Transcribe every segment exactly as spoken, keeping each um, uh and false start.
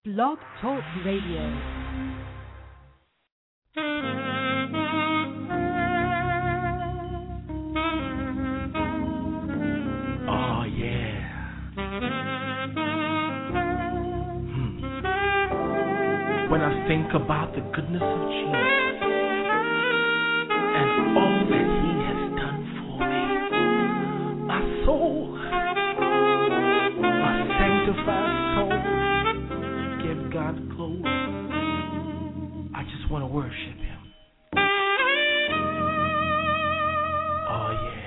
Blog Talk Radio. Oh, yeah. Hmm. When I think about the goodness of Jesus and all that He has done for me, my soul, my sanctified soul, give God glory. I just want to worship Him. Oh, yeah.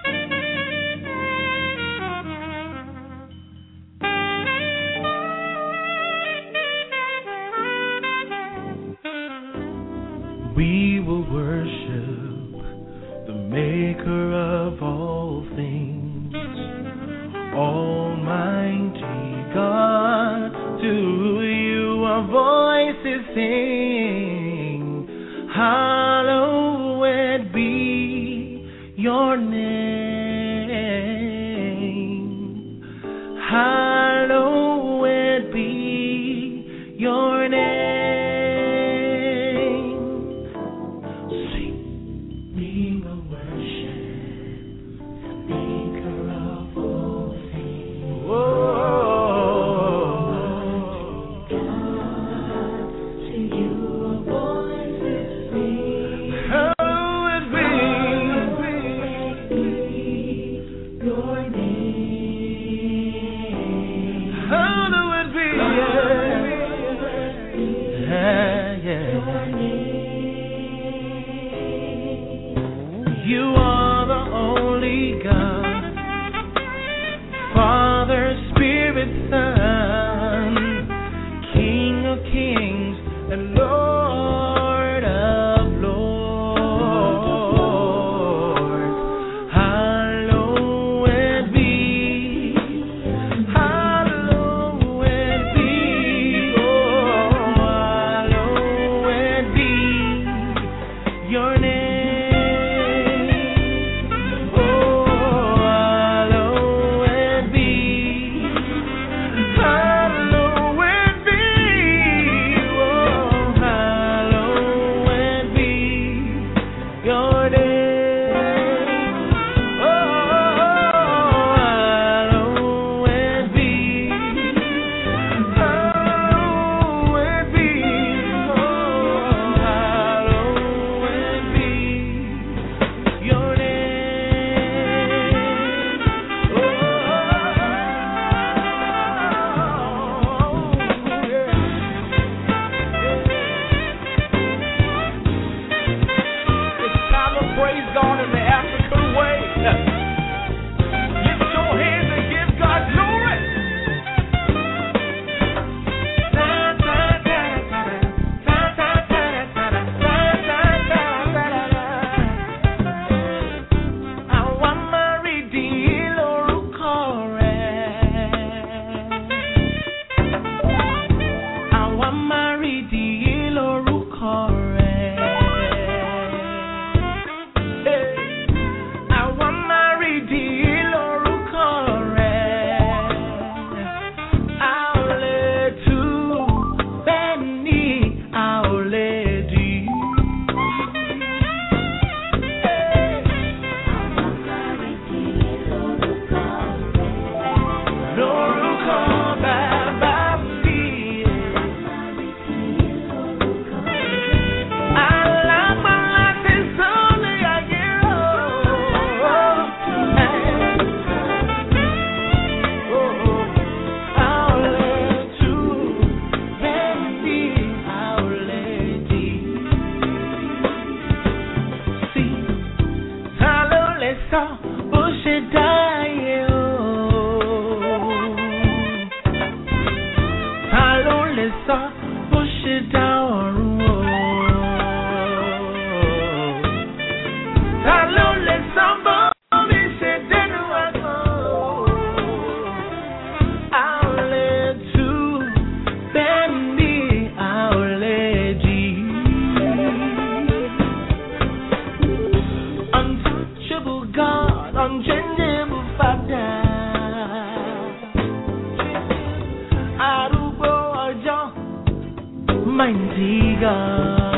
We will worship the Maker of all things, Almighty God. To you our voices sing, hallowed be your name. Hallowed be your name. Arúgbó ọjọ́. mighty God.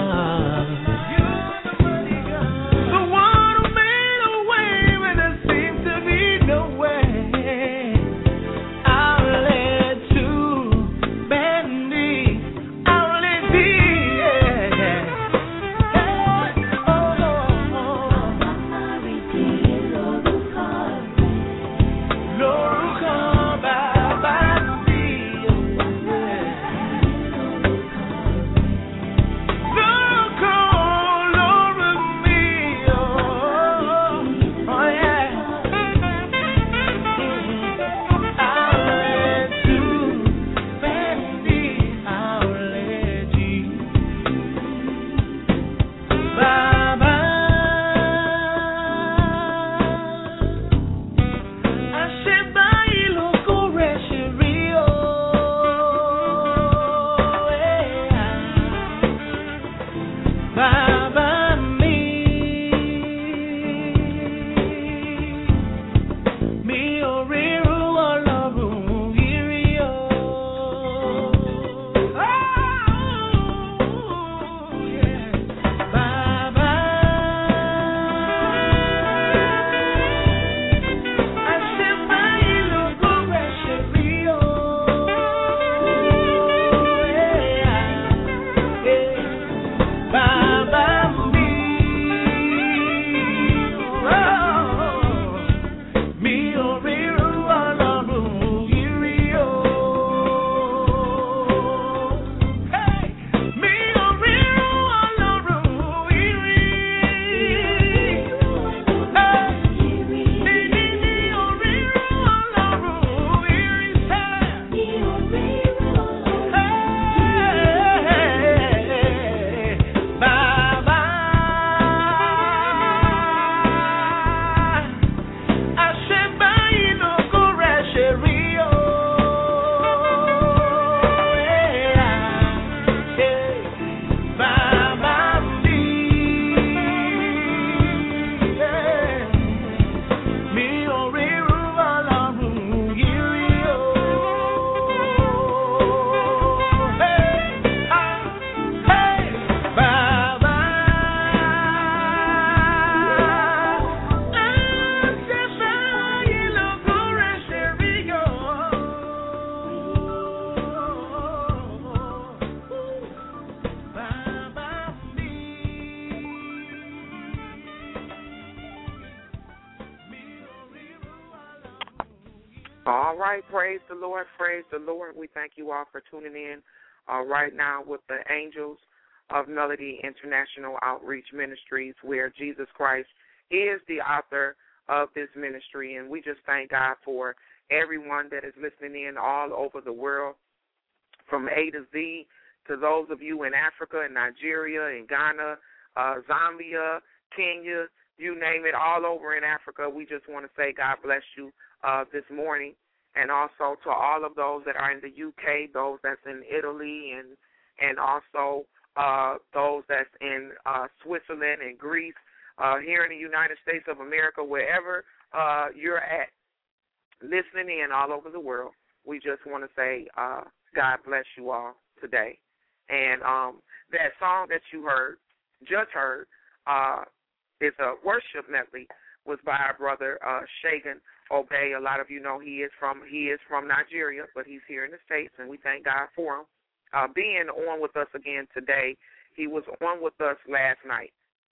All right, praise the Lord, praise the Lord. We thank you all for tuning in uh, right now with the Angels of Melody International Outreach Ministries, where Jesus Christ is the author of this ministry. And we just thank God for everyone that is listening in all over the world, from A to Z, to those of you in Africa and Nigeria and Ghana, uh, Zambia, Kenya, you name it, all over in Africa. We just want to say God bless you uh, this morning. And also to all of those that are in the U K, those that's in Italy, and and also uh, those that's in uh, Switzerland and Greece, uh, here in the United States of America, wherever uh, you're at, listening in all over the world, we just want to say uh, God bless you all today. And um, that song that you heard, just heard, uh, is a worship medley, was by our brother uh, Shagan Obey. A lot of you know he is from he is from Nigeria, but he's here in the States, and we thank God for him uh, being on with us again today. He was on with us last night,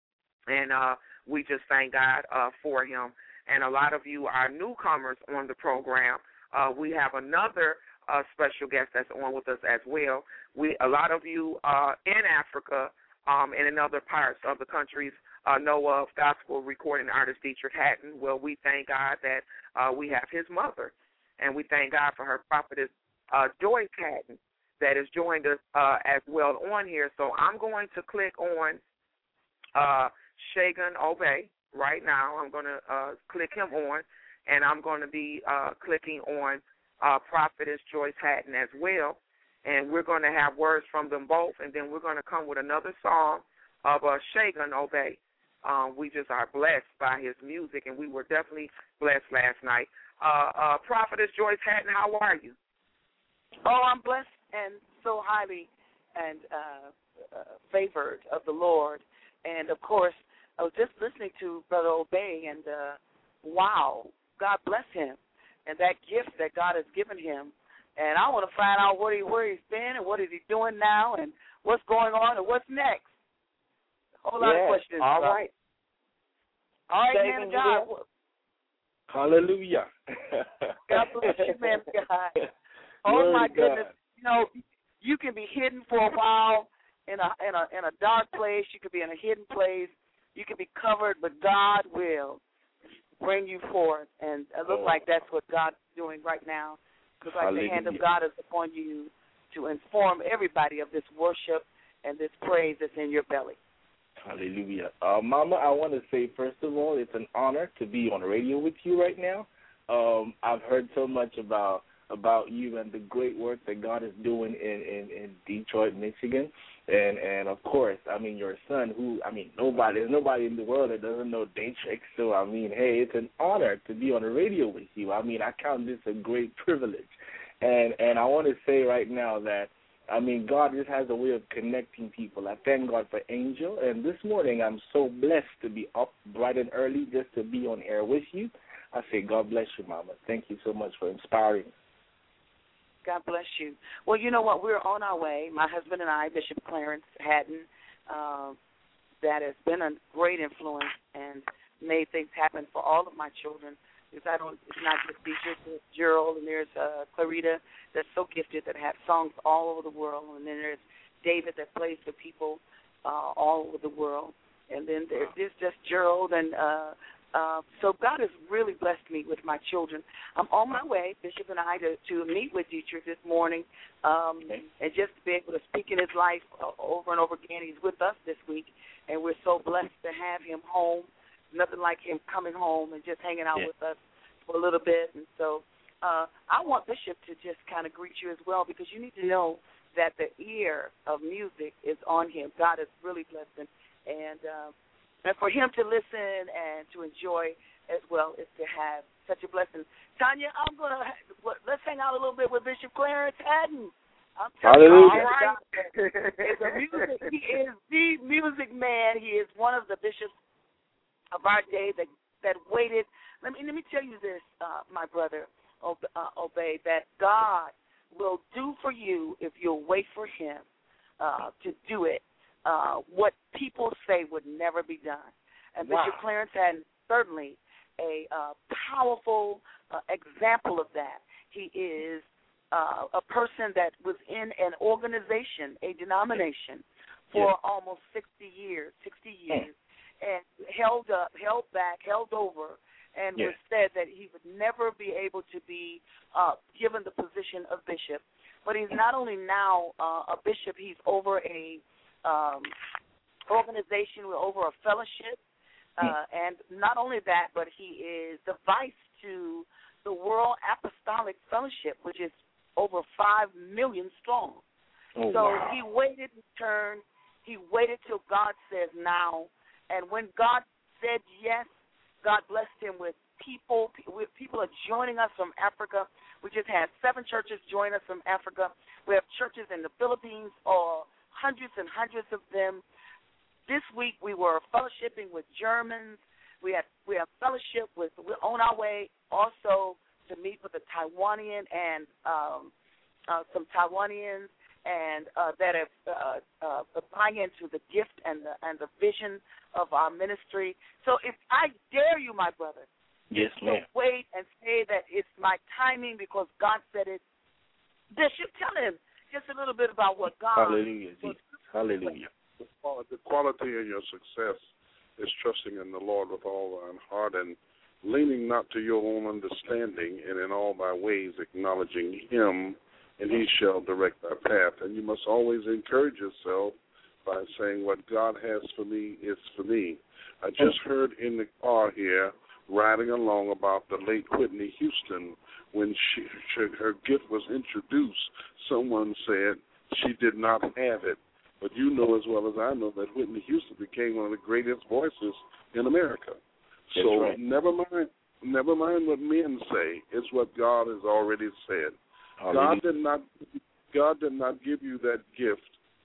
and uh, we just thank God uh, for him. And a lot of you are newcomers on the program. Uh, we have another uh, special guest that's on with us as well. We a lot of you uh, in Africa um, and in other parts of the countries Uh, know of gospel recording artist Dietrich Hatton. Well, we thank God that uh, we have his mother, and we thank God for her prophetess uh, Joyce Hatton that has joined us uh, as well on here. So I'm going to click on uh, Shagan Obey right now. I'm going to uh, click him on, and I'm going to be uh, clicking on uh, prophetess Joyce Hatton as well, and we're going to have words from them both, and then we're going to come with another song of uh, Shagan Obey. Um, we just are blessed by his music, and we were definitely blessed last night. Uh, uh, Prophetess Joyce Hatton, how are you? Oh, I'm blessed and so highly and uh, uh, favored of the Lord. And, of course, I was just listening to Brother Obey, and, uh, wow, God bless him and that gift that God has given him. And I want to find out what he, where he's been and what is he doing now and what's going on and what's next. A whole lot yes, of questions. All uh, right. All right, Saving man of you God. there? Hallelujah. God bless you, man of God. Oh, Word my God. goodness. You know, you can be hidden for a while in a in a in a dark place. You could be in a hidden place. You can be covered, but God will bring you forth. And it looks Oh. like that's what God's doing right now. Because like the hand of Hallelujah. God is upon you to inform everybody of this worship and this praise that's in your belly. Hallelujah. Uh, Mama, I want to say, first of all, it's an honor to be on the radio with you right now. Um, I've heard so much about about you and the great work that God is doing in, in, in Detroit, Michigan. And, and, of course, I mean, your son who, I mean, nobody, there's nobody in the world that doesn't know Datrix. So, I mean, hey, it's an honor to be on the radio with you. I mean, I count this a great privilege. And, and I want to say right now that, I mean, God just has a way of connecting people. I thank God for Angel. And this morning I'm so blessed to be up bright and early just to be on air with you. I say God bless you, Mama. Thank you so much for inspiring. God bless you. Well, you know what? We're on our way. My husband and I, Bishop Clarence Haddon, uh, that has been a great influence and made things happen for all of my children. Because I don't, it's not just Beatrice, there's Gerald, and there's uh, Clarita that's so gifted that have songs all over the world. And then there's David that plays for people uh, all over the world. And then there, there's just Gerald. And uh, uh, so God has really blessed me with my children. I'm on my way, Bishop and I, to, to meet with Dietrich this morning um, Okay. and just to be able to speak in his life uh, over and over again. He's with us this week, and we're so blessed to have him home. Nothing like him coming home and just hanging out Yeah. with us for a little bit. And so uh, I want Bishop to just kind of greet you as well, because you need to know that the ear of music is on him. God has really blessed him. And, uh, and for him to listen and to enjoy as well is to have such a blessing. Tanya, I'm going to, let's hang out a little bit with Bishop Clarence Haddon. I'm Hallelujah. you, all right. It's a music, he is the music man. He is one of the bishops of our day that that waited. Let me let me tell you this, uh, my brother, Obey, uh, Obey, that God will do for you if you'll wait for Him uh, to do it. Uh, what people say would never be done, and Wow. Bishop Clarence had certainly a uh, powerful uh, example of that. He is uh, a person that was in an organization, a denomination, for Yeah. almost sixty years, sixty years. And held up, held back, held over, and Yeah. was said that he would never be able to be uh, given the position of bishop. But he's not only now uh, a bishop, he's over a um, organization, we're over a fellowship, uh, and not only that, but he is the vice to the World Apostolic Fellowship, which is over five million strong. Oh, so wow. he waited in turn. He waited till God says now. And when God said yes, God blessed him with people. People are joining us from Africa. We just had seven churches join us from Africa. We have churches in the Philippines, or hundreds and hundreds of them. This week we were fellowshipping with Germans. We have we have fellowship with. We're on our way also to meet with a Taiwanian and um, uh, some Taiwanians. And uh, that have uh, uh, buy into the gift and the and the vision of our ministry. So if I dare you, my brother, yes, to ma'am. wait and say that it's my timing because God said it. Bishop, tell him just a little bit about what God. Hallelujah, Jesus. Hallelujah. The quality of your success is trusting in the Lord with all thine heart and leaning not to your own understanding, and in all thy ways acknowledging Him, and He shall direct thy path. And you must always encourage yourself by saying, what God has for me is for me. I just heard in the car here, riding along, about the late Whitney Houston. When she, she, her gift was introduced, someone said she did not have it. But you know as well as I know that Whitney Houston became one of the greatest voices in America. That's so right. never mind, never mind what men say. It's what God has already said. Hallelujah. God did not God did not give you that gift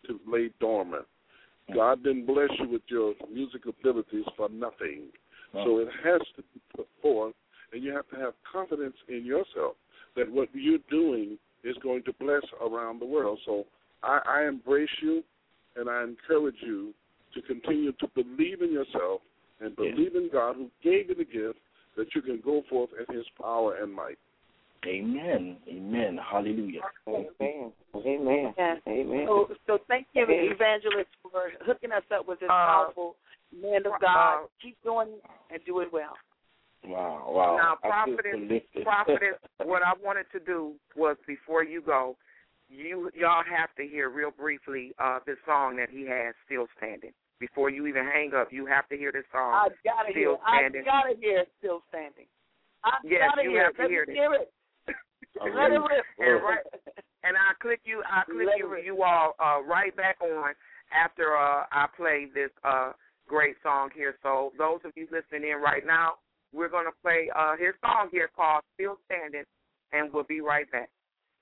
to lay dormant. God didn't bless you with your music abilities for nothing. So it has to be put forth, and you have to have confidence in yourself that what you're doing is going to bless around the world. So I, I embrace you, and I encourage you to continue to believe in yourself and believe in God who gave you the gift that you can go forth in his power and might. Amen. Amen. Hallelujah. Amen. Amen. Yes. Amen. So, so thank you, Amen. Evangelist, for hooking us up with this Uh, powerful man of God. uh, Keep doing it and do it well. Wow, wow. Now, I feel prophetess, so lifted. prophetess, what I wanted to do was before you go, you y'all have to hear real briefly uh, this song that he has, "Still Standing." Before you even hang up, you have to hear this song. I gotta Still hear. Standing. I gotta hear. Still standing. I Yes, gotta you hear. have it. to Let hear me this. hear it. Okay. Let it rip. And right, and I click you, I click Let it you, rip. you all uh, right back on after uh, I play this uh, great song here. So those of you listening in right now, we're gonna play uh, his song here called "Still Standing," and we'll be right back.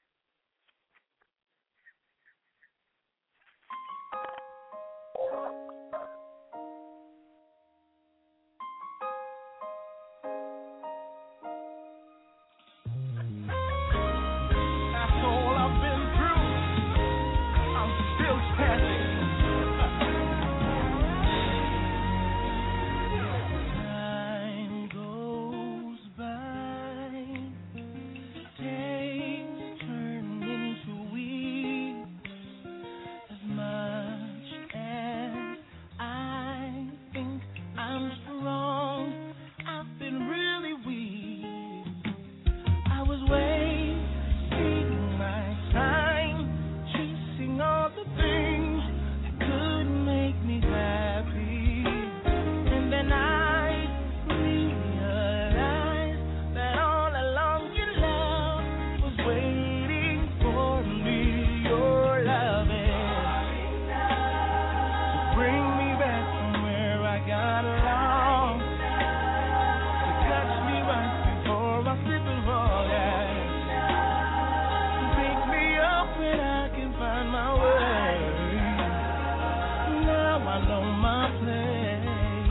After all I've been through, I'm still standing. Time goes by, days turn into weeks. As much as I think I'm strong, I've been really weak. I was wasting my time, chasing all the things that could make me happy. And then I realized that all along your love was waiting for me. Your love is to bring me back from where I got lost, to catch me right before I slip and fall, yeah. Pick me up when I can find my way. Now I know my place.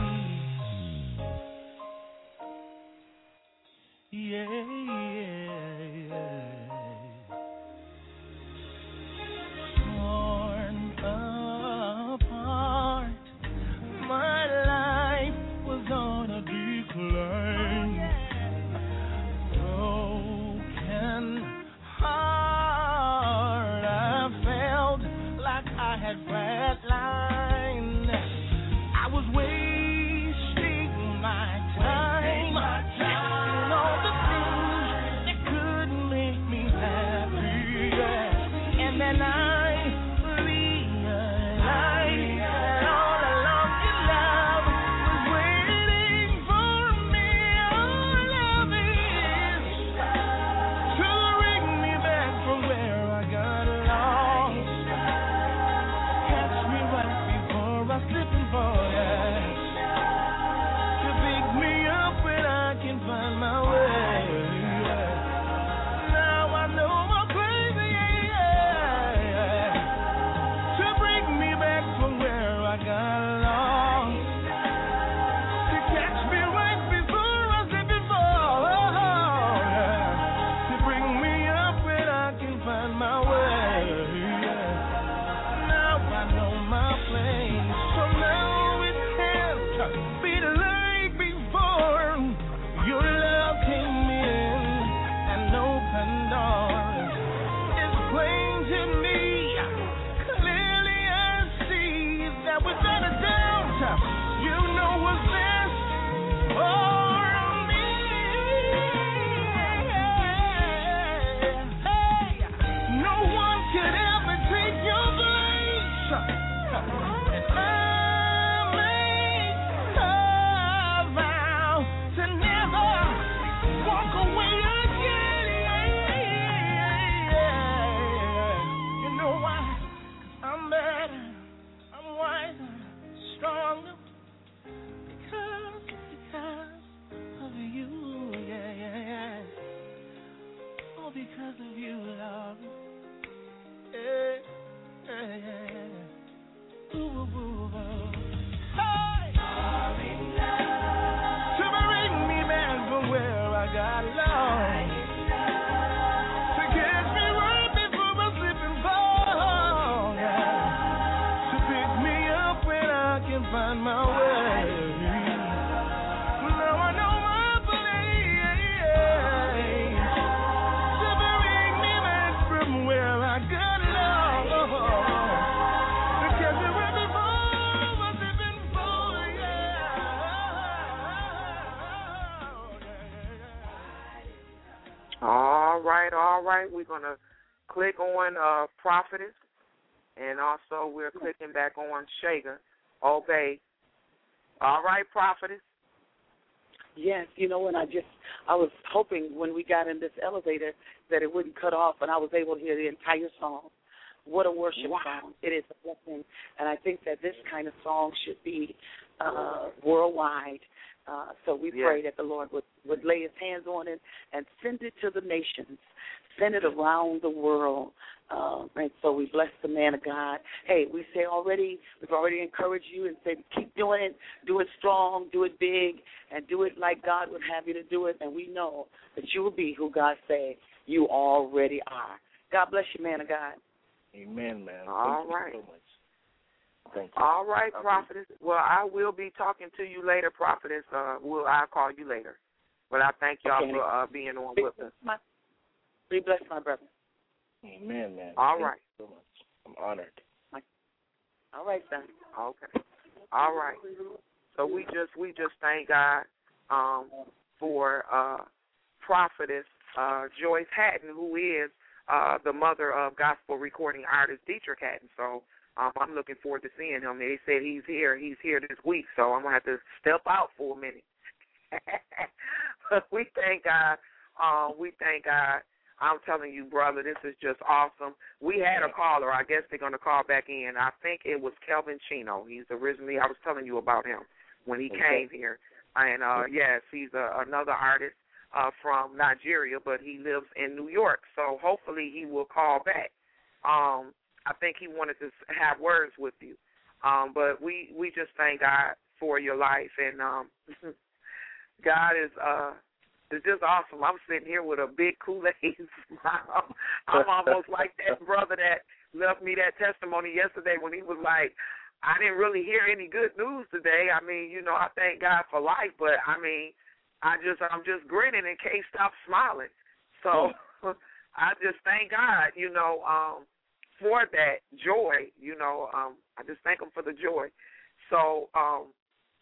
Yeah, yeah, yeah. Torn apart, my life was on a decline. Broken heart, I felt like I had flatlined. I was wasting my time, chasing all the things that could make me happy. Yeah. And then I realized that all along your love was waiting for me. All love is to bring me back from where I got lost, catch me right Ooh, ooh, ooh. Hey. To bring me back from where I got lost. To catch me right before I slip and fall. To pick me up when I can find my way. Now I know my place. To bring me back from where I got lost. To catch me right before I slip and fall. Yeah. All right, all right. We're going to click on uh, Prophetess, and also we're clicking back on Shaga. Obey. All right, Prophetess. Yes, you know, and I just, I was hoping when we got in this elevator that it wouldn't cut off and I was able to hear the entire song. What a worship Wow. song. It is a blessing. And I think that this kind of song should be uh, worldwide. Uh, so we Yes. pray that the Lord would, would lay his hands on it and send it to the nations, send it around the world. Um, and so we bless the man of God. Hey, we say already, we've already encouraged you and said keep doing it, do it strong, do it big, and do it like God would have you to do it. And we know that you will be who God said you already are. God bless you, man of God. Amen, man. All Thank right. you so much. Thank you. All right, Prophetess. Well, I will be talking to you later, Prophetess. Uh, we'll, I'll call you later. But I thank y'all Okay. for uh, being on Be with us. bless my, be blessed, my brother. Amen, man. All Thank right. you so much. I'm honored. All right, son. Okay. All right. So we just we just thank God um, for uh, Prophetess uh, Joyce Hatton, who is uh, the mother of gospel recording artist Dietrich Hatton. So um, I'm looking forward to seeing him. They said he's here. He's here this week, so I'm gonna have to step out for a minute. But we thank God. Uh, we thank God. I'm telling you, brother, this is just awesome. We had a caller. I guess they're going to call back in. I think it was Kelvin Chino. He's originally, I was telling you about him when he Okay. came here. And, uh, yes, he's a, another artist uh, from Nigeria, but he lives in New York. So hopefully he will call back. Um, I think he wanted to have words with you. Um, but we, we just thank God for your life. And um, God is uh, – it's just awesome. I'm sitting here with a big Kool-Aid smile. I'm almost like that brother that left me that testimony yesterday when he was like, I didn't really hear any good news today. I mean, you know, I thank God for life, but I mean, I just, I'm just grinning and can't stop smiling. So I just thank God, you know, um, for that joy, you know. Um, I just thank him for the joy. So um,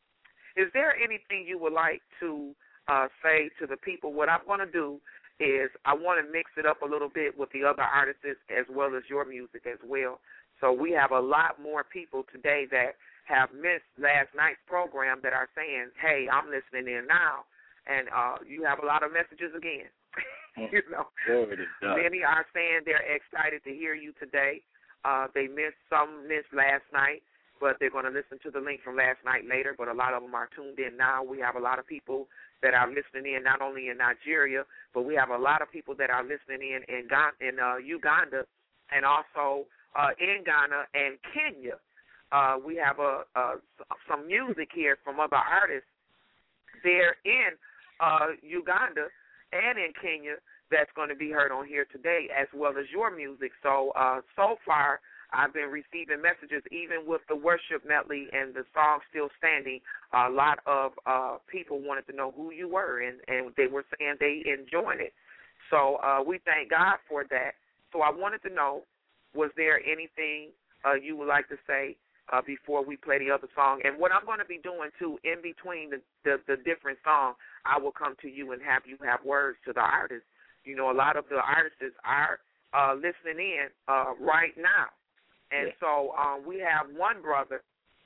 is there anything you would like to Uh, say to the people? What I'm going to do is I want to mix it up a little bit with the other artists as well as your music as well. So we have a lot more people today that have missed last night's program that are saying, hey, I'm listening in now. And uh, you have a lot of messages again. You know, many are saying they're excited to hear you today. Uh, they missed, some missed last night, but they're going to listen to the link from last night later. But a lot of them are tuned in now. We have a lot of people that are listening in not only in Nigeria, but we have a lot of people that are listening in in, Ghana, in uh, Uganda and also uh, in Ghana and Kenya. Uh, we have a, a, some music here from other artists there in uh, Uganda and in Kenya that's going to be heard on here today, as well as your music. So, uh, so far, I've been receiving messages, even with the worship medley and the song Still Standing. A lot of uh, people wanted to know who you were, and, and they were saying they enjoyed it. So uh, we thank God for that. So I wanted to know, was there anything uh, you would like to say uh, before we play the other song? And what I'm going to be doing, too, in between the, the, the different songs, I will come to you and have you have words to the artists. You know, a lot of the artists are uh, listening in uh, right now. And yeah. so um, we have one brother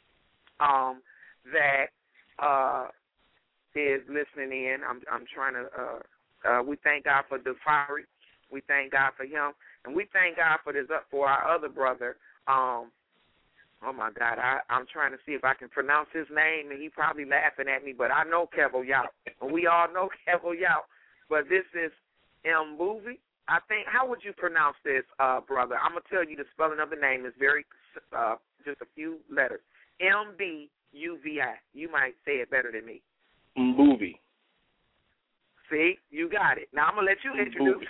um, that uh, is listening in. I'm, I'm trying to. Uh, uh, we thank God for Defari. We thank God for him, and we thank God for this up for our other brother. Um, oh my God, I, I'm trying to see if I can pronounce his name, and he probably laughing at me. But I know Kevo Yao, and we all know Kevo Yao. But this is Mbuvi. I think, how would you pronounce this, uh, brother? I'm going to tell you the spelling of the name is very uh, just a few letters. M B U V I. You might say it better than me. Movie. See, you got it. Now I'm gonna let you introduce.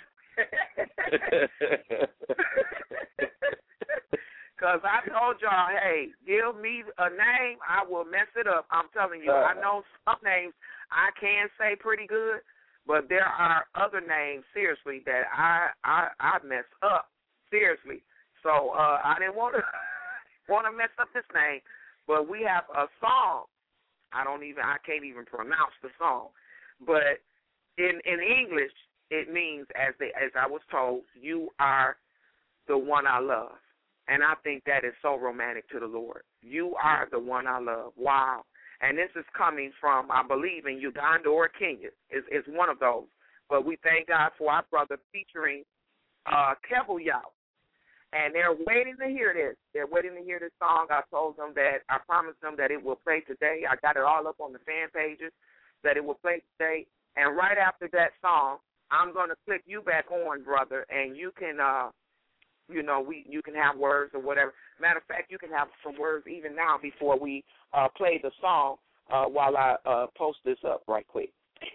Because I told y'all, hey, give me a name, I will mess it up. I'm telling you, I know some names I can say pretty good, but there are other names, seriously, that I I, I mess up, seriously. So uh, I didn't want to want to mess up this name, but we have a song. I don't even, I can't even pronounce the song, but in in English, it means, as they as I was told, you are the one I love. And I think that is so romantic to the Lord. You are the one I love. Wow. And this is coming from, I believe, in Uganda or Kenya. It's, it's one of those. But we thank God for our brother featuring uh, Kevo Yao. And they're waiting to hear this. They're waiting to hear this song. I told them that, I promised them that it will play today. I got it all up on the fan pages, that it will play today. And right after that song, I'm going to click you back on, brother, and you can, uh, you know, we you can have words or whatever. Matter of fact, you can have some words even now before we uh, play the song uh, while I uh, post this up right quick.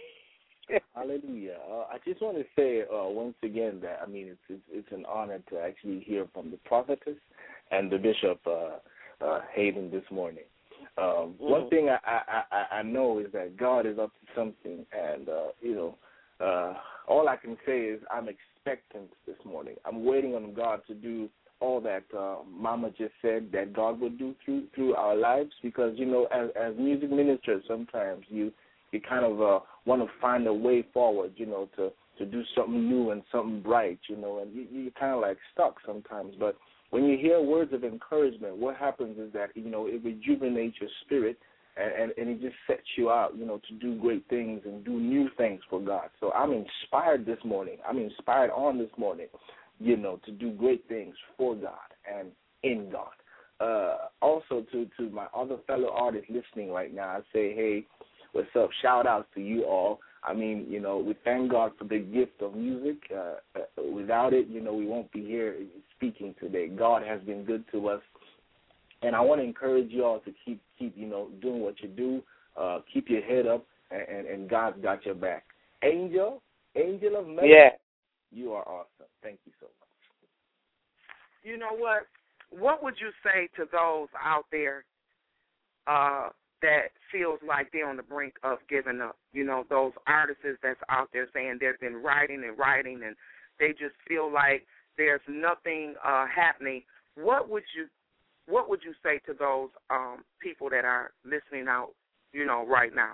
Hallelujah. Uh, I just want to say uh, once again that, I mean, it's, it's it's an honor to actually hear from the prophetess and the bishop uh, uh, Hayden this morning. Um, mm-hmm. One thing I, I, I, I know is that God is up to something, and, uh, you know, uh, all I can say is I'm expectant this morning. I'm waiting on God to do all that uh, Mama just said that God would do through through our lives, because, you know, as, as music ministers, sometimes you you kind of uh, want to find a way forward, you know, to, to do something new and something bright, you know, and you, you're kind of like stuck sometimes. But when you hear words of encouragement, what happens is that, you know, it rejuvenates your spirit, and, and, and it just sets you out, you know, to do great things and do new things for God. So I'm inspired this morning. I'm inspired on this morning, you know, to do great things for God and in God. Uh, also, to, to my other fellow artists listening right now, I say, hey, what's up? Shout outs to you all. I mean, you know, we thank God for the gift of music. Uh, uh, without it, you know, we won't be here speaking today. God has been good to us. And I want to encourage you all to keep, keep you know, doing what you do. Uh, keep your head up, and, and, and God's got your back. Angel, Angel of Melody, yeah. You are awesome. Thank you so much. You know what? What would you say to those out there uh, that feels like they're on the brink of giving up? You know, those artists that's out there saying they've been writing and writing, and they just feel like there's nothing uh, happening. What would you What would you say to those um, people that are listening out, you know, right now?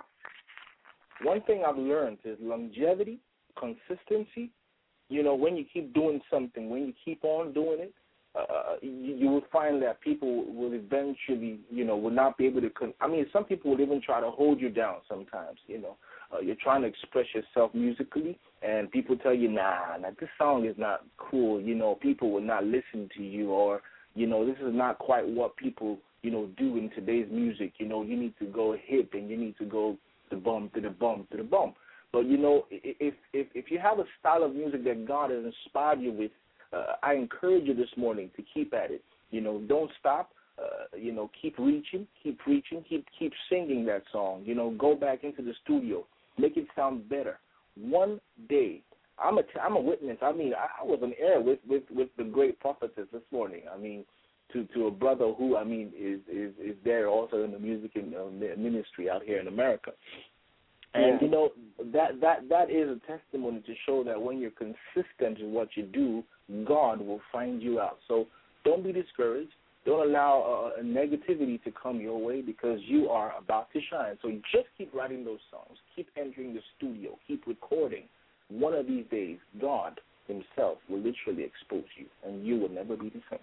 One thing I've learned is longevity, consistency. You know, when you keep doing something, when you keep on doing it, uh, you, you will find that people will eventually, you know, will not be able to. Con- I mean, some people will even try to hold you down sometimes, you know. Uh, you're trying to express yourself musically, and people tell you, nah, nah, this song is not cool. You know, people will not listen to you, or, you know, this is not quite what people, you know, do in today's music. You know, you need to go hip, and you need to go the bum to the bum to the bum. But, you know, if if if you have a style of music that God has inspired you with, uh, I encourage you this morning to keep at it. You know, don't stop. Uh, you know, keep reaching, keep preaching, keep keep singing that song. You know, go back into the studio, make it sound better. One day, I'm a I'm a witness. I mean, I, I was on air with, with, with the great prophetess this morning. I mean, to, to a brother who, I mean, is, is, is there also in the music and uh, ministry out here in America. And, you know, that, that, that is a testimony to show that when you're consistent in what you do, God will find you out. So don't be discouraged. Don't allow uh, negativity to come your way, because you are about to shine. So just keep writing those songs. Keep entering the studio. Keep recording. One of these days, God himself will literally expose you, and you will never be the same.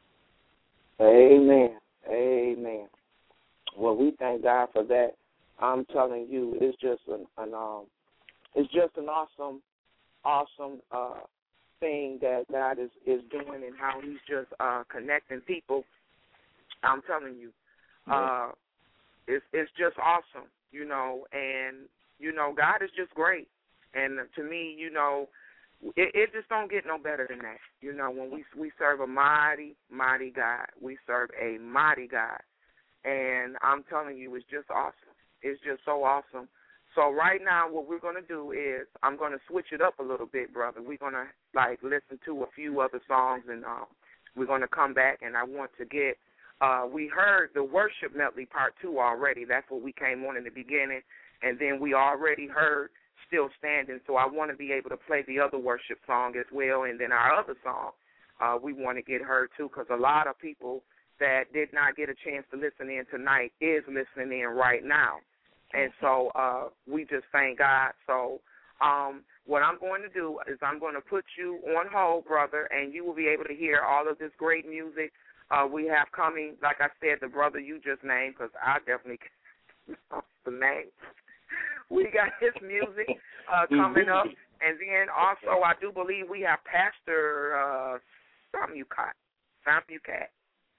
Amen. Amen. Well, we thank God for that. I'm telling you, it's just an, an um, it's just an awesome, awesome uh, thing that God is, is doing, and how He's just uh, connecting people. I'm telling you, uh, it's it's just awesome, you know, and you know, God is just great. And to me, you know, it, it just don't get no better than that. You know, when we we serve a mighty, mighty God. We serve a mighty God. And I'm telling you, it's just awesome. It's just so awesome. So right now what we're going to do is I'm going to switch it up a little bit, brother. We're going to, like, listen to a few other songs, and um, we're going to come back, and I want to get, uh, we heard the worship medley part two already. That's what we came on in the beginning. And then we already heard Still Standing, so I want to be able to play the other worship song as well, and then our other song uh, we want to get heard too, because a lot of people that did not get a chance to listen in tonight is listening in right now. And so uh, we just thank God. So um, what I'm going to do is I'm going to put you on hold, brother, and you will be able to hear all of this great music uh, we have coming. Like I said, the brother you just named, because I definitely can't pronounce the name. We got his music uh, coming up. And then also I do believe we have Pastor uh, Samukat, Samukat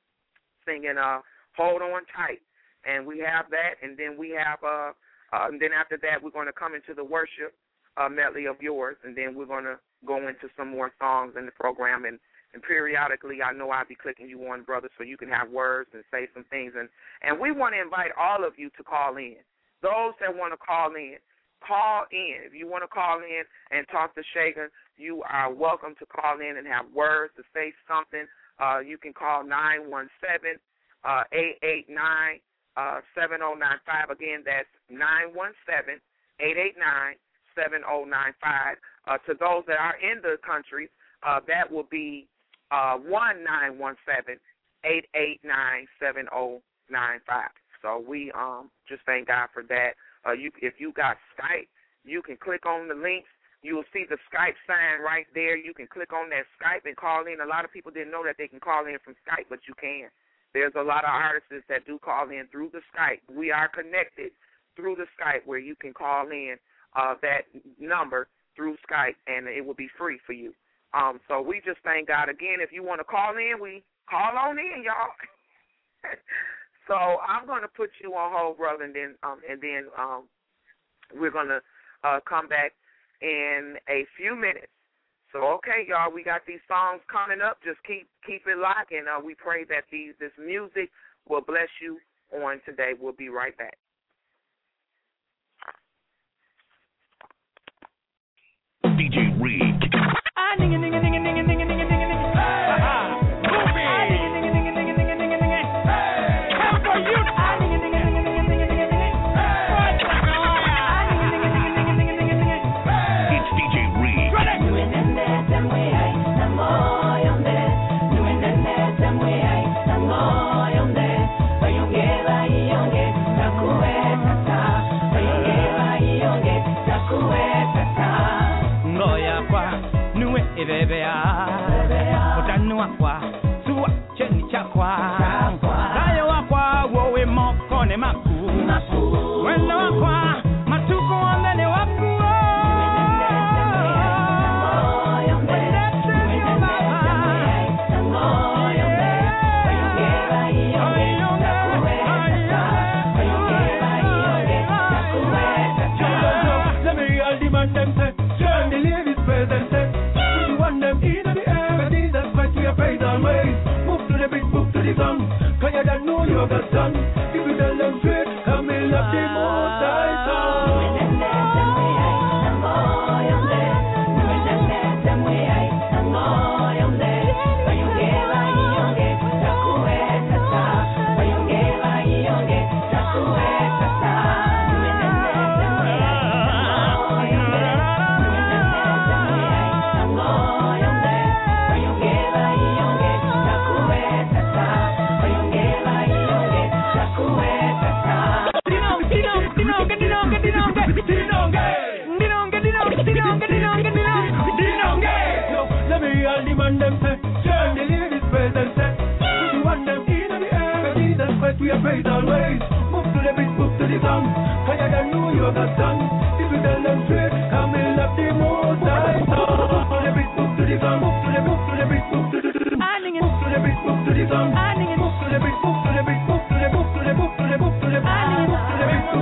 singing uh, Hold On Tight. And we have that, and then we have, uh, uh, and then after that, we're going to come into the worship uh, medley of yours, and then we're going to go into some more songs in the program. And, and periodically, I know I'll be clicking you on, brother, so you can have words and say some things. And, and we want to invite all of you to call in. Those that want to call in, call in. If you want to call in and talk to Shagan, you are welcome to call in and have words to say something. Uh, you can call nine one seven, eight eight nine, seven oh nine five. Again, that's nine one seven, eight eight nine, seven oh nine five. Uh, to those that are in the country, uh, that will be uh, one nine one seven, eight eight nine, seven oh nine five. So we um, just thank God for that. Uh, you, if you got Skype, you can click on the links. You will see the Skype sign right there. You can click on that Skype and call in. A lot of people didn't know that they can call in from Skype, but you can. There's a lot of artists that do call in through the Skype. We are connected through the Skype where you can call in uh, that number through Skype, and it will be free for you. Um, so we just thank God. Again, if you want to call in, we call on in, y'all. So I'm going to put you on hold, brother, and then um, and then um, we're going to uh, come back in a few minutes. So, okay, y'all, we got these songs coming up. Just keep keep it locked, and uh, we pray that these this music will bless you on today. We'll be right back. D J Reed. Ah, ding ding ding ding ding ding ding ding ding. Ah, move it. Ah, ding ding ding ding ding ding ding ding. Hey, come for you. Ah, ding ding ding ding ding ding ding ding. Ah, ding ding ding ding ding ding ding ding. It's D J Reed. Bebea, utanua kwa, suwa cheni chakwa, sayo wakwa, wowe mokone maku, wendo wakwa, matuko ondene waku.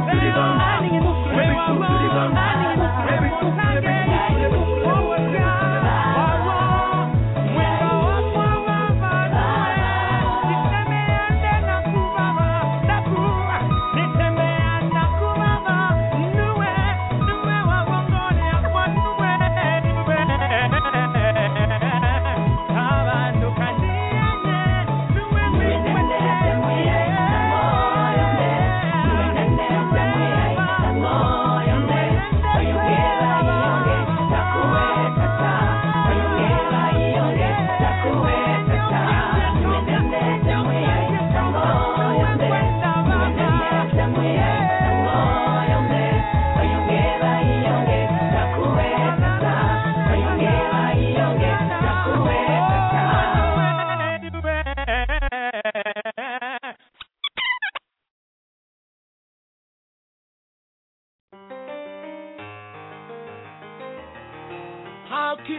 Oh,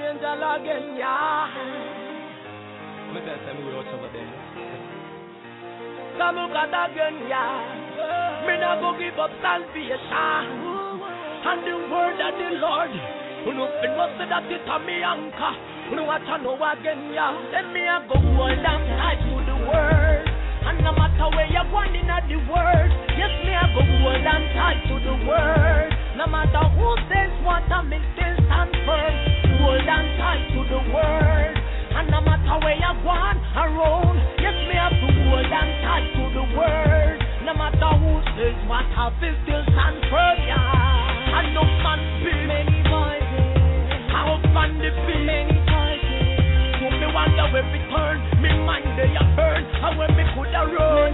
angel again, yeah. Let me tell you something we watch over there. Come look at again, yeah. Me not go give up salvation. And the word of the Lord, who know fin must say that it a me anchor. Who know what I know again, yeah. Then me a go hold on tight to the word. And no matter where you're going in at the word, yes, me a go hold on tight to the word. No matter who says what, I me still stand firm. Hold on tight to the word. And no matter where you're going around, yes, me have to hold on tight to the word. No matter who says what, I feel still stand firm, yeah. And no man speak many voices. How fun the feel many voices. So me wonder where we turn. Me mind they a burn. And when me coulda run.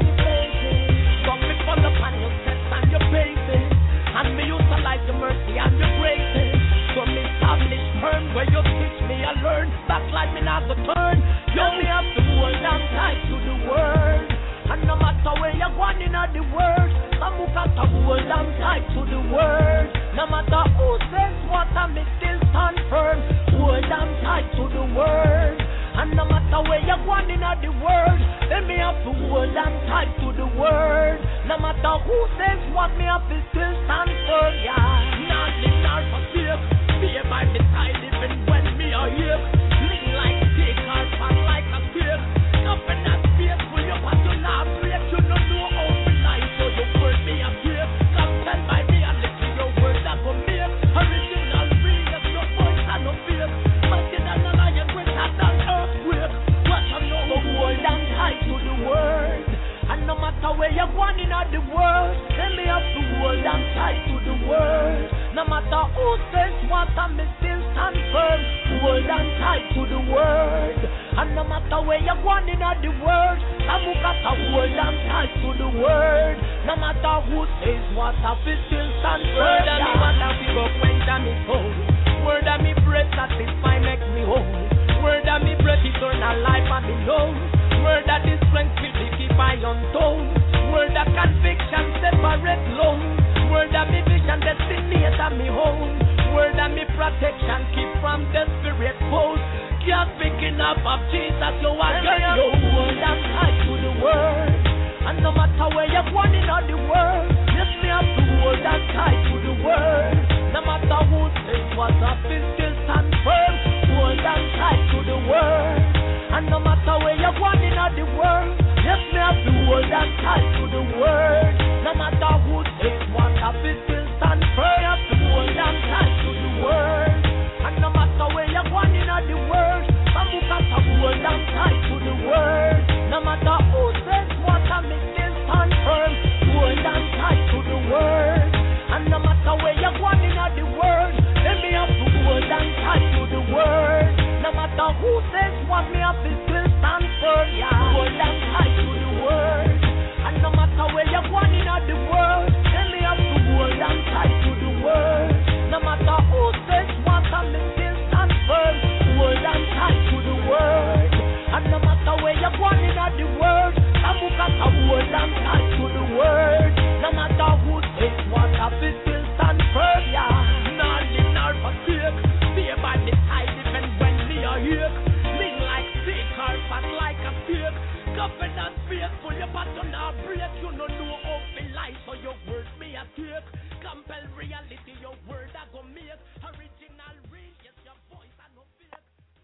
But me fall upon your steps and your paces. And me utilize your mercy and your graces. So me establish firm where you teach me I learn. Backslide me not go turn. You me have to hold on tight to the word. And no matter where you're going in the word, some who got to hold on tight to the word. No matter who says what, I may still stand firm. Hold on tight to the word. And no matter where you're going in the word, then me have to hold on tight to the word. No matter who says what, me have to still stand firm. Yeah, not live nor forsake. Stay by my side even when me are here. Sling like a stick or fat like a stick. Nothing that faithful, you want to not break. You don't know how to lie, so you word me up here. Come stand by me and listen your word that go make. Original real, there's no voice and no fear. Mighty than a lion, greater than earthquake. Watch and know go hold on tight to the word. And no matter where you're going in the world, then me have to hold on tight to the word. No matter who says what, I may still stand firm. Hold on tight to the word. And no matter where you're going in the world, I'm gonna hold on tight to the word. No matter who says what, I will still stand firm. Word of me what I feel up when time is cold. Word of me breath satisfy make me whole. Word of me breath eternal life and me know. Word of the strength will be keep I untold. Word of conviction separate love. Word of me vision destinate and me home. Word of me protection keep from desperate foes. Can't picking up of Jesus, you are getting your hold on tight to the word. And no matter where you're going in the world, yes, me have to hold on tight to the word. No matter who says what, I feel still stand firm. Hold on tight to the word. And no matter where you're going in the world, yes, me have to hold on tight to the word. No matter who says what, I feel still stand firm. You have to hold on tight to the word. And no matter where you're going in the world, some who got to hold on tight to the word. No matter who says what, I may still stand firm. Hold on tight to the word. And no matter where you're going in the world, then me have to hold on tight to the word. No matter who says what, me have to still stand firm. Yeah, hold on tight to the word. And no matter where you're going in the world, then me have to hold on tight to the word. No matter who says what, I may still stand firm. Hold on tight to the word. And no matter where you're going in the world, I'm gonna hold on tight to the word. No matter who says what, I will still stand firm. Yeah, nor live nor forsake. Stay by my side even when me are here. Sling like stick or fat like a stick. Covenant faithful, your battle not break. You don't know how to lie, so your word me a take. Compel reality, your word I go make. Original real, yes, your voice I no fake.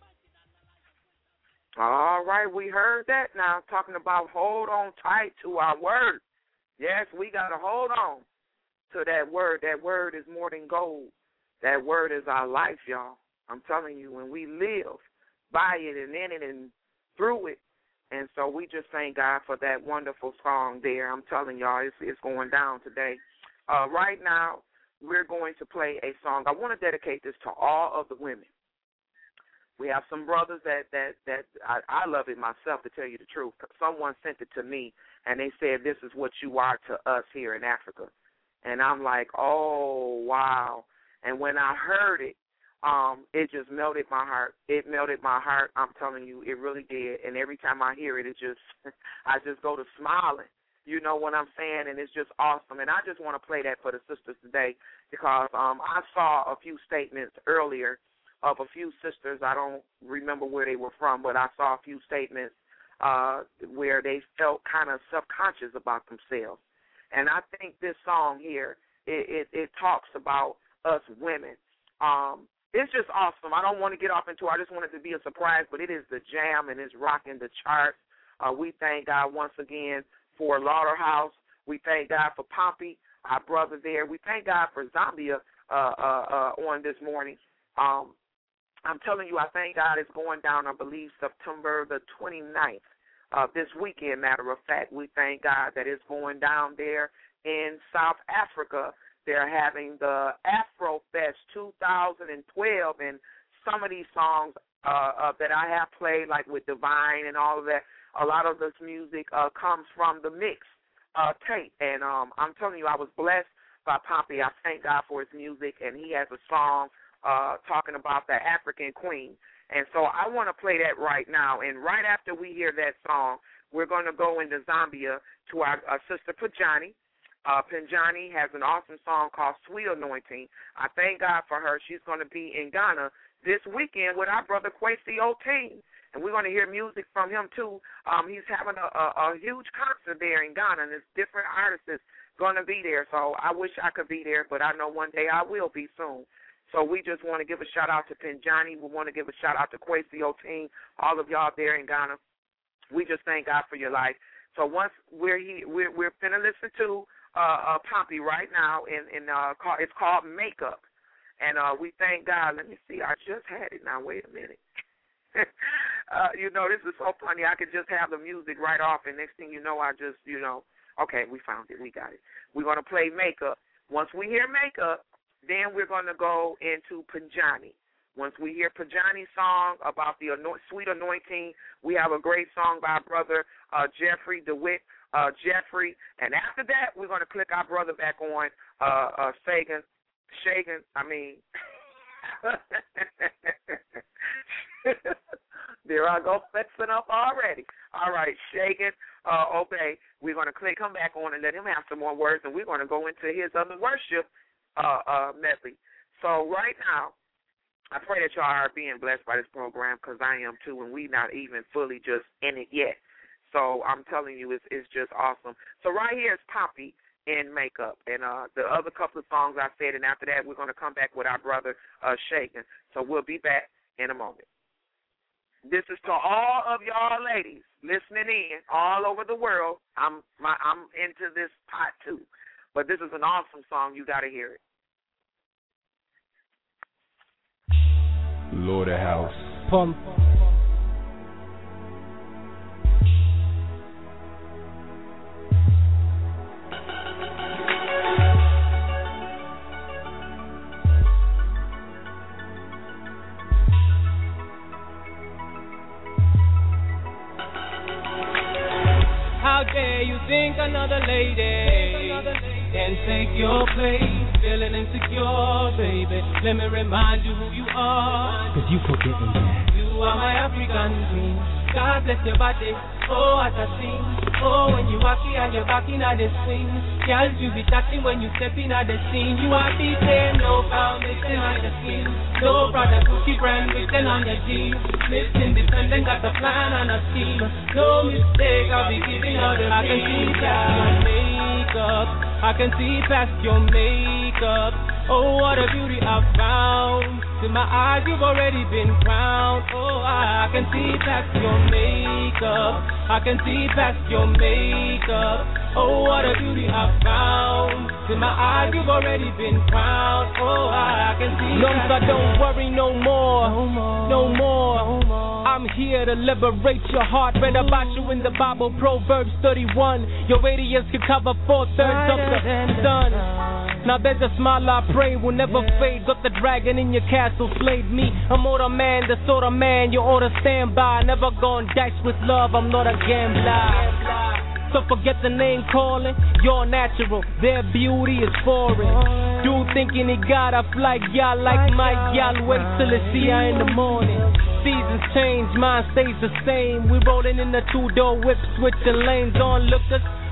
All right, we heard that now, talking about hold on tight to our word. Yes, we got to hold on to that word. That word is more than gold. That word is our life, y'all. I'm telling you, when we live by it and in it and through it. And so we just thank God for that wonderful song there. I'm telling y'all, it's, it's going down today. Uh, right now, we're going to play a song. I want to dedicate this to all of the women. We have some brothers that, that, that I, I love it myself, to tell you the truth. Someone sent it to me, and they said, this is what you are to us here in Africa. And I'm like, oh, wow. And when I heard it, um, it just melted my heart. It melted my heart. I'm telling you, it really did. And every time I hear it, it just, I just go to smiling. You know what I'm saying? And it's just awesome. And I just want to play that for the sisters today because um, I saw a few statements earlier of a few sisters. I don't remember where they were from, but I saw a few statements uh, where they felt kind of self-conscious about themselves. And I think this song here, it, it, it talks about us women. Um, it's just awesome. I don't want to get off into it. I just want it to be a surprise, but it is the jam, and it's rocking the charts. Uh, we thank God once again for Lauderhouse. We thank God for Pompey, our brother there. We thank God for Zambia uh, uh, uh, on this morning. Um, I'm telling you, I thank God it's going down, I believe, September the twenty-ninth. Uh, this weekend, matter of fact. We thank God that it's going down there in South Africa. They're having the Afro Fest two thousand twelve, and some of these songs uh, uh, that I have played, like with Divine and all of that, a lot of this music uh, comes from the mix uh, tape. And um, I'm telling you, I was blessed by Pompey. I thank God for his music, and he has a song uh, talking about the African Queen. And so I want to play that right now. And right after we hear that song, we're going to go into Zambia to our, our sister Pajani. Uh, Pinjani has an awesome song called Sweet Anointing. I thank God for her. She's going to be in Ghana this weekend with our brother Kwesi Oteen, and we're going to hear music from him too. Um, he's having a, a, a huge concert there in Ghana, and there's different artists going to be there. So I wish I could be there, but I know one day I will be soon. So we just want to give a shout-out to Pinjani. We want to give a shout-out to Kwesi Oteen, all of y'all there in Ghana. We just thank God for your life. So once we're here, we're, we're finna listen to Uh, uh, Pompey right now, in, in uh, call, it's called Makeup, and uh, we thank God. Let me see, I just had it now. Wait a minute. uh, you know, this is so funny. I could just have the music right off, and next thing you know, I just, you know, okay, we found it. We got it. We're going to play Makeup. Once we hear Makeup, then we're going to go into Pinjani. Once we hear Pinjani's song about the anoint, sweet anointing, we have a great song by our brother uh, Jeffrey DeWitt. Uh, Jeffrey, and after that, we're going to click our brother back on, uh, uh, Sagan, Shagan, I mean, there I go, fixing up already. All right, Shagan, uh, Obey, we're going to click him back on and let him have some more words, and we're going to go into his other worship uh, uh, medley. So right now, I pray that y'all are being blessed by this program, because I am too, and we not even fully just in it yet. So I'm telling you, it's, it's just awesome. So right here is Poppy in Makeup. And uh, the other couple of songs I said, and after that we're going to come back with our brother uh, Shagan. So we'll be back in a moment. This is to all of y'all ladies listening in all over the world. I'm my, I'm into this pot too. But this is an awesome song. You got to hear it. Lord of House. Pump. How dare you think another lady can take your place? Feeling insecure, baby. Let me remind you who you are. Cause you forgetting that. You are my African queen. God bless your body. Oh, as I sing. Oh, when you walk here and you're back in at the swing. Girls, you be touching when you step in at the scene. You are beaten, no foundation on the skin. No brother, cookie brand written on your jeans. Lives independent, got a plan and a scheme. No mistake, I'll be giving all the I can see past your makeup. I can see past your makeup. Oh, what a beauty I've found. To my eyes, you've already been crowned. Oh, I, I can see past your makeup. I can see past your makeup. Oh, what a beauty I've found. To my eyes, you've already been crowned. Oh, I, I can see past. No, don't worry no more. No more. No more. No more. I'm here to liberate your heart. Read about you in the Bible, Proverbs thirty-one. Your radiance can cover four-thirds of the sun. Now there's a smile I pray will never fade. Got the dragon in your castle, slayed me. I'm older man, the sort of man you ought to stand by. Never gone dice with love, I'm not a gambler. So forget the name calling, you're natural. Their beauty is foreign. Dude thinking he got a flight, y'all like Mike. Y'all wait till it's see ya in the morning. Seasons change, mine stays the same. We rolling in the two-door whip, switching lanes on lookers.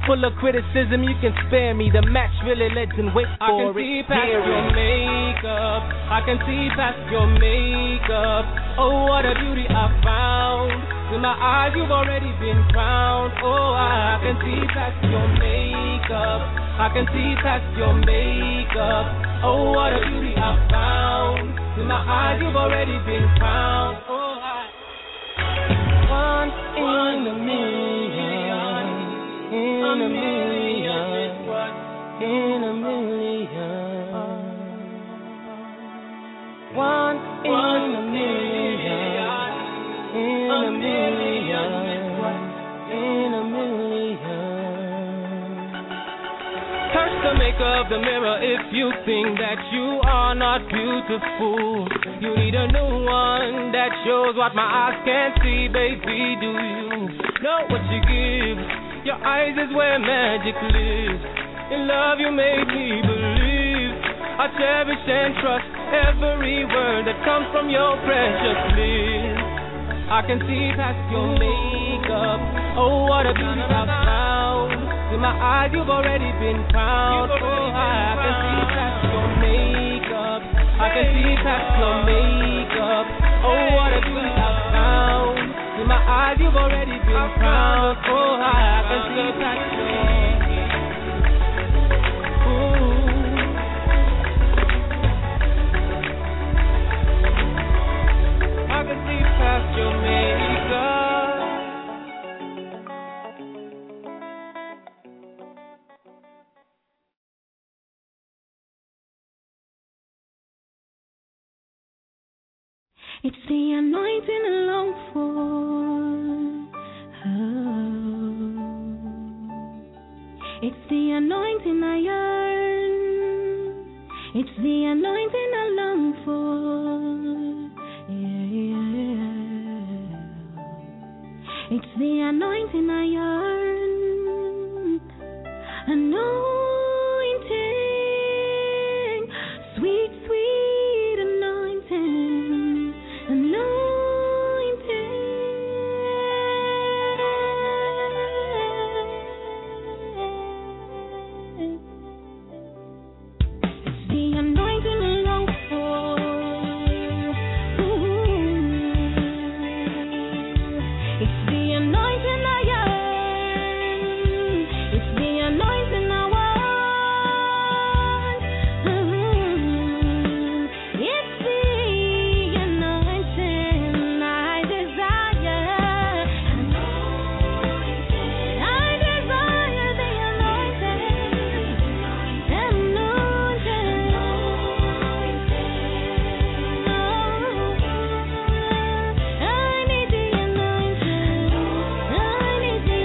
full of criticism, you can spare me. The match really legend, wait for it. I can see past your makeup. I can see past your makeup. Oh, what a beauty I found. To my eyes, you've already been crowned. Oh, I can see past your makeup. I can see past your makeup. Oh, what a beauty I found. To my eyes, you've already been crowned. Oh, I. One in a million. In a million. In a million. One in a million. In a million. In a million. Touch the make of the mirror if you think that you are not beautiful. You need a new one that shows what my eyes can't see, baby. Do you know what you give? Your eyes is where magic lives. In love you make me believe. I cherish and trust every word that comes from your precious lips. I can see past your makeup. Oh, what a beauty I found. In my eyes, you've already been found. Oh, I can see past your makeup. I can see past your makeup. Oh, what a beauty I found. In my eyes, you've already been found. Oh, I can see past your Ooh. I can see past your makeup. It's the anointing I long for. Oh. It's the anointing I yearn. It's the anointing I long for. Yeah, yeah. It's the anointing I yearn. Anointing, sweet, sweet anointing. Anointing. It's the anointing I long for. Ooh. It's the anointing I yearn. It's the anointing I want. Ooh. It's the anointing I desire. I desire the anointing. Anointing. Oh, I need the anointing. I need the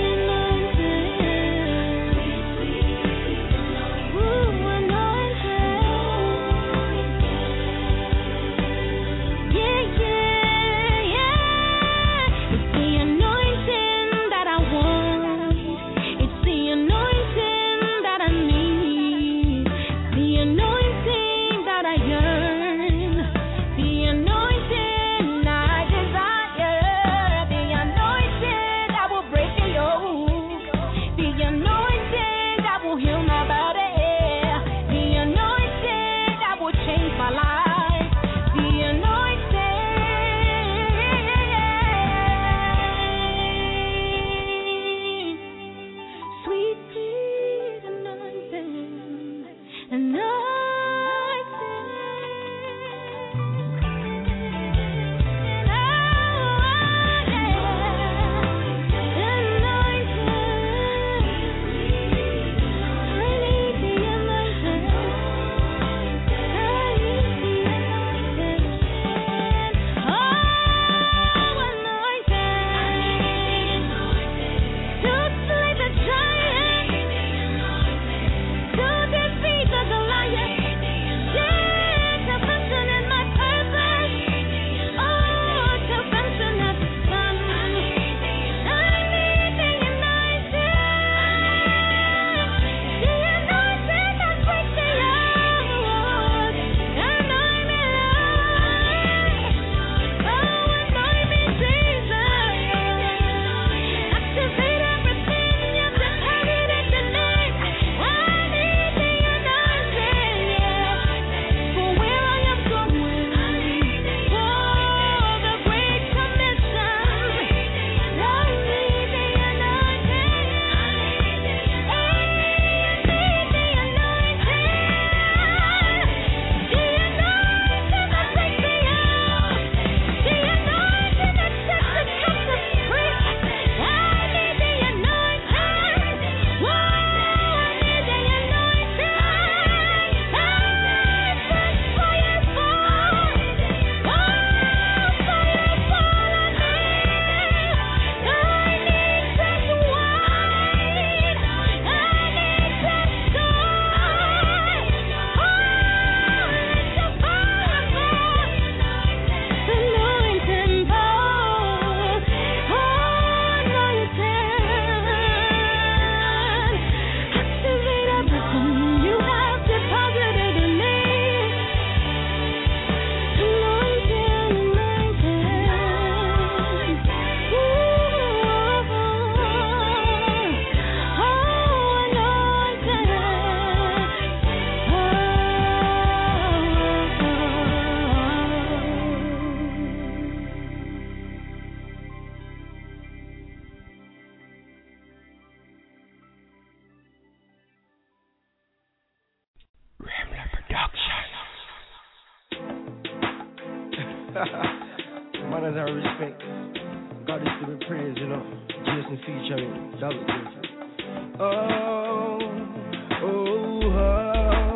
anointing. Ooh, anointing. Yeah, yeah, yeah. It's the anointing that I want. It's the anointing that I need. The anointing that I yearn. The anointing I desire. The anointing that will break the yoke. The anointing that will heal my body. The anointing that will change my life. The anointing. Sweet, sweet anointing. Anointing. Oh, yeah. Anointing. Man of our respect. God is to be praised, you know. Jason featuring Double J. Oh, oh, oh.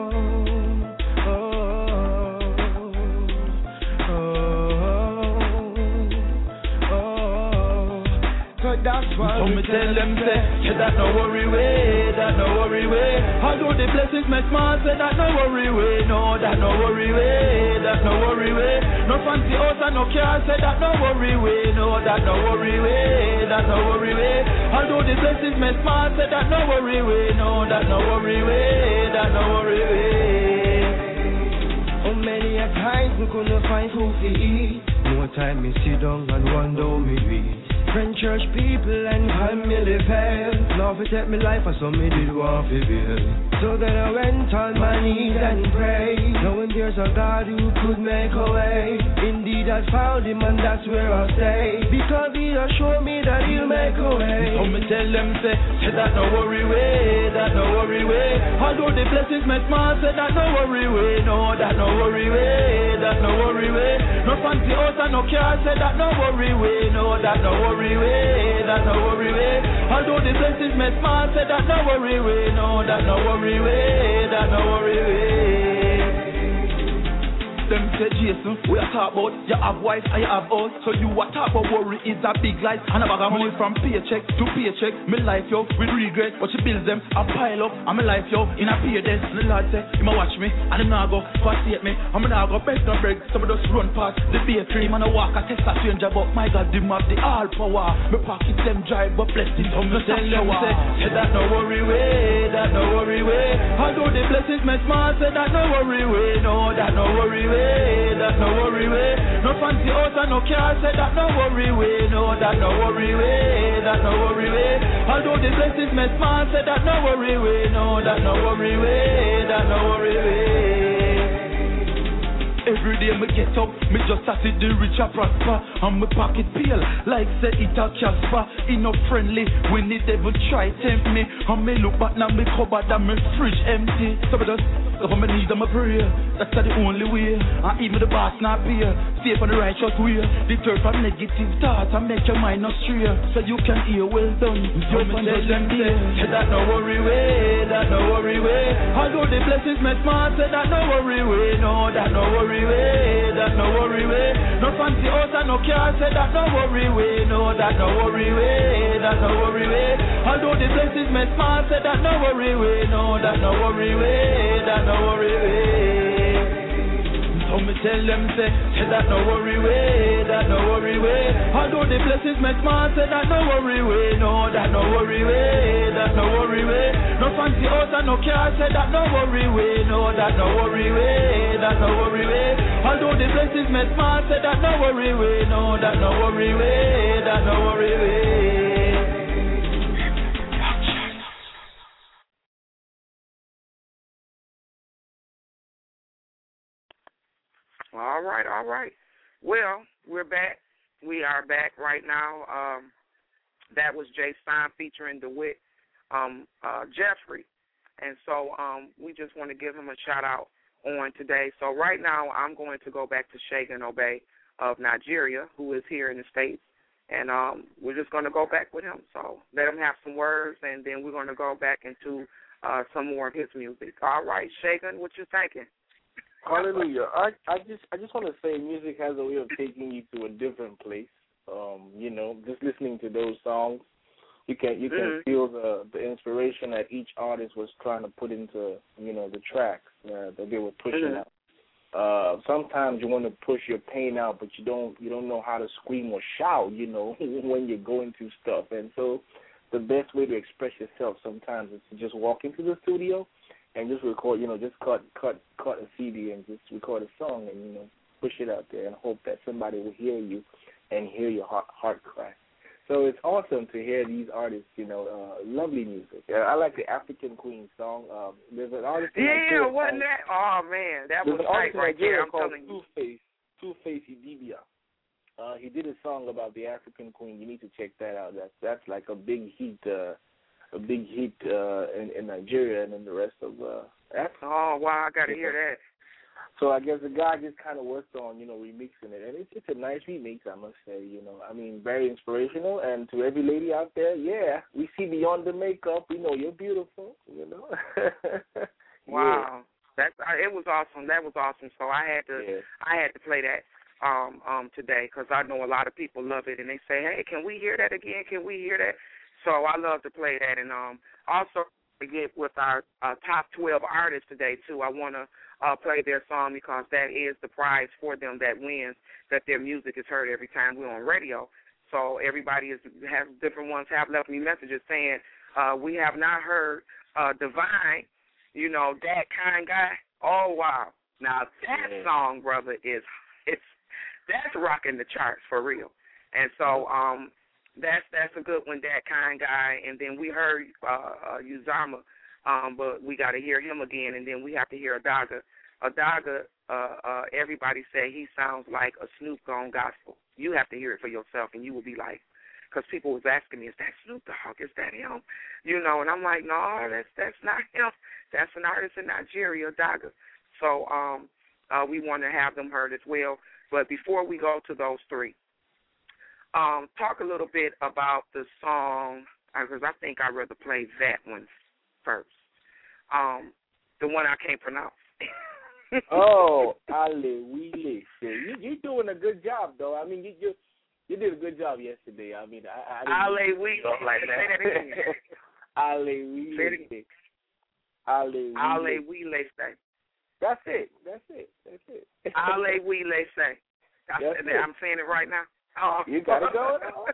That's why so me tell them say, say that no worry way, that no worry way. Although the blessings make small, say that no worry way, no, that no worry way, that no worry way. No fancy house and no car, say that no worry way, no, that no worry way, that no worry way. Although the blessings make small, say that no worry way, no, that no worry way, that no worry way. How many a times we couldn't find food to eat? More time me sit down and wonder how me read. Friend, church people and family pals. Now if take me life or so me did want to build. So then I went on my knees and prayed, knowing there's a God who could make a way. Indeed I found him and that's where I'll stay, because he has shown me that he'll make a way. So me tell them say, say that no worry way, that no worry way. Although the blessings make small, say that no worry way, no, that no worry way, that no worry way. No fancy house and no car, say that no worry way, no, that no worry way, that no worry way. Although the blessings may small, say that no worry way, no, that no worry way, that no worry way. Them say Jason, we are talk about you have wife and you have house. So you are talk about worry is a big lie. And I bag of money from paycheck to paycheck. Me life yo with regret, but you build them a pile up. And me life yo in a pay desk. And the Lord say, you ma watch me and him now go forsake me. And me now go beg no break. Some of just run past the bakery. Man I walk a test a stranger, but my God him have the all power. Me pocket them dry, but blessings from the tell them say, say that no worry way, that no worry way. Although the blessings may small, say that no worry way, no, that no worry way. That no worry way. No fancy house and no car, say that no worry way, no, that no worry way, that no worry way. Although the blessings may small, say that no worry way, no, that no worry way, that no worry way. Every day me get up, me just a see the rich a prosper. And me pocket peel, like say it a Casper. Enough friendly, when it ever try tempt me. And me look back now me cupboard and me fridge empty. So me just go for me knees and my prayer. That's the only way. And even the boss not pay. Safe on the righteous way. Deter from negative thoughts and make your mind not stray. So you can hear well done. You me tell them say, say that no worry way, that no worry way. Although the blessings may small, say that no worry way, no, that no worry way, that no worry way. No fancy house and no car, say that no worry way, no, that no worry way, that no worry way. Although the blessings may small, say that no worry way, no, that no worry way, that no worry way. So me tell them say, say that no worry way, that no worry way. Although the blessings may small, say that no worry way, no, that no worry way, that no worry way. No fancy house and no car, say that no worry way, no, that no worry way, that no worry way. Although the blessings may small, say that no worry way, no, that no worry way, that no worry way. All right, all right. Well, we're back. We are back right now. Um, that was Jay Stein featuring DeWitt um, uh, Jeffrey. And so um, we just want to give him a shout-out on today. So right now I'm going to go back to Shagan Obey of Nigeria, who is here in the States. And um, we're just going to go back with him. So let him have some words, and then we're going to go back into uh, some more of his music. All right, Shagan, what you thinking? Hallelujah. I, I just I just want to say music has a way of taking you to a different place. Um, you know, just listening to those songs, you can you can mm-hmm. feel the, the inspiration that each artist was trying to put into, you know, the tracks uh, that they were pushing mm-hmm. out. Uh, sometimes you want to push your pain out, but you don't you don't know how to scream or shout, you know, when you're going through stuff. And so the best way to express yourself sometimes is to just walk into the studio and just record, you know, just cut cut cut a C D and just record a song and, you know, push it out there and hope that somebody will hear you and hear your heart, heart cry. So it's awesome to hear these artists, you know, uh, lovely music. Uh, I like the African Queen song. Um, there's an artist in Yeah, Nigeria wasn't called, that? Oh, man, that was right right there. I'm called telling you. Two-Face, Two-Face Idibia. Uh, he did a song about the African Queen. You need to check that out. That's that's like a big heat, uh, a big heat uh, in, in Nigeria and in the rest of uh, Africa. Oh, wow, I got to hear that. So I guess the guy just kind of worked on, you know, remixing it. And it's, it's a nice remix, I must say, you know. I mean, very inspirational. And to every lady out there, yeah, we see beyond the makeup. We know you're beautiful, you know. Wow. Yeah. That's, it was awesome. That was awesome. So I had to yeah. I had to play that um, um, today because I know a lot of people love it. And they say, hey, can we hear that again? Can we hear that? So I love to play that. And um, also to get with our uh, top twelve artists today, too, I want to Uh, play their song because that is the prize for them that wins, that their music is heard every time we're on radio. So everybody is have different ones have left me messages saying uh, we have not heard uh, Divine, you know, that kind guy. Oh wow! Now that yeah. song, brother, is it's that's rocking the charts for real. And so um, that's that's a good one, that kind guy. And then we heard uh, uh, Uzama. Um, but we got to hear him again, and then we have to hear Adaga. Adaga, uh, uh, everybody say he sounds like a Snoop Gone gospel. You have to hear it for yourself, and you will be like, because people was asking me, is that Snoop Dogg? Is that him? You know, and I'm like, no, that's that's not him. That's an artist in Nigeria, Adaga. So um, uh, we want to have them heard as well. But before we go to those three, um, talk a little bit about the song, because I think I'd rather play that one first. Um, the one I can't pronounce. Oh, Ale Wile. You you're doing a good job though. I mean, you you, you did a good job yesterday. I mean, I, I Ale Wile. Like that. Say that again. Ale Wile. Ale Wile. Ale Wile say. That's it. That's it. That's it. Ale Wile say. I, That's it. I'm saying it right now. Oh. You got it going on.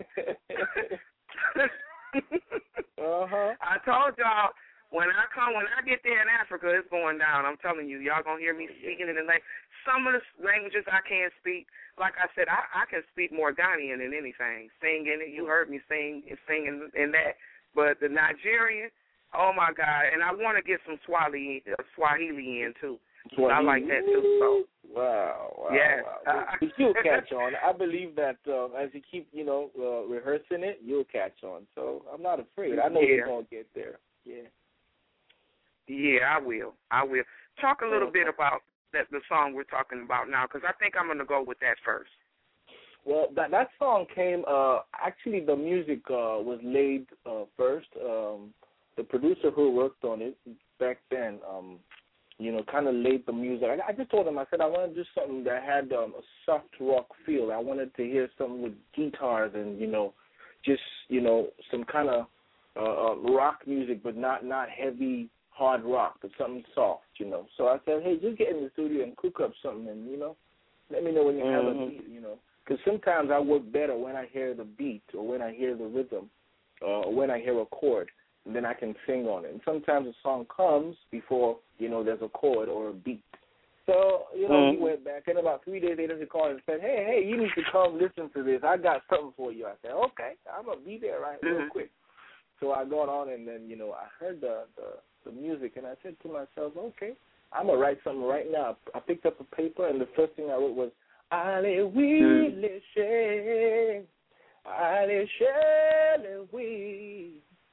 uh-huh. I told y'all, when I come, when I get there in Africa, it's going down. I'm telling you, y'all going to hear me speaking in the language. Some of the languages I can't speak. Like I said, I, I can speak more Ghanaian than anything. Singing it, you heard me sing singing in that. But the Nigerian, oh, my God. And I want to get some Swahili, uh, Swahili in, too. Swahili. I like that, too. So. Wow, wow, yeah. wow. But you'll catch on. I believe that uh, as you keep, you know, uh, rehearsing it, you'll catch on. So I'm not afraid. I know yeah. you're going to get there. Yeah. Yeah, I will. I will. Talk a little bit about that, the song we're talking about now, because I think I'm going to go with that first. Well, that that song came, uh, actually the music uh, was laid uh, first. Um, the producer who worked on it back then, um, you know, kind of laid the music. I, I just told him, I said, I want to do something that had um, a soft rock feel. I wanted to hear something with guitars and, you know, just, you know, some kind of uh, uh, rock music, but not, not heavy, hard rock, but something soft, you know. So I said, hey, just get in the studio and cook up something and, you know, let me know when you have mm-hmm. a beat, you know. Because sometimes I work better when I hear the beat or when I hear the rhythm uh, or when I hear a chord, and then I can sing on it. And sometimes a song comes before, you know, there's a chord or a beat. So, you know, mm-hmm. we went back, and about three days later he called and said, hey, hey, you need to come listen to this. I got something for you. I said, okay, I'm going to be there right mm-hmm. real quick. So I got on, and then, you know, I heard the, the, the music, and I said to myself, okay, I'm going to write something right now. I picked up a paper, and the first thing I wrote was, Ale wile she, ale she le wi,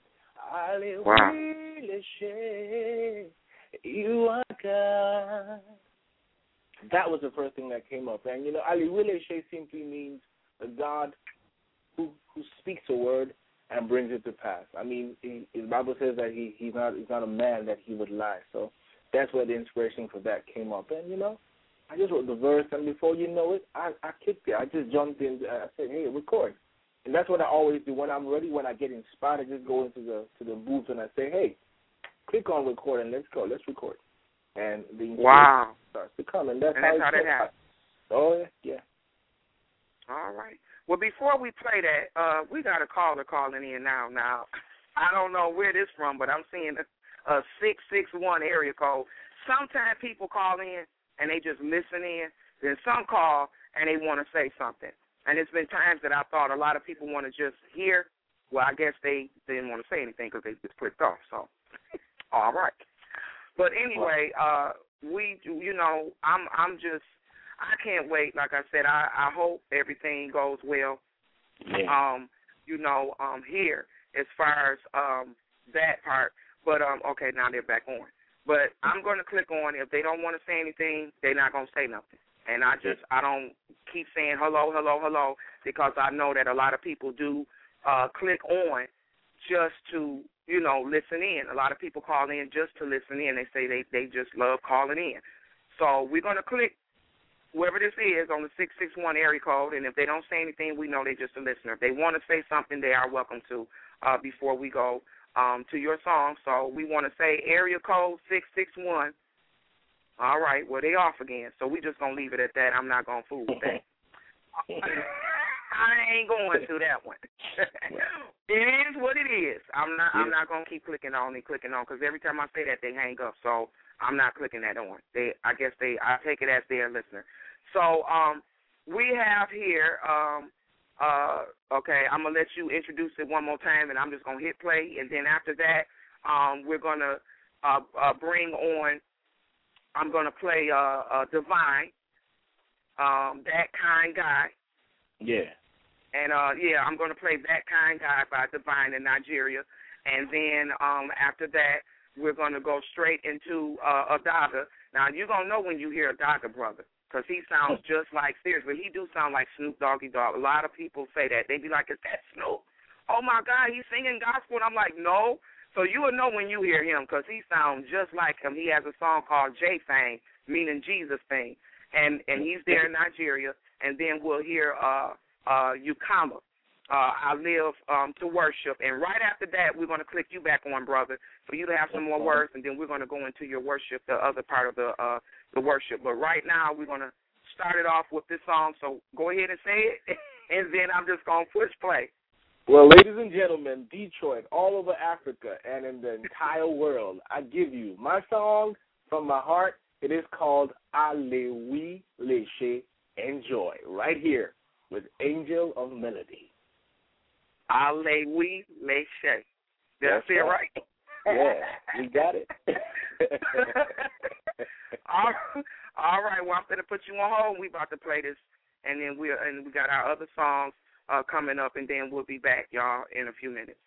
ale wile she, you are God. That was the first thing that came up, and you know, Ale wile she simply means a God who who speaks a word and brings it to pass. I mean, he, the Bible says that he he's not he's not a man that he would lie. So that's where the inspiration for that came up, and you know. I just wrote the verse, and before you know it, I, I kicked it. I just jumped in. I said, hey, record. And that's what I always do. When I'm ready, when I get inspired, I just go into the to the booth, and I say, hey, click on record, and let's go. Let's record. And the wow. starts to come. And that's, and that's how, how that happens. Oh, yeah. yeah. All right. Well, before we play that, uh, we got a caller calling in now. Now, I don't know where this from, but I'm seeing a, a six six one area code. Sometimes people call in, and they just listen in. Then some call, and they want to say something. And it's been times that I thought a lot of people want to just hear. Well, I guess they didn't want to say anything because they just clicked off. So, all right. But anyway, uh, we, you know, I'm, I'm just, I can't wait. Like I said, I, I hope everything goes well. Yeah. Um, you know, um, here as far as um that part. But um, okay, now they're back on. But I'm going to click on. If they don't want to say anything, they're not going to say nothing. And I just, I don't keep saying hello, hello, hello, because I know that a lot of people do uh, click on just to, you know, listen in. A lot of people call in just to listen in. They say they, they just love calling in. So we're going to click whoever this is on the six six one area code, and if they don't say anything, we know they're just a listener. If they want to say something, they are welcome to uh, before we go um, to your song. So we want to say area code six six one. All right, well, they off again, so we just going to leave it at that. I'm not going to fool with that. I ain't going to that one. It is what it is. I'm not I'm not going to keep clicking on and clicking on, because every time I say that, they hang up, so I'm not clicking that on. They, I guess they, I take it as their listener. So um, we have here, um, uh, okay, I'm going to let you introduce it one more time, and I'm just going to hit play, and then after that, um, we're going to uh, uh, bring on, I'm going to play uh, uh, Divine, um, That Kind Guy. Yeah. And, uh, yeah, I'm going to play That Kind Guy by Divine in Nigeria. And then um, after that, we're going to go straight into uh, Adaga. Now, you're going to know when you hear Adaga, brother, because he sounds just like, seriously, he do sound like Snoop Doggy Dogg. A lot of people say that. They be like, is that Snoop? Oh, my God, he's singing gospel. And I'm like, no. So you will know when you hear him, because he sounds just like him. He has a song called J-Fang, meaning Jesus Thing. And and he's there in Nigeria. And then we'll hear uh, uh, Ukama, uh, I Live um, to Worship. And right after that, we're going to click you back on, brother, for you to have some more words. And then we're going to go into your worship, the other part of the uh, the worship. But right now, we're going to start it off with this song. So go ahead and say it, and then I'm just going to push play. Well, ladies and gentlemen, Detroit, all over Africa, and in the entire world, I give you my song from my heart. It is called Alewi Leshe Enjoy, right here with Angel of Melody. Alewi Leshe. Did I say it right? Yeah, you got it. all, all right, well, I'm going to put you on hold. We about to play this, and then we and we got our other songs Uh, coming up, and then we'll be back, y'all, in a few minutes.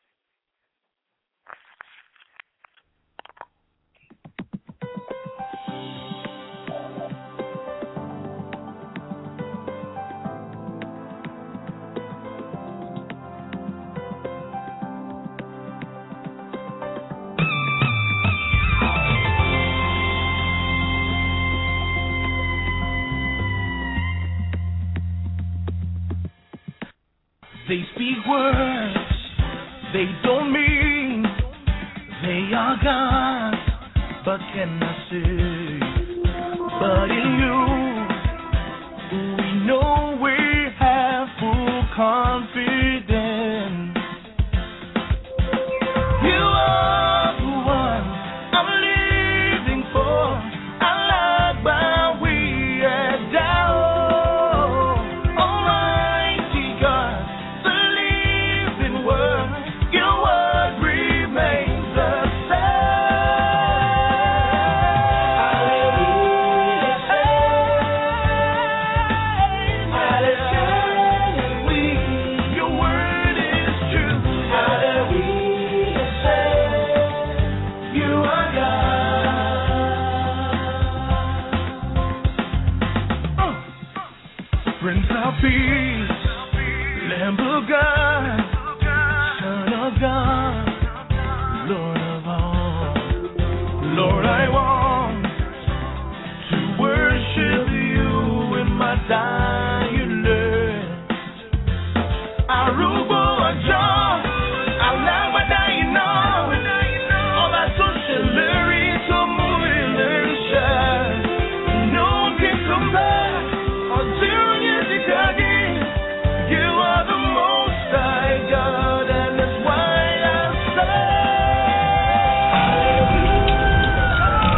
They speak words they don't mean, they are gods, but can I say, but in you, we know we have full confidence. You are the one I'm living for, I like by we are down. Lamb of God, Son of God, Lord of all. Lord, I want to worship you in my dying life. Arubo Aja, Allah Wadai no, all that social lyrics to moving and shine. No one can compare until you're the God. You are the most high God, and that's why I say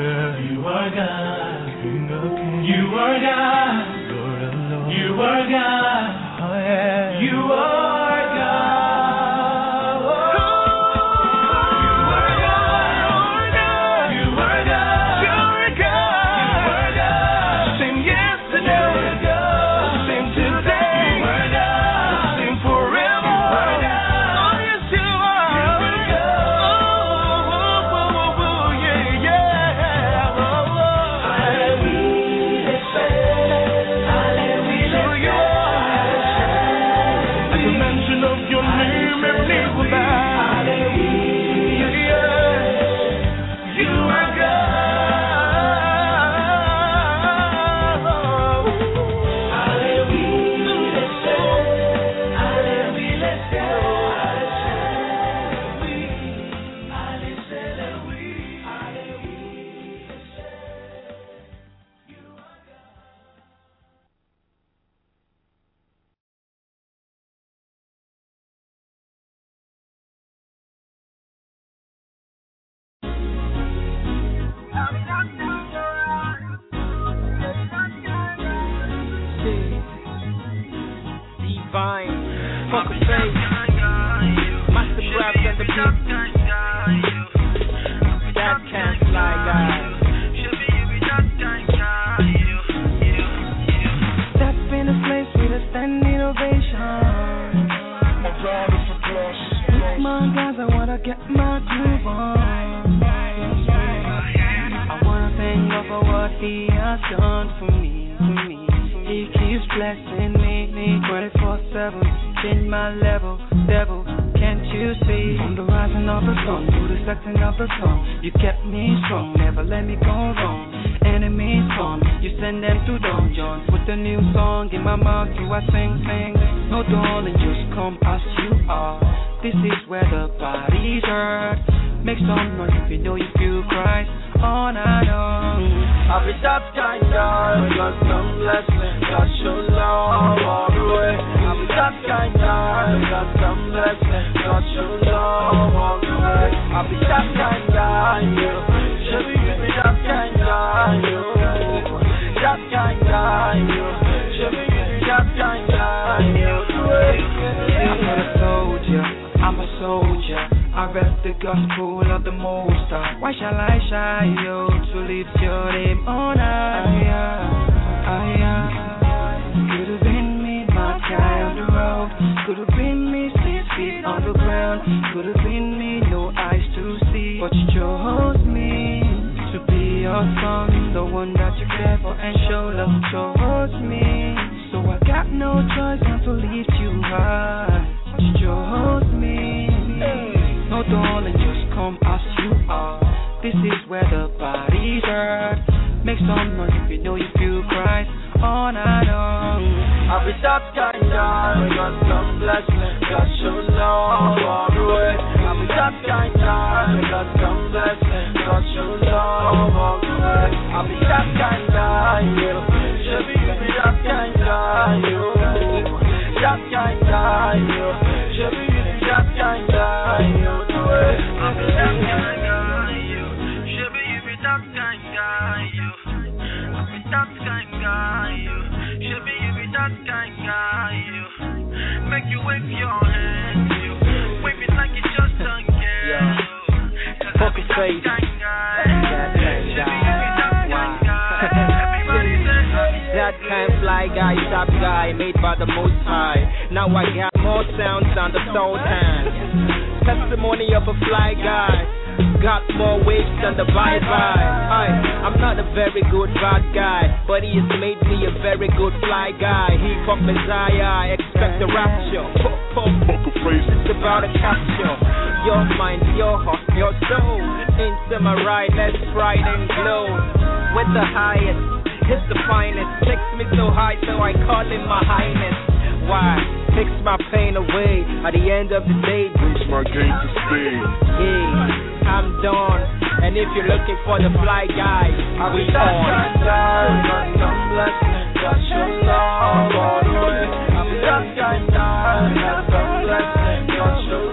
You are God. You are God. You are God. You are God.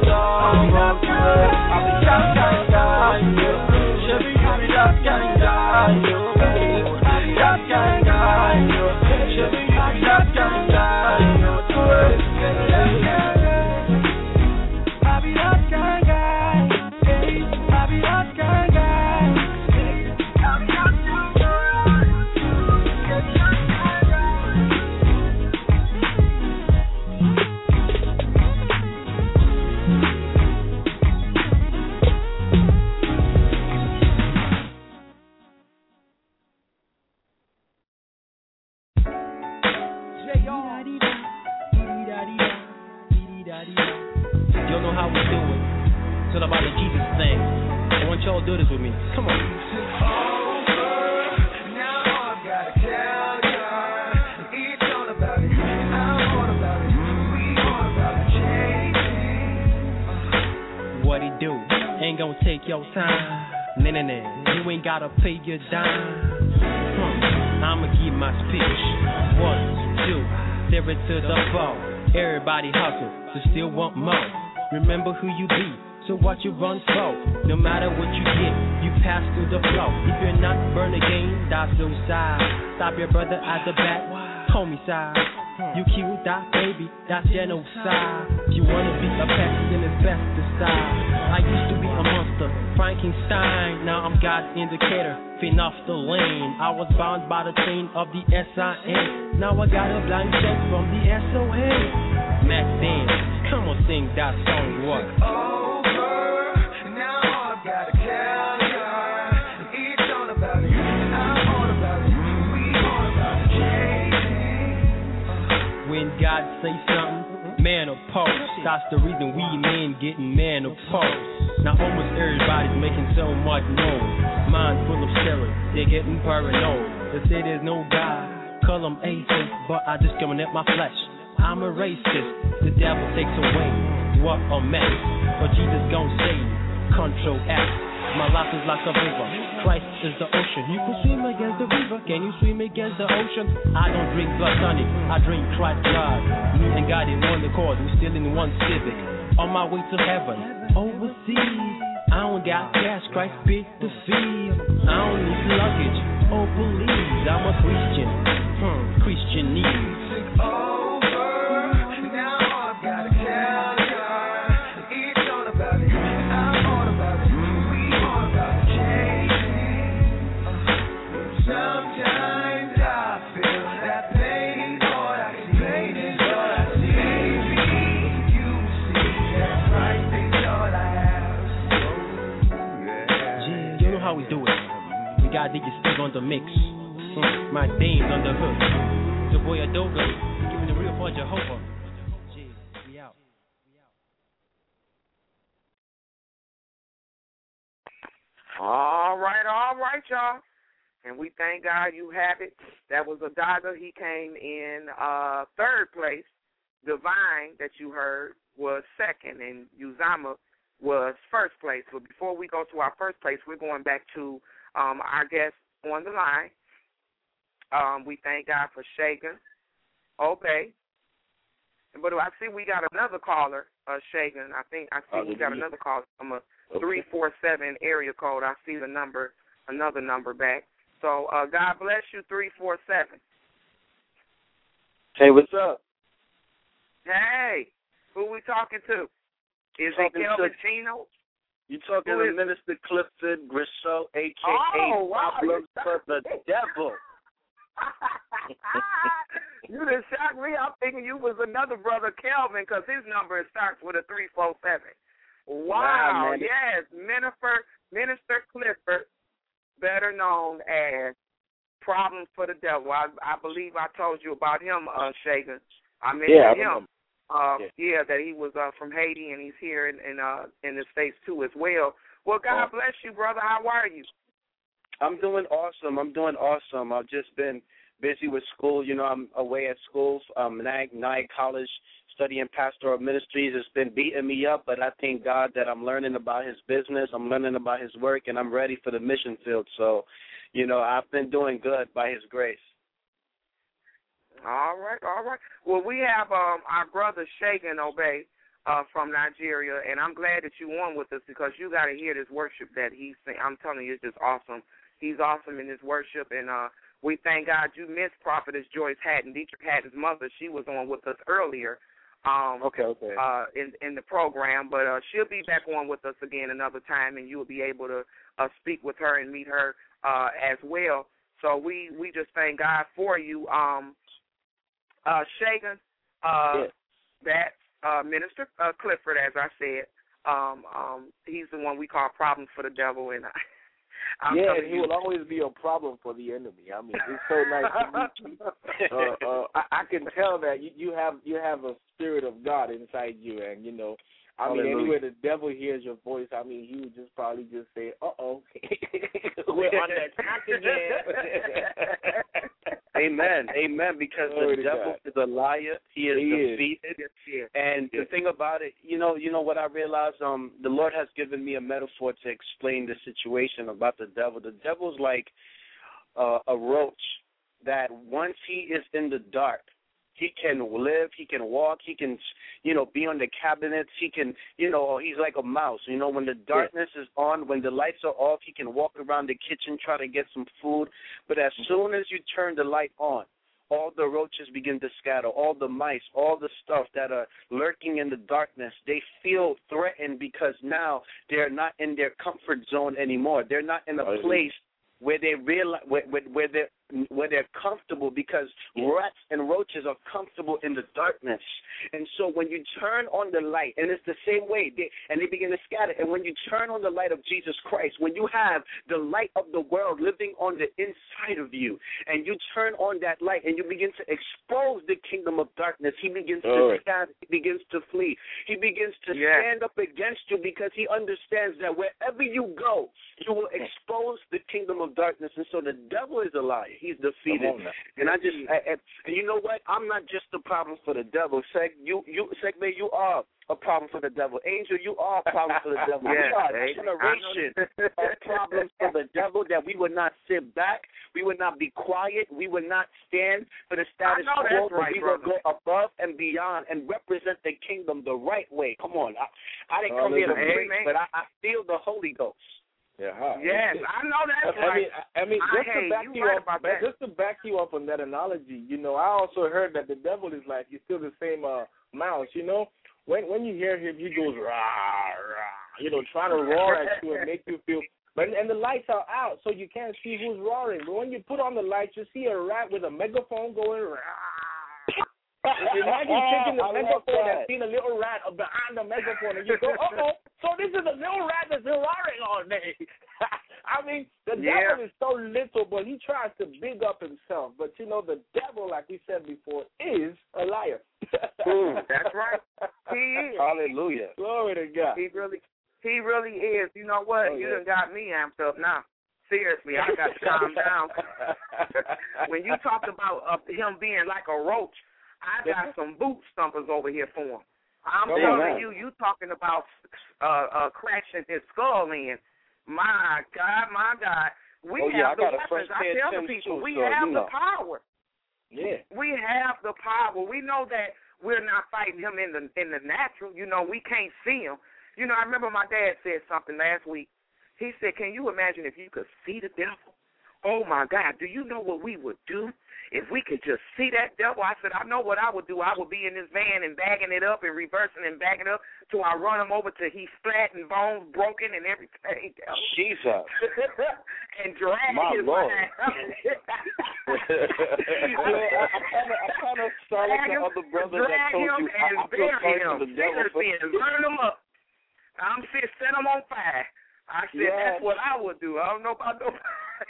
I'll be that kind guy, you. Chevy, you be that kind guy. Y'all know how we do it. It's all about the Jesus thing. I want y'all to do this with me. Come on. What he do? Ain't gonna take your time. Nah, nah, nah. You ain't gotta pay your dime. Hmm. I'ma give my speech. One, two, stare it to the ball. Everybody hustle, so still want more. Remember who you be, so what you run for. No matter what you get, you pass through the flow. If you're not burn again, that's no side. Stop your brother at the back, homicide. You killed that baby, that's genocide. If you wanna be a pest, then it's best to stop. I used to be a monster, Frankenstein. Now I'm God's indicator, fin off the lane. I was bound by the chain of the S I N. Now I got a blank check from the S O N. Mac Dan, come on, sing that song, what? Over, now I've got to tell ya, it's all about you, I'm all about you, we all about changing. When God say something, man oppose. That's the reason we men getting man opposed. Now almost everybody's making so much noise. Mind full of steroids, they're getting paranoid. They say there's no God, call them atheists, but I discriminate my flesh. I'm a racist, the devil takes away, what a mess. But Jesus gon' save, control F. My life is like a river, Christ is the ocean. You can swim against the river, can you swim against the ocean? I don't drink blood tonic, I drink Christ blood. Me and God in one accord, we still in one civic. On my way to heaven, overseas. I don't got cash, Christ paid the fees. I don't need luggage, oh please. I'm a Christian, hmm, Christian needs. How we do it. We got D J Steve on the mix. Mm, my dame's on the hook. The boy Adoga, giving the real for Jehovah. Gee, we out. All right, all right, y'all. And we thank God you have it. That was Adaga. He came in uh, third place. Divine, that you heard, was second. And Uzama was first place. But before we go to our first place, we're going back to um, our guest on the line. Um, we thank God for Shagan, Obey. But I see we got another caller, uh, Shagan. I think I see we got another caller from a three four seven area code. I see the number, another number back. So uh, God bless you, three four seven. Hey, what's up? Hey, who we talking to? Is it Kelvin Chino? You talking to Minister Clifford Grisseau, a k a. Oh, wow. Problem for the Devil. You just shocked me. I'm thinking you was another brother, Kelvin, because his number starts with a three four seven. Wow, wow yes, Minister, Minister Clifford, better known as Problem for the Devil. I, I believe I told you about him, uh, Shagan. I mentioned yeah, him. Uh, yeah. yeah, that he was uh, from Haiti, and he's here in in, uh, in the States, too, as well. Well, God bless you, brother. How are you? I'm doing awesome. I'm doing awesome. I've just been busy with school. You know, I'm away at school, um, N A G, N I G College, studying pastoral ministries. It's been beating me up, but I thank God that I'm learning about his business. I'm learning about his work, and I'm ready for the mission field. So, you know, I've been doing good by his grace. All right, all right. Well, we have um, our brother Shagan Obey uh, from Nigeria, and I'm glad that you on with us because you got to hear this worship that he's saying. I'm telling you, it's just awesome. He's awesome in his worship, and uh, we thank God you missed Prophetess Joyce Hatton, Dietrich Hatton's mother. She was on with us earlier um, okay, okay. Uh, in, in the program, but uh, she'll be back on with us again another time, and you will be able to uh, speak with her and meet her uh, as well. So we, we just thank God for you. Um, Uh, Shagan, uh, yes. that uh, Minister uh, Clifford, as I said, um, um, he's the one we call Problems for the Devil, and I, I'm yeah, telling he you. will always be a problem for the enemy. I mean, it's so nice to meet you. Uh, uh, I, I can tell that you, you have you have a spirit of God inside you, and you know, I mean, Hallelujah. anywhere the devil hears your voice, I mean, he would just probably just say, "Uh oh, we're on that track again." Amen, amen. Because Glory the to devil God. is a liar. He is He is. defeated. Yes, yes. And Yes. the thing about it, you know, you know what I realized. Um, the Lord has given me a metaphor to explain the situation about the devil. The devil's like uh, a roach that once he is in the dark, he can live, he can walk, he can, you know, be on the cabinets. He can, you know, he's like a mouse. You know, when the darkness is on, when the lights are off, he can walk around the kitchen, try to get some food. But as soon as you turn the light on, all the roaches begin to scatter, all the mice, all the stuff that are lurking in the darkness, they feel threatened because now they're not in their comfort zone anymore. They're not in a place where they realize where, where, where they're where they're comfortable, because rats and roaches are comfortable in the darkness. And so when you turn on the light, and it's the same way, they, and they begin to scatter, and when you turn on the light of Jesus Christ, when you have the light of the world living on the inside of you, and you turn on that light and you begin to expose the kingdom of darkness, he begins All to right. scatter, he begins to flee. He begins to Yes. stand up against you because he understands that wherever you go, you will expose the kingdom of darkness. And so the devil is a liar. He's defeated. And I just, I, and you know what? I'm not just the problem for the devil. Seg, you, you, Segme, you are a problem for the devil. Angel, you are a problem for the devil. Yes, we are a baby. generation of problems for the devil that we would not sit back, we would not be quiet, we would not stand for the status I know quo, that's but right, we brother. will go above and beyond and represent the kingdom the right way. Come on. I, I didn't come here to Hallelujah. preach, but I, I feel the Holy Ghost. Yeah, huh. Yes, I know that's I right. mean, I, I mean, I- just hey, to back you you right up, about man, that. just to back you up on that analogy, you know, I also heard that the devil is like he's still the same uh, mouse. You know, when when you hear him, he goes rah rah, you know, trying to roar at you and make you feel. But and the lights are out, so you can't see who's roaring. But when you put on the lights, you see a rat with a megaphone going rah. Imagine taking the I love megaphone that. and seeing a little rat behind the megaphone, and you go, uh oh, so this is a little rat that's roaring all day. I mean, the Yeah. devil is so little, but he tries to big up himself. But you know, the devil, like we said before, is a liar. Mm. That's right. He is. Hallelujah. Glory to God. He really, he really is. You know what? Oh, you yeah. done got me amped up now. Seriously, I got to calm down. When you talked about uh, him being like a roach, I got some boot stumpers over here for him. I'm Come telling on. you, you talking about uh, uh, crashing his skull in. My God, my God. We Oh, yeah, have I the got a weapons. fresh I pair of tell the Timbs, people, too, we so have you the know. power. Yeah. We have the power. We know that we're not fighting him in the in the natural. You know, we can't see him. You know, I remember my dad said something last week. He said, can you imagine if you could see the devil? Oh, my God, do you know what we would do if we could just see that devil? I said, I know what I would do. I would be in this van and bagging it up and reversing and backing up till I run him over till he's flat and bones broken and everything. Jesus. And drag My his Lord. ass. You know, I kind of, I kind of sound like the other brother that drag told him you, I, and I feel bury sorry him. for the devil. Seriously, and burn him up. I'm saying set him on fire. I said, Yes. that's what I would do. I don't know about nobody.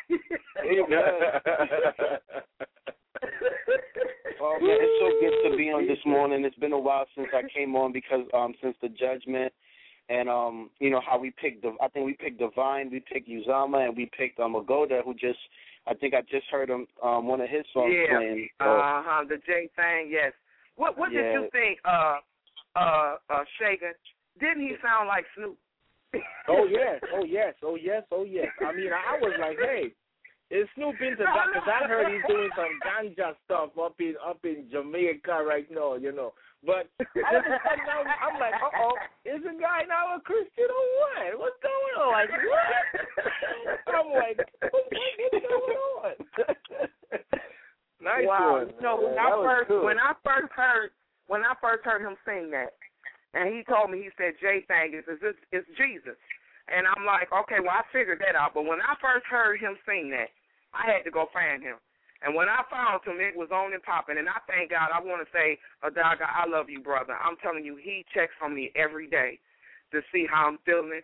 Oh man, it's so good to be on this morning. It's been a while since I came on because um since the judgment and um you know how we picked the I think we picked Divine, we picked Uzama, and we picked um Agoda, who just I think I just heard him um one of his songs yeah. playing. So, Uh huh. The J thing, yes. What what Yeah. did you think, uh uh uh Shagan? Didn't he sound like Snoop? Oh yes, oh yes, oh yes, oh yes. I mean, I was like, hey, is Snoop into that? Because I heard he's doing some ganja stuff up in up in Jamaica right now, you know. But all of a sudden, I'm, I'm like, uh oh, is the guy now a Christian or what? What's going on? Like what? I'm like, what, what's going on? Nice wow. one. No, when man. I That was first cool. when I first heard when I first heard him sing that, and he told me, he said, J thing is it's, it's Jesus. And I'm like, okay, well, I figured that out. But when I first heard him sing that, I had to go find him. And when I found him, it was on and popping. And I thank God. I want to say, Adaga, I love you, brother. I'm telling you, he checks on me every day to see how I'm feeling.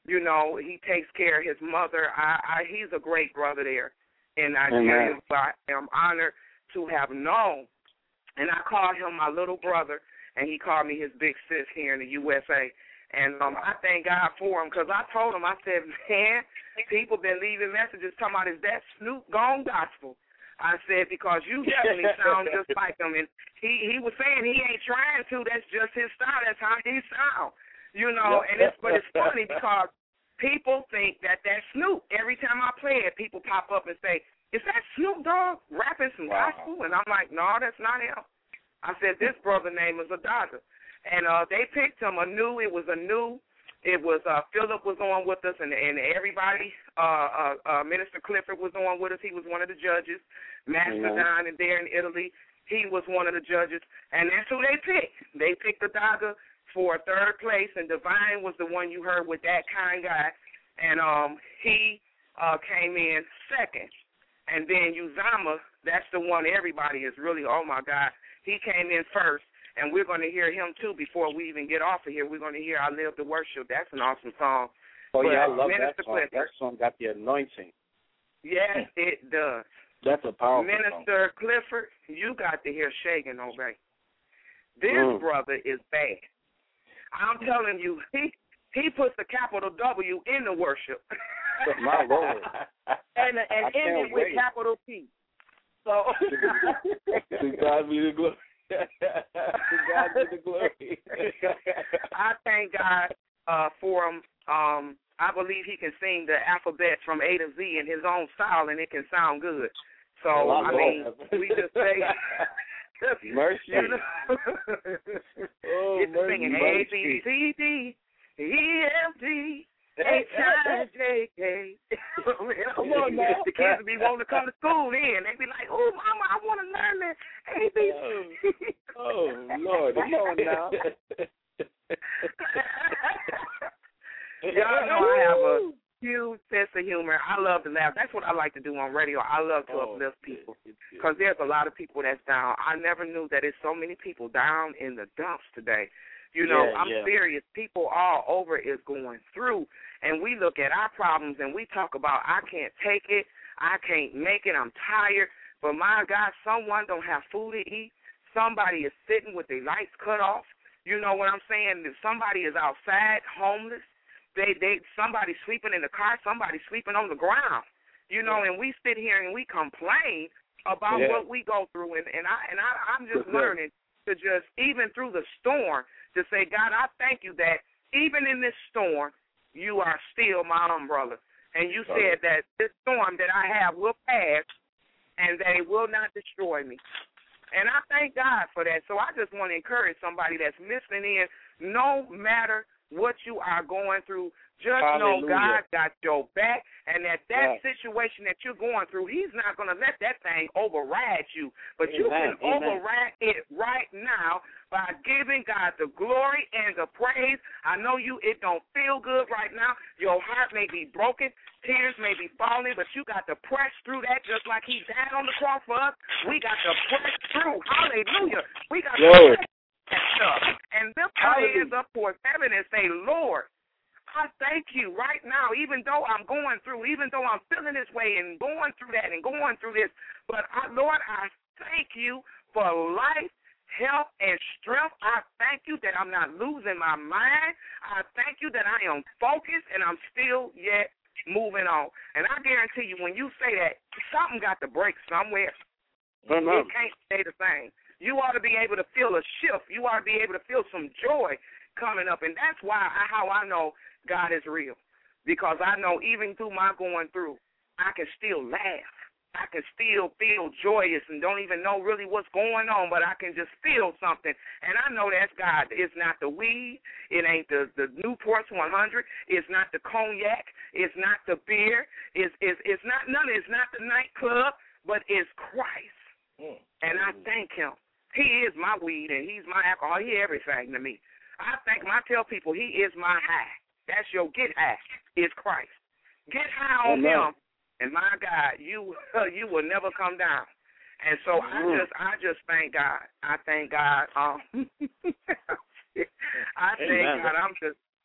You know, he takes care of his mother. I, I he's a great brother there in Nigeria. So I am honored to have known. And I called him my little brother, and he called me his big sis here in the U S A. And um, I thank God for him because I told him, I said, man, people been leaving messages talking about, is that Snoop Gone gospel? I said, because you definitely sound just like him. And he, he was saying he ain't trying to. That's just his style. That's how he sound. You know, and it's but it's funny because people think that that's Snoop. Every time I play it, people pop up and say, is that Snoop Dogg rapping some wow. gospel? And I'm like, no, that's not him. I said, this brother name is Adaga. And uh, they picked him a new, it was a new, it was, uh, Philip was on with us, and, and everybody, uh, uh, uh, Minister Clifford was on with us. He was one of the judges. Master mm-hmm. Don and there in Italy, he was one of the judges. And that's who they picked. They picked Adaga for third place, and Divine was the one you heard with that kind guy. And um, he uh, came in second. And then Uzama, that's the one everybody is really, oh, my God, he came in first. And we're going to hear him, too, before we even get off of here. We're going to hear I Live to Worship. That's an awesome song. Oh, but, yeah, I love Minister that song. Clifford, that song got the anointing. Yes, it does. That's a powerful Minister song. Clifford, you got to hear Shagan Obey. This mm. brother is bad. I'm telling you, he he puts the capital W in the worship. My Lord. and and ended with capital P. So to God be the glory. To God be the glory. I thank God uh, for him. Um, I believe he can sing the alphabet from A to Z in his own style, and it can sound good. So, oh, I mean, we just say, mercy. You know, oh, it's mercy, singing A, B, C, D, E, F, G, H, I, J, K. Come on now. The kids be wanting to come to school then. They be like, oh, Mama, I want to learn that A, B, C. Oh, oh Lord. Come on now. Y'all know I have a huge sense of humor. I love to laugh. That's what I like to do on radio. I love to oh, uplift people because there's a lot of people that's down. I never knew that there's so many people down in the dumps today. You know, yeah, I'm yeah. serious. People all over is going through, and we look at our problems and we talk about, I can't take it, I can't make it, I'm tired. But my God, someone don't have food to eat. Somebody is sitting with their lights cut off. You know what I'm saying? If somebody is outside, homeless, they they somebody sleeping in the car, somebody sleeping on the ground. You know, and we sit here and we complain about yeah. what we go through, and and I and I, I'm just learning to just even through the storm. To say, God, I thank you that even in this storm, you are still my umbrella. And you said that this storm that I have will pass and that it will not destroy me. And I thank God for that. So I just want to encourage somebody that's listening in, no matter what you are going through, just Hallelujah. know God got your back, and that that yes. situation that you're going through, he's not going to let that thing override you. But Amen. you can Amen. override it right now by giving God the glory and the praise. I know you, it don't feel good right now. Your heart may be broken. Tears may be falling, but you got to press through that just like he died on the cross for us. We got to press through. Hallelujah. We got Lord. to press that stuff. And lift our hands up towards heaven and say, Lord, I thank you right now, even though I'm going through, even though I'm feeling this way and going through that and going through this. But, I, Lord, I thank you for life, health, and strength. I thank you that I'm not losing my mind. I thank you that I am focused and I'm still yet moving on. And I guarantee you, when you say that, something got to break somewhere. Mm-hmm. It can't stay the same. You ought to be able to feel a shift. You ought to be able to feel some joy coming up. And that's why I, how I know God is real. Because I know even through my going through, I can still laugh. I can still feel joyous and don't even know really what's going on, but I can just feel something. And I know that's God. It's not the weed. It ain't the, the Newport's one hundred. It's not the cognac. It's not the beer. It's, it's, it's not none. It's not the nightclub, but it's Christ. Mm. And I thank him. He is my weed and he's my alcohol. He everything to me. I thank him. I tell people he is my high. That's your get high is Christ. Get high on Amen. him. And my God, you uh, you will never come down. And so mm. I just I just thank God. I thank God. Um, I thank Amen. God. I'm just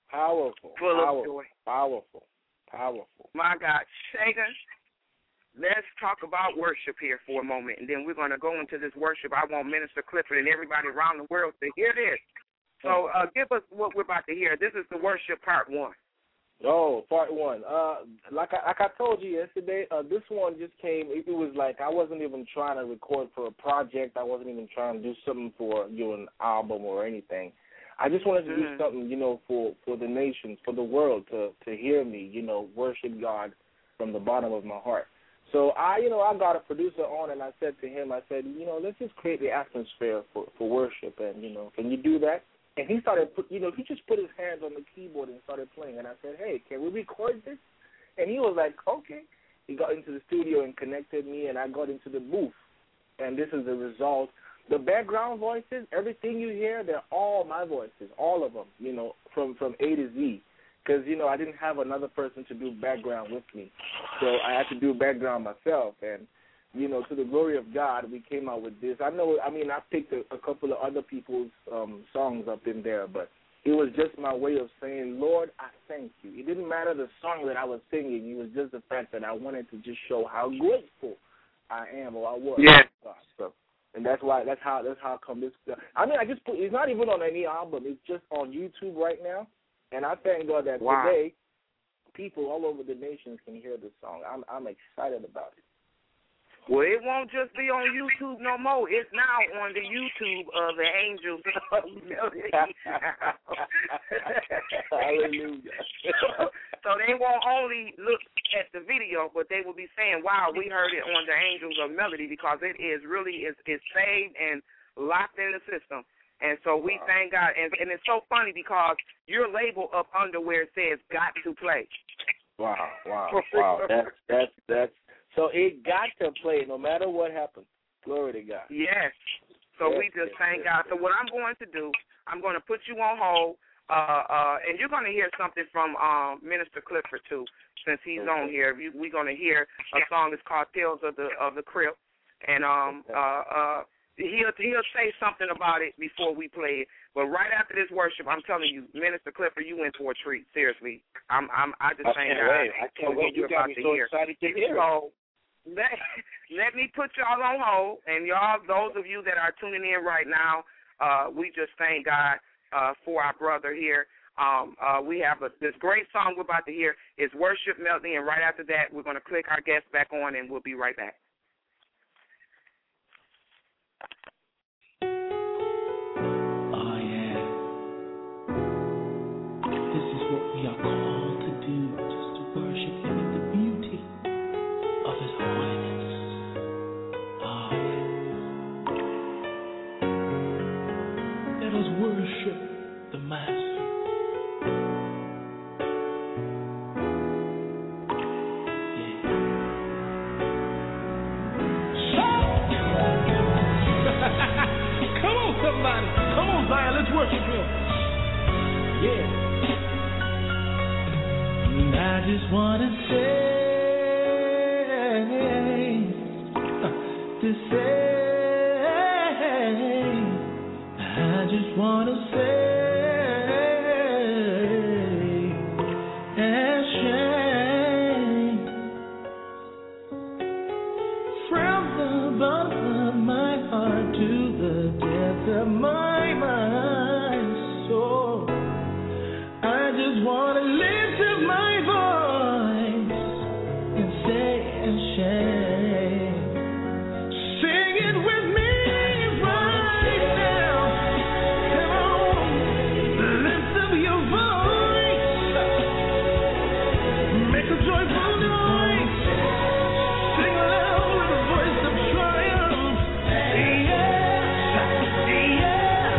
Powerful. Full powerful, of joy. Powerful. Powerful. My God. Shagan, let's talk about worship here for a moment, and then we're going to go into this worship. I want Minister Clifford and everybody around the world to hear this. So uh, give us what we're about to hear. This is the worship part one. Oh, part one. Uh, like I like I told you yesterday, uh, this one just came. It, it was like I wasn't even trying to record for a project. I wasn't even trying to do something for you know, an album or anything. I just wanted to mm-hmm. do something, you know, for, for the nations, for the world to to hear me, you know, worship God from the bottom of my heart. So I, you know, I got a producer on, and I said to him, I said, you know, let's just create the atmosphere for, for worship, and you know, can you do that? And he started, put, you know, he just put his hands on the keyboard and started playing. And I said, hey, can we record this? And he was like, okay. He got into the studio and connected me, and I got into the booth. And this is the result. The background voices, everything you hear, they're all my voices, all of them, you know, from, from A to Z. Because, you know, I didn't have another person to do background with me. So I had to do background myself. And, you know, to the glory of God, we came out with this. I know, I mean, I picked a, a couple of other people's um, songs up in there, but it was just my way of saying, Lord, I thank you. It didn't matter the song that I was singing. It was just the fact that I wanted to just show how grateful I am or I was. Yeah. So, and that's why, that's how, that's how come this. I mean, I just put, it's not even on any album. It's just on YouTube right now. And I thank God that wow. today, people all over the nations can hear this song. I'm, I'm excited about it. Well, it won't just be on YouTube no more. It's now on the YouTube of the Angels of Melody. Hallelujah. So they won't only look at the video, but they will be saying, wow, we heard it on the Angels of Melody, because it is really is, is saved and locked in the system. And so we wow. thank God. And, and it's so funny because your label up under where it says got to play. Wow, wow, wow. That's, that's, that's, So it got to play no matter what happens. Glory to God. Yes. So yes, we just yes, thank yes, God. yes. So what I'm going to do, I'm going to put you on hold, uh, uh, and you're going to hear something from um, Minister Clifford too, since he's okay. on here. We're going to hear a song that's called Tales of the of the Crypt, and um, okay. uh, uh, he'll he'll say something about it before we play it. But right after this worship, I'm telling you, Minister Clifford, you in for a treat. Seriously, I'm I'm I just I thank can't God. wait. I can't wait. You got me so hear. excited to hear it. So, Let, let me put y'all on hold, and y'all, those of you that are tuning in right now, uh, we just thank God uh, for our brother here. Um, uh, we have a, this great song we're about to hear. It's Worship Melody, and right after that, we're going to click our guest back on, and we'll be right back. Oh, yeah. This is what we are called to do, just to worship Him in the beauty of His holiness. Oh, yeah. Let us worship the Master. Somebody, come on, Zion, let's worship Him. Yeah. And I just want to say, to say, I just want to say, and shame from the bottom of my heart to the depth of my mind, soul. I just want to lift up my voice and say and share. Sing it with me right now. Come on, lift up your voice. Make a joyful noise. Sing aloud with a voice of triumph. Yeah. Yeah.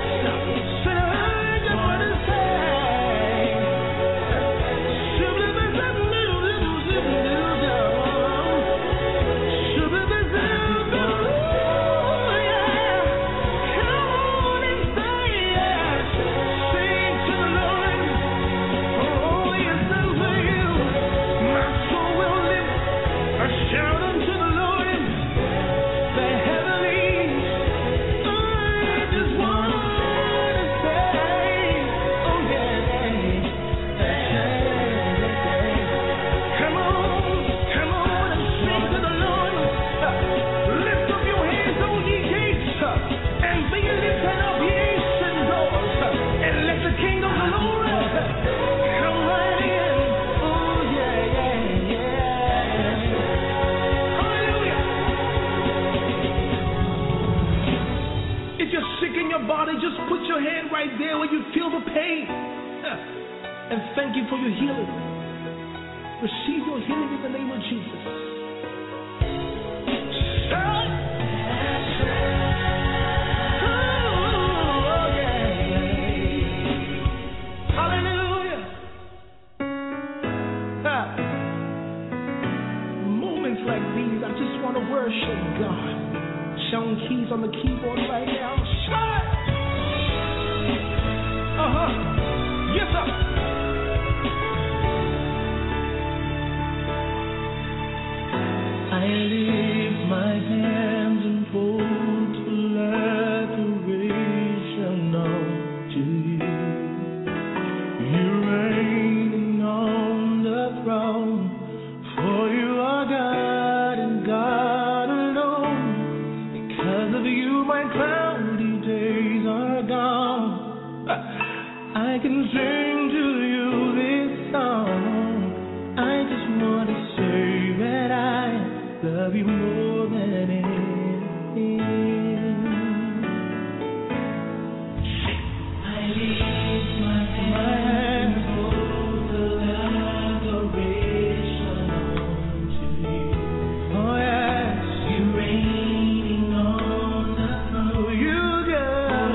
body, just put your hand right there where you feel the pain. And thank you for your healing. Receive your healing in the name of Jesus. Hallelujah. Moments like these, I just want to worship God. Sean Keys on the keyboard right now. Shut. Uh-huh. Yes, sir. I lift my hands in total adoration unto you. You're reigning on the throne, for you are God and God alone. Because of you, my cloudy days are gone. I can sing to you this song. I just want to say that I love you more than anything. I lift my hands total adoration unto you. Oh yes, you're reigning on the throne. You God,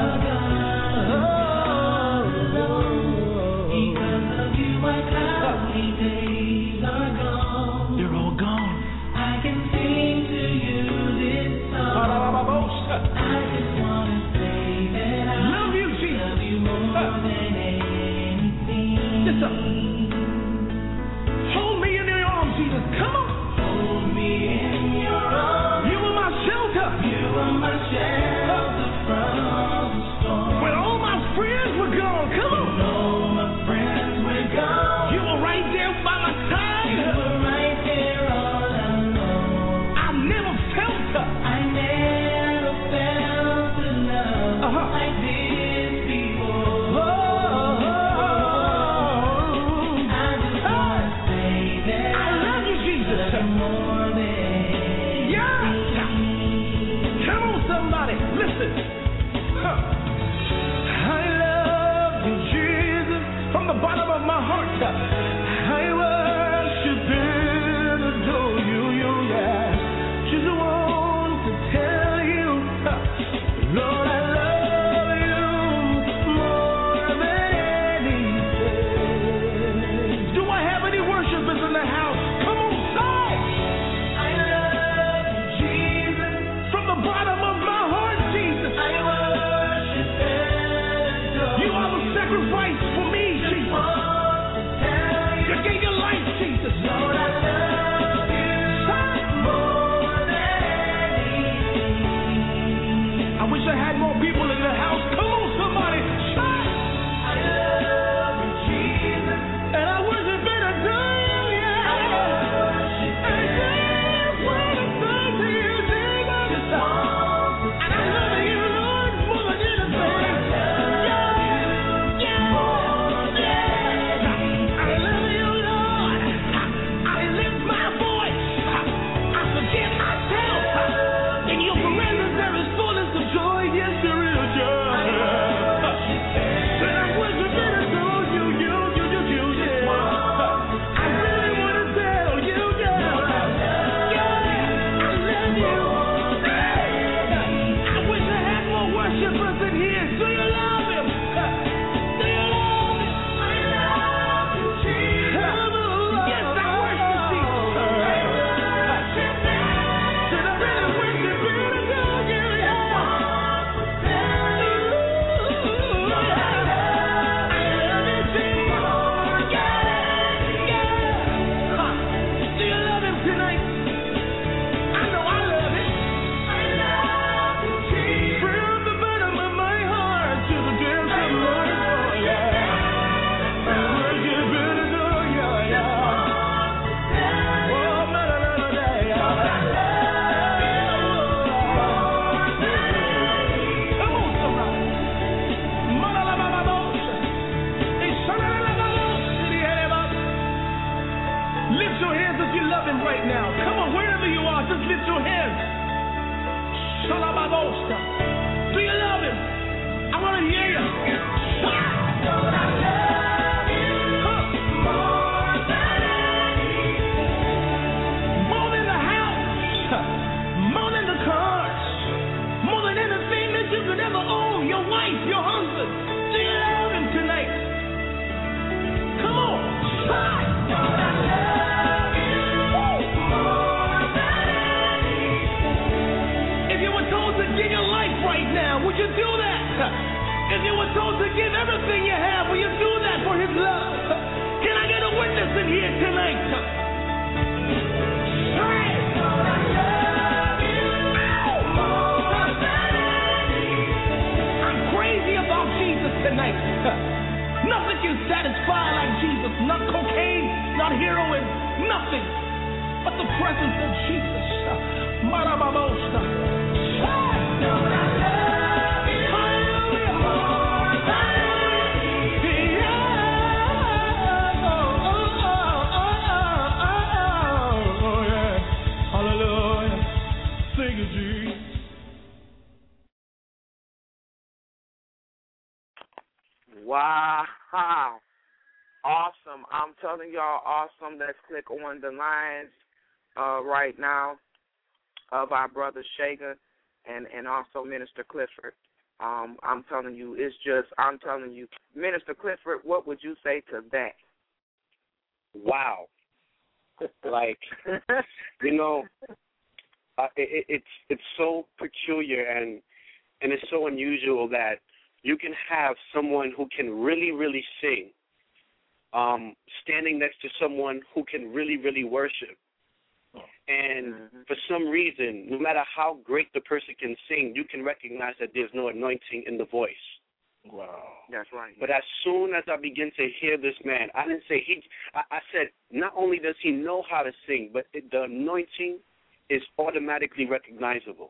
oh, because of you my cloudy days are gone. They're all gone. I can sing to you this song. I just want to say that I love you, Jesus. Love you more than anything. Listen. Hold me in your arms, Jesus. Come on. Hold me in your arms. You are my shelter. You are my shelter from the storm. When all my friends were gone, come on. When all my friends were gone, you were right there by my side. You were right there all alone. I never felt her. I never felt a love uh-huh. like this before. Oh, oh, oh. I just want to say that I love you, Jesus. Love you more than yeah. Come on, somebody, listen. Huh. I love you, Jesus, from the bottom of my heart. I worship and adore you, you, yeah. Just want to tell you, Lord, I love you more than anything. Do I have any worshipers in the house? Come on, say, I love you, Jesus, from the bottom of my heart, Jesus. I worship and adore you. You are the sacrifice for me, Jesus. You gave your life, Jesus. Lord, I love you more than anything. I wish I had more people in the house. Come on, somebody. Shout. I love you, Jesus. And I worship and adore you, yeah. I worship and adore you. To you, Jesus. And I love you, Lord, more than anything. Yeah, yeah, yeah. I love you, Lord. I lift my voice. I forget myself. In your presence there is fullness of joy. Yes, there is joy. And I worship and adore you, you, you, you, you, yeah. I really want to tell you, yeah. Yeah, I love you. I wish I had more worshipers in here. Do you love him? Do you love him? I love you, Jesus. Yes, I worship Jesus. Should I really worship and adore you? Yeah. I love you, Jesus. Yeah, yeah. Huh. Do you love him tonight? I know I love him. I love you, Jesus. From the bottom of my heart to the depths of my soul, yeah. I worship and adore you, yeah. Oh, na, na, na, na, na, yeah. Come on, somebody. Lift your hands if you love him right now. Come on, wherever you are, just lift your hands. Do you love him? wanna hear you. More than the house, more than the cars, more than anything that you could ever own, your wife, your husband. Do you love him tonight? Come on. If you were told to give your life right now, would you do that? If you were told to give everything you have, will you do that for his love? Can I get a witness in here tonight? I'm crazy about Jesus tonight. Nothing can satisfy like Jesus. Not cocaine, not heroin, nothing but the presence of Jesus. Marababosa. Wow. Awesome. I'm telling y'all, awesome. Let's click on the lines uh, right now of our brother Shaga and, and also Minister Clifford. Um, I'm telling you, it's just, I'm telling you, Minister Clifford, what would you say to that? Wow. Like, you know, uh, it, it's it's so peculiar and and it's so unusual that you can have someone who can really, really sing, um, standing next to someone who can really, really worship. And mm-hmm. for some reason, no matter how great the person can sing, you can recognize that there's no anointing in the voice. Wow. That's right. But as soon as I begin to hear this man, I didn't say he, I, I said not only does he know how to sing, but it, the anointing is automatically recognizable.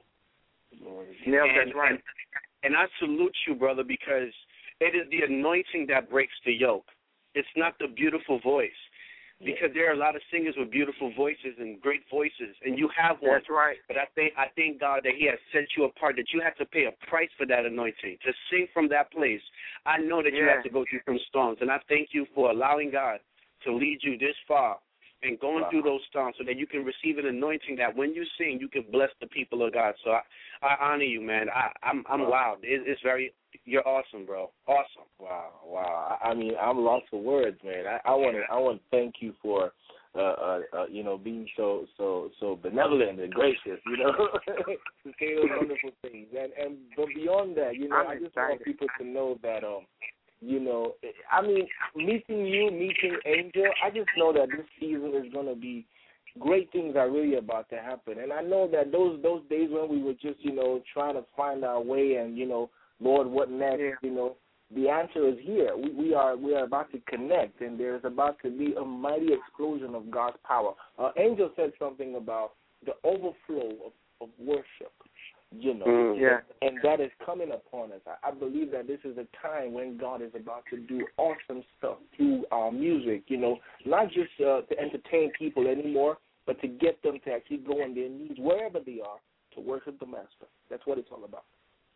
Yeah, and, that's right. And, and I salute you, brother, because it is the anointing that breaks the yoke. It's not the beautiful voice. Because there are a lot of singers with beautiful voices and great voices, and you have one. That's right. But I think I thank God that He has set you apart, that you have to pay a price for that anointing. To sing from that place, I know that you yeah. have to go through some storms, and I thank you for allowing God to lead you this far and going wow. through those storms so that you can receive an anointing that when you sing, you can bless the people of God. So I, I honor you, man. I, I'm I'm wow. It, it's very You're awesome, bro. Awesome. Wow, wow. I mean, I'm lost for words, man. I want to, I want to thank you for, uh, uh, uh, you know, being so, so, so benevolent and gracious. You know, to say those wonderful things. And and but beyond that, you know, I'm I just excited. want people to know that, um, you know, I mean, meeting you, meeting Angel, I just know that this season is going to be. Great things are really about to happen. And I know that those those days when we were just, you know, trying to find our way and, you know, Lord, what next? Yeah. You know, the answer is here. We, we are we are about to connect, and there's about to be a mighty explosion of God's power. Uh, Angel said something about the overflow of, of worship. You know, mm, yeah. and that is coming upon us. I, I believe that this is a time when God is about to do awesome stuff through our music. You know, not just uh, to entertain people anymore, but to get them to actually go on their knees wherever they are to worship the Master. That's what it's all about.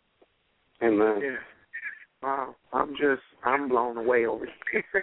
Amen. Yeah. Wow. I'm just, I'm blown away over here.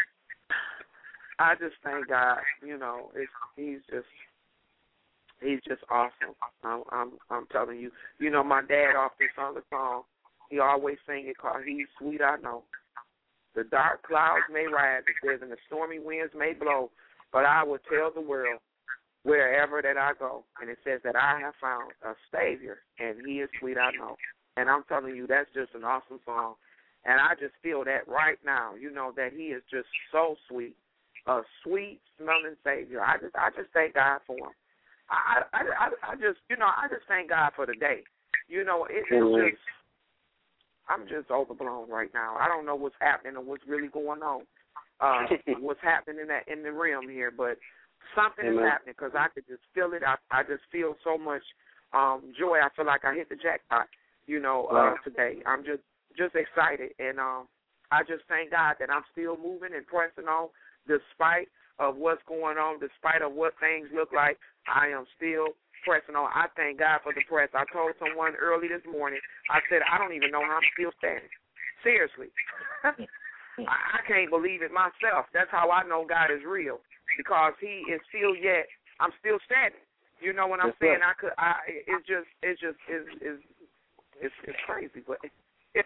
I just thank God. You know, it's, he's just, he's just awesome. I'm, I'm, I'm telling you. You know, my dad often sung a song. He always sang it called "He's Sweet I Know." The dark clouds may rise, it says, and the stormy winds may blow, but I will tell the world wherever that I go. And it says that I have found a Savior, and He is sweet I know. And I'm telling you, that's just an awesome song. And I just feel that right now, you know, that He is just so sweet, a sweet smelling Savior. I just I just thank God for Him. I I, I, I just, you know, I just thank God for the day. You know, it, it's just, I'm just overblown right now. I don't know what's happening or what's really going on, uh, what's happening in that in the realm here, but something Amen. is happening because I could just feel it. I, I just feel so much um, joy. I feel like I hit the jackpot, you know, uh, today. I'm just, just excited, and um, I just thank God that I'm still moving and pressing on despite of what's going on, despite of what things look like. I am still pressing on. I thank God for the press. I told someone early this morning, I said, I don't even know how I'm still standing. Seriously. I, I can't believe it myself. That's how I know God is real, because He is still yet. I'm still standing. You know what I'm That's saying? right. I could. I. It's just. It's just. It's. It's. It's, it's crazy, but it,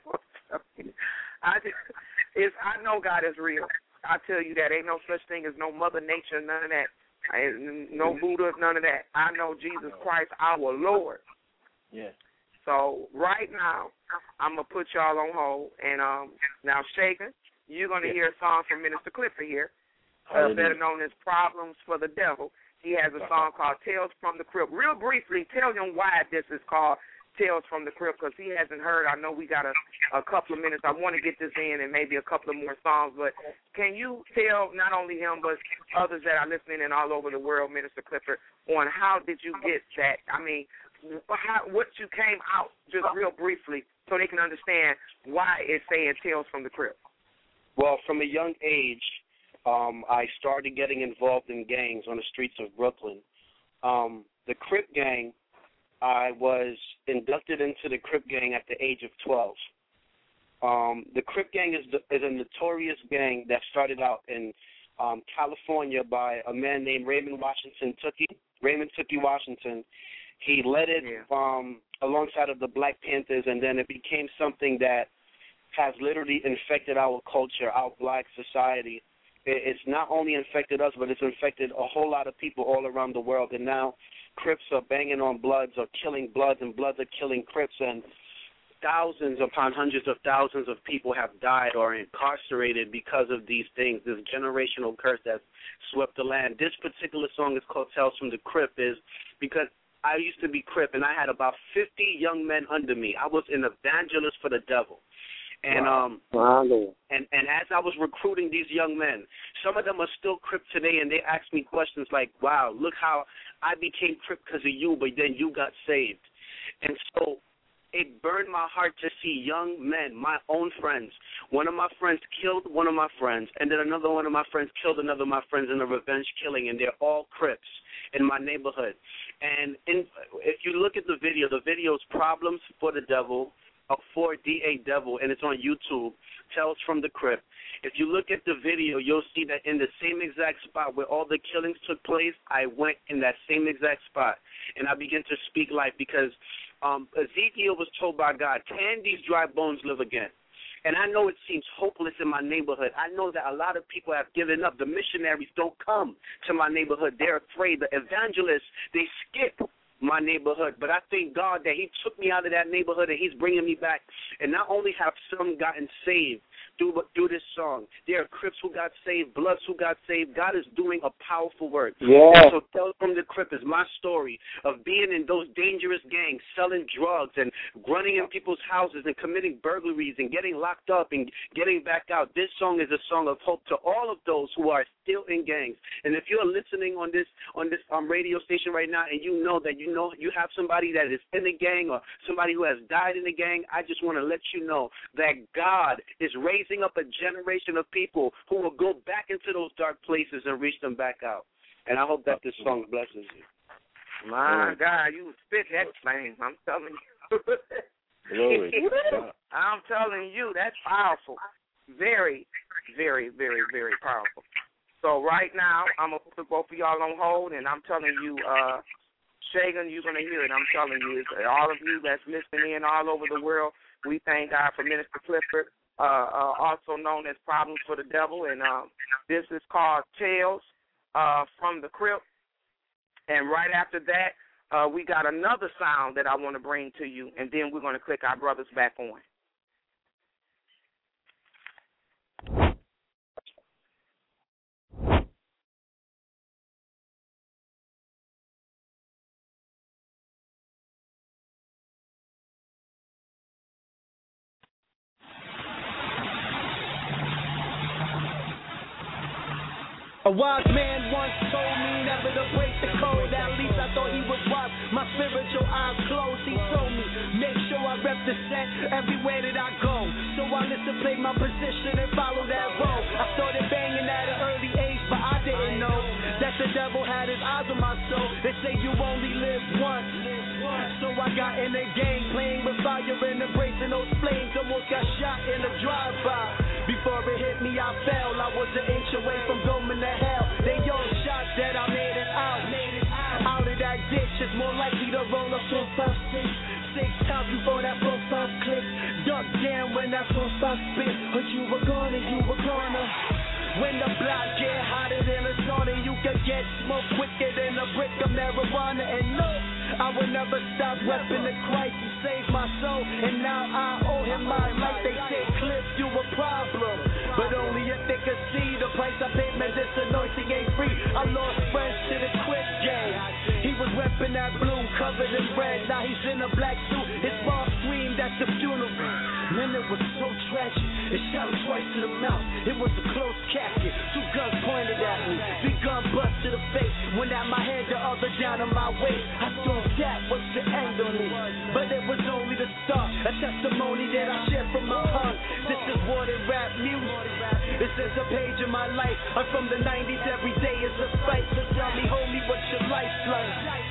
I just. It's. I know God is real. I tell you that ain't no such thing as no Mother Nature, none of that. I, no Buddha, none of that. I know Jesus Christ, our Lord. Yeah. So right now, I'm gonna put y'all on hold, and um, now Shagan, you're gonna Yeah. hear a song from Minister Clifford here, uh, better known as "Problems for the Devil." He has a song called "Tales from the Crypt." Real briefly, tell him why this is called "Tales from the Crypt," because he hasn't heard. I know we got a, a couple of minutes. I want to get this in and maybe a couple of more songs, but can you tell not only him but others that are listening and all over the world, Minister Clifford, on how did you get that? I mean, how, what you came out, just real briefly, so they can understand why it's saying Tales from the Crypt. Well, from a young age, um, I started getting involved in gangs on the streets of Brooklyn. Um, the Crip gang, I was inducted into the Crip gang at the age of twelve. Um, the Crip gang is, the, is a notorious gang that started out in um, California by a man named Raymond Washington Tookie, Raymond Tookie Washington. He led it Yeah. um, alongside of the Black Panthers, and then it became something that has literally infected our culture, our black society. It, it's not only infected us, but it's infected a whole lot of people all around the world. And now Crips are banging on Bloods or killing Bloods, and Bloods are killing Crips, and thousands upon hundreds of thousands of people have died or incarcerated because of these things, this generational curse that's swept the land. This particular song is called Tales from the Crypt is because I used to be Crip, and I had about fifty young men under me. I was an evangelist for the devil. And um wow. and, and as I was recruiting these young men, some of them are still Crip today, and they ask me questions like, wow, look how I became Crip because of you, but then you got saved. And so it burned my heart to see young men, my own friends. One of my friends killed one of my friends, and then another one of my friends killed another of my friends in a revenge killing, and they're all Crips in my neighborhood. And in, if you look at the video, the video is Problems for the Devil, uh, for D A Devil, and it's on YouTube, Tales from the Crypt. If you look at the video, you'll see that in the same exact spot where all the killings took place, I went in that same exact spot, and I began to speak life because um, Ezekiel was told by God, can these dry bones live again? And I know it seems hopeless in my neighborhood. I know that a lot of people have given up. The missionaries don't come to my neighborhood. They're afraid. The evangelists, they skip my neighborhood. But I thank God that He took me out of that neighborhood and He's bringing me back. And not only have some gotten saved through, through this song, there are Crips who got saved, Bloods who got saved. God is doing a powerful work. Yeah. And so Tales from the Crypt is my story of being in those dangerous gangs, selling drugs and running in people's houses and committing burglaries and getting locked up and getting back out. This song is a song of hope to all of those who are still in gangs. And if you're listening on this on this um, radio station right now and you know that you know you have somebody that is in a gang or somebody who has died in a gang, I just want to let you know that God is raising up a generation of people who will go back into those dark places and reach them back out. And I hope that this song blesses you. My mm. God, you spit that thing. I'm telling you. Glory. I'm telling you, that's powerful. Very, very, very, very powerful. So right now, I'm going to put both of y'all on hold, and I'm telling you, uh, Shagan, you're going to hear it. I'm telling you, all of you that's listening in all over the world, we thank God for Minister Clifford, uh, uh, also known as Problems for the Devil, and um, this is called Tales uh, from the Crypt. And right after that, uh, we got another sound that I want to bring to you, and then we're going to click our brothers back on. A wise man once told me never to break the code. At least I thought he was wise. My spiritual eyes closed. He told me, make sure I represent everywhere that I go. So I disciplined my position and follow that road. I started banging at an early age, but I didn't know that the devil had his eyes on my soul. They say you only live once. So I I got in the game, playing with fire and embracing those flames. Almost got shot in a drive-by. Before it hit me, I fell. I was an inch away from going to hell. They all shot that I made it out. Made it out. Out of that ditch, it's more likely to roll up to five, six. Six times before that profile click. Duck down when that profile spit. But you were gone and you were gonna. When the block get hotter than a sauna, you can get smoked quicker than a brick of marijuana. And no, I will never stop repping the Christ. He saved my soul, and now I owe him my life. They say, Cliff, you a problem, but only if they could see the price I paid. Man, this anointing ain't free. I lost friends to the quick game. He was repping that blue, covered in red. Now he's in a black suit. His mom screamed at the funeral. Man, it was so tragic. It shot him twice to the mouth. It was a close casket. Two guns pointed at me. Big gun bust to the face. One at my head, the other down on my waist. I thought that was the end of me, but it was only the start. A testimony that I share from my heart. This is what it rap music. This is a page in my life. I'm from the nineties. Every day is a fight. So tell me, homie, what's your life like?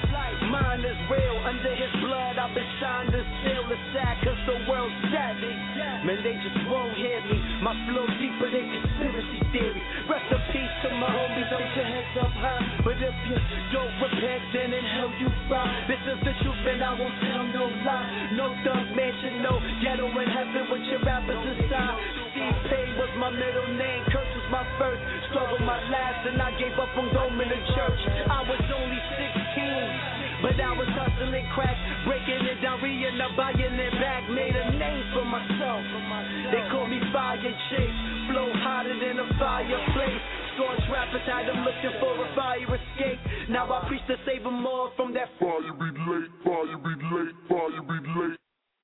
Mine is real. Under his blood, I've been signed to seal the sack, cause the world's savage. Man, they just won't hear me. My flow deeper than conspiracy theory. Rest in peace to my homies, hold your heads up high. But if you don't repent, then in hell you fry. This is the truth and I won't tell no lie. No thug mansion, no ghetto in heaven with your rappers inside. Steve Payne was my middle name, Curse was my first, struggle my last, and I gave up on going to church. I was only sixteen, but I was hustling crack, breaking it down, re-and buying it back. Made a name for myself. They call me Fire Chase, flow hotter than a fireplace. Staunch rappers had them looking for a fire escape. Now I preach to save them all from that fire relate, fire relate, fire relate.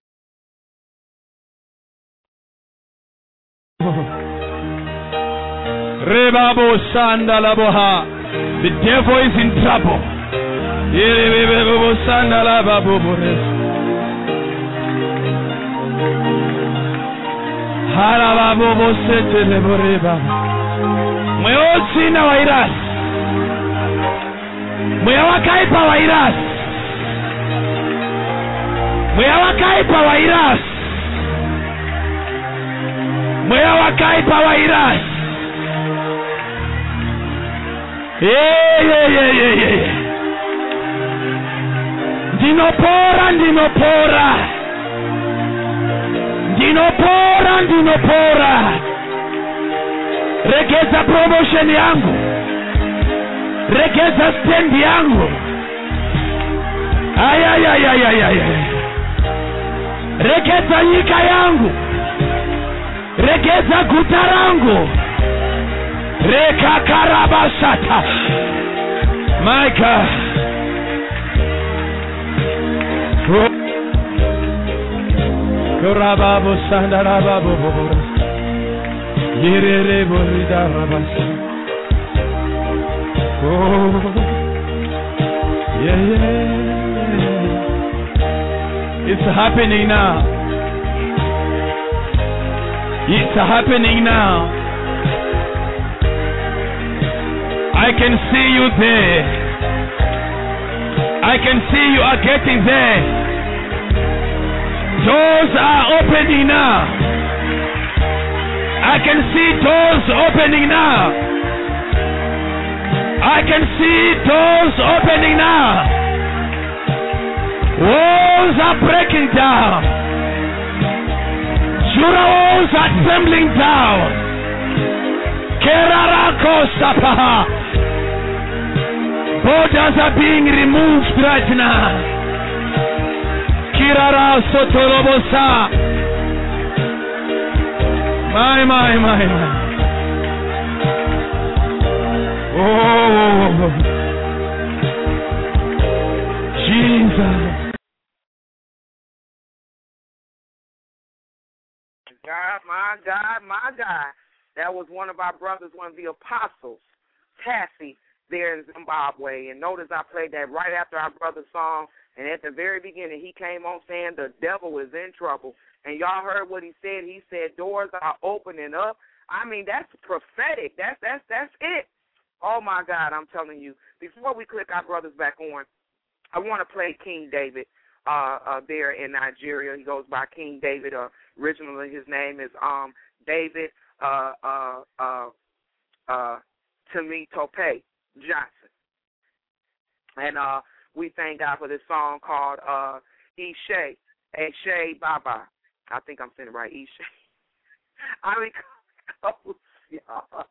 Rebabo Sandalaboha. The devil is in trouble. Yerebebo Sandalababores. Harababo Seteleboreba. Mweosina wairas. Mwewakaipa wairas. Mwewakaipa wairas. Mwewakaipa wairas. Yeah, yeah, yeah, yeah, yeah. Dinopora, dinopora. Dinopora, dinopora. Regeza promotion yangu. Regeza stand yangu. Ay, ay, ay, ay, ay, ay. Regeza nyika yangu. Regeza gutarangu. Reka karabasata. My God. Korababo sandarababo. Yerere borida rabasa. Oh. Yeah, yeah. It's happening now. It's happening now. I can see you there. I can see you are getting there. Doors are opening now. I can see doors opening now. I can see doors opening now. Walls are breaking down. Jura walls are trembling down. Kerarako Sapaha. Borders are being removed right now. Kirara Sotorobosa. My, my, my, my. Oh, Jesus. God, my God, my God. That was one of our brothers, one of the apostles, Tassie, there in Zimbabwe. And notice I played that right after our brother's song. And at the very beginning, he came on saying the devil is in trouble. And y'all heard what he said. He said doors are opening up. I mean, that's prophetic. That's that's that's it. Oh, my God, I'm telling you. Before we click our brothers back on, I want to play King David. uh, uh, there in Nigeria. He goes by King David. Uh, originally, his name is um, David uh, uh, uh, uh, Temitope Johnson. And uh, we thank God for this song called uh, Ishe, Ishe Baba. I think I'm saying it right, Ishe. I mean, close, y'all.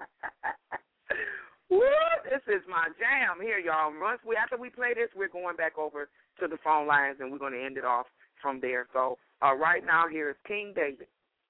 Woo, this is my jam here, y'all. Once we after we play this, we're going back over to the phone lines and we're going to end it off from there. So uh, right now, here is King David.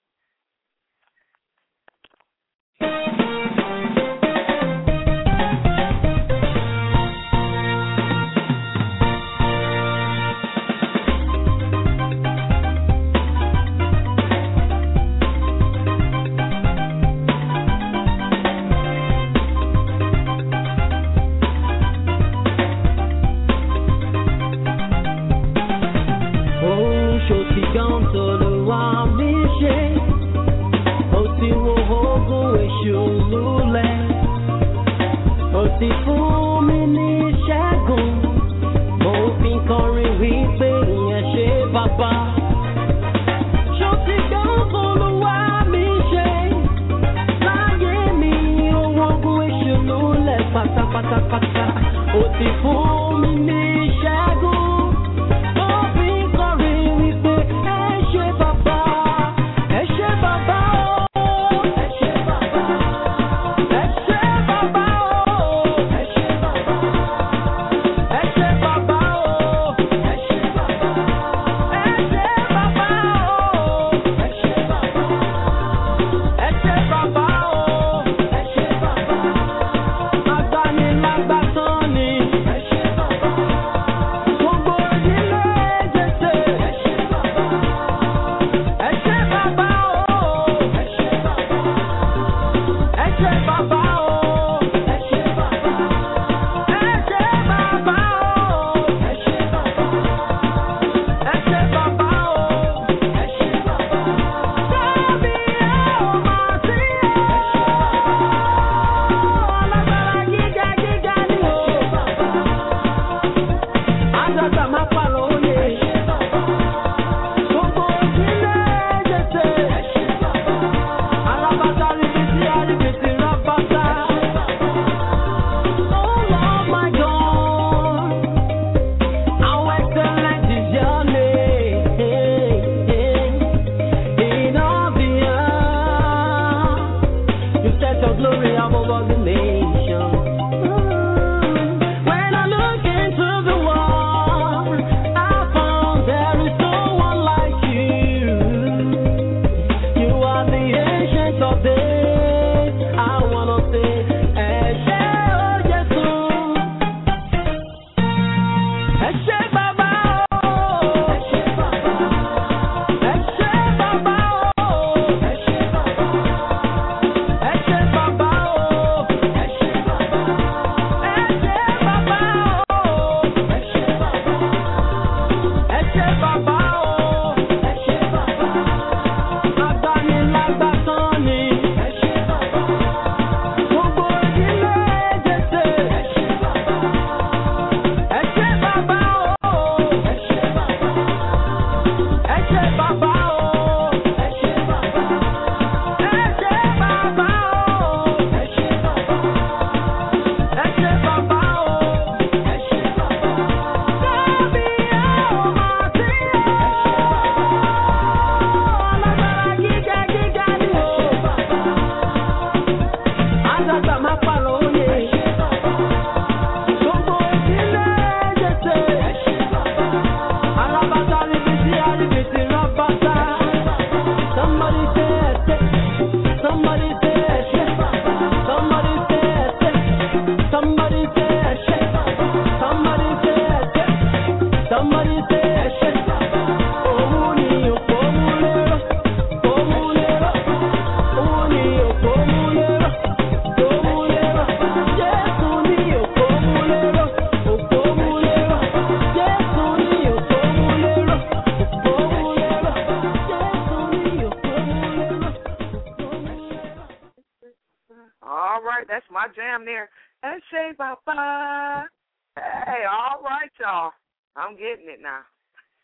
jam there. And say bye-bye. Hey, all right, y'all. I'm getting it now.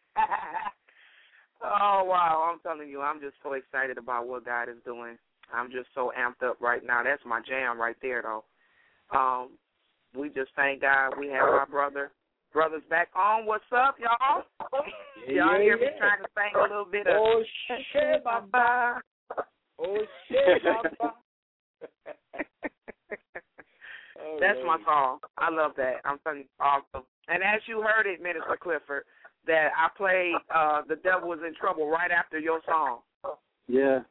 Oh, wow. I'm telling you, I'm just so excited about what God is doing. I'm just so amped up right now. That's my jam right there, though. Um, we just thank God we have our brother, brothers back on. What's up, y'all? Yeah, y'all yeah, hear me yeah. trying to sing a little bit of Oh, shit, Baba. Oh, shit, Baba. Oh, That's Lord. my song. I love that. I'm telling you, awesome. And as you heard it, Minister Clifford, that I played uh, The Devil Is in Trouble right after your song. Yeah.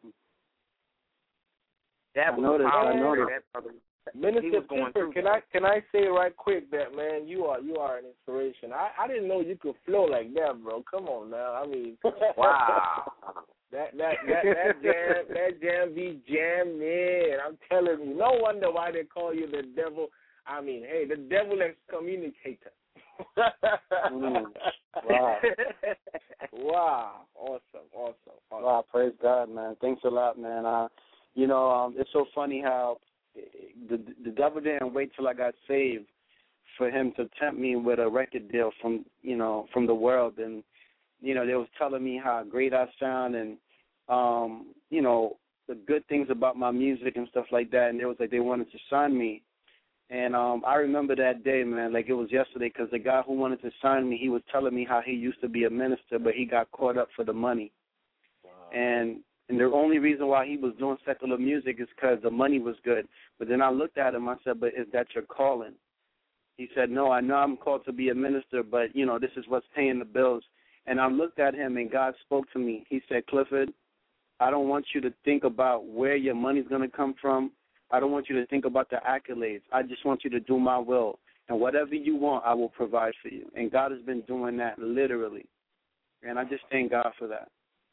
That I was noticed, powerful. I noticed. That brother, he Minister was going Clifford, through can that. I can I say right quick that, man, you are you are an inspiration. I, I didn't know you could flow like that, bro. Come on now. I mean, wow. That that that that jam that jam be jamming. I'm telling you. No wonder why they call you the devil. I mean, hey, the devil excommunicator. mm. Wow. Wow. Awesome. Awesome. Awesome. Wow. Praise God, man. Thanks a lot, man. Uh, you know, um, it's so funny how the the devil didn't wait till I got saved for him to tempt me with a record deal from you know from the world. And you know, they was telling me how great I sound and, um, you know, the good things about my music and stuff like that. And it was like they wanted to sign me. And um, I remember that day, man, like it was yesterday, because the guy who wanted to sign me, he was telling me how he used to be a minister, but he got caught up for the money. Wow. And and the only reason why he was doing secular music is because the money was good. But then I looked at him, I said, but is that your calling? He said, no, I know I'm called to be a minister, but, you know, this is what's paying the bills. And I looked at him, and God spoke to me. He said, Clifford, I don't want you to think about where your money's going to come from. I don't want you to think about the accolades. I just want you to do my will. And whatever you want, I will provide for you. And God has been doing that literally. And I just thank God for that.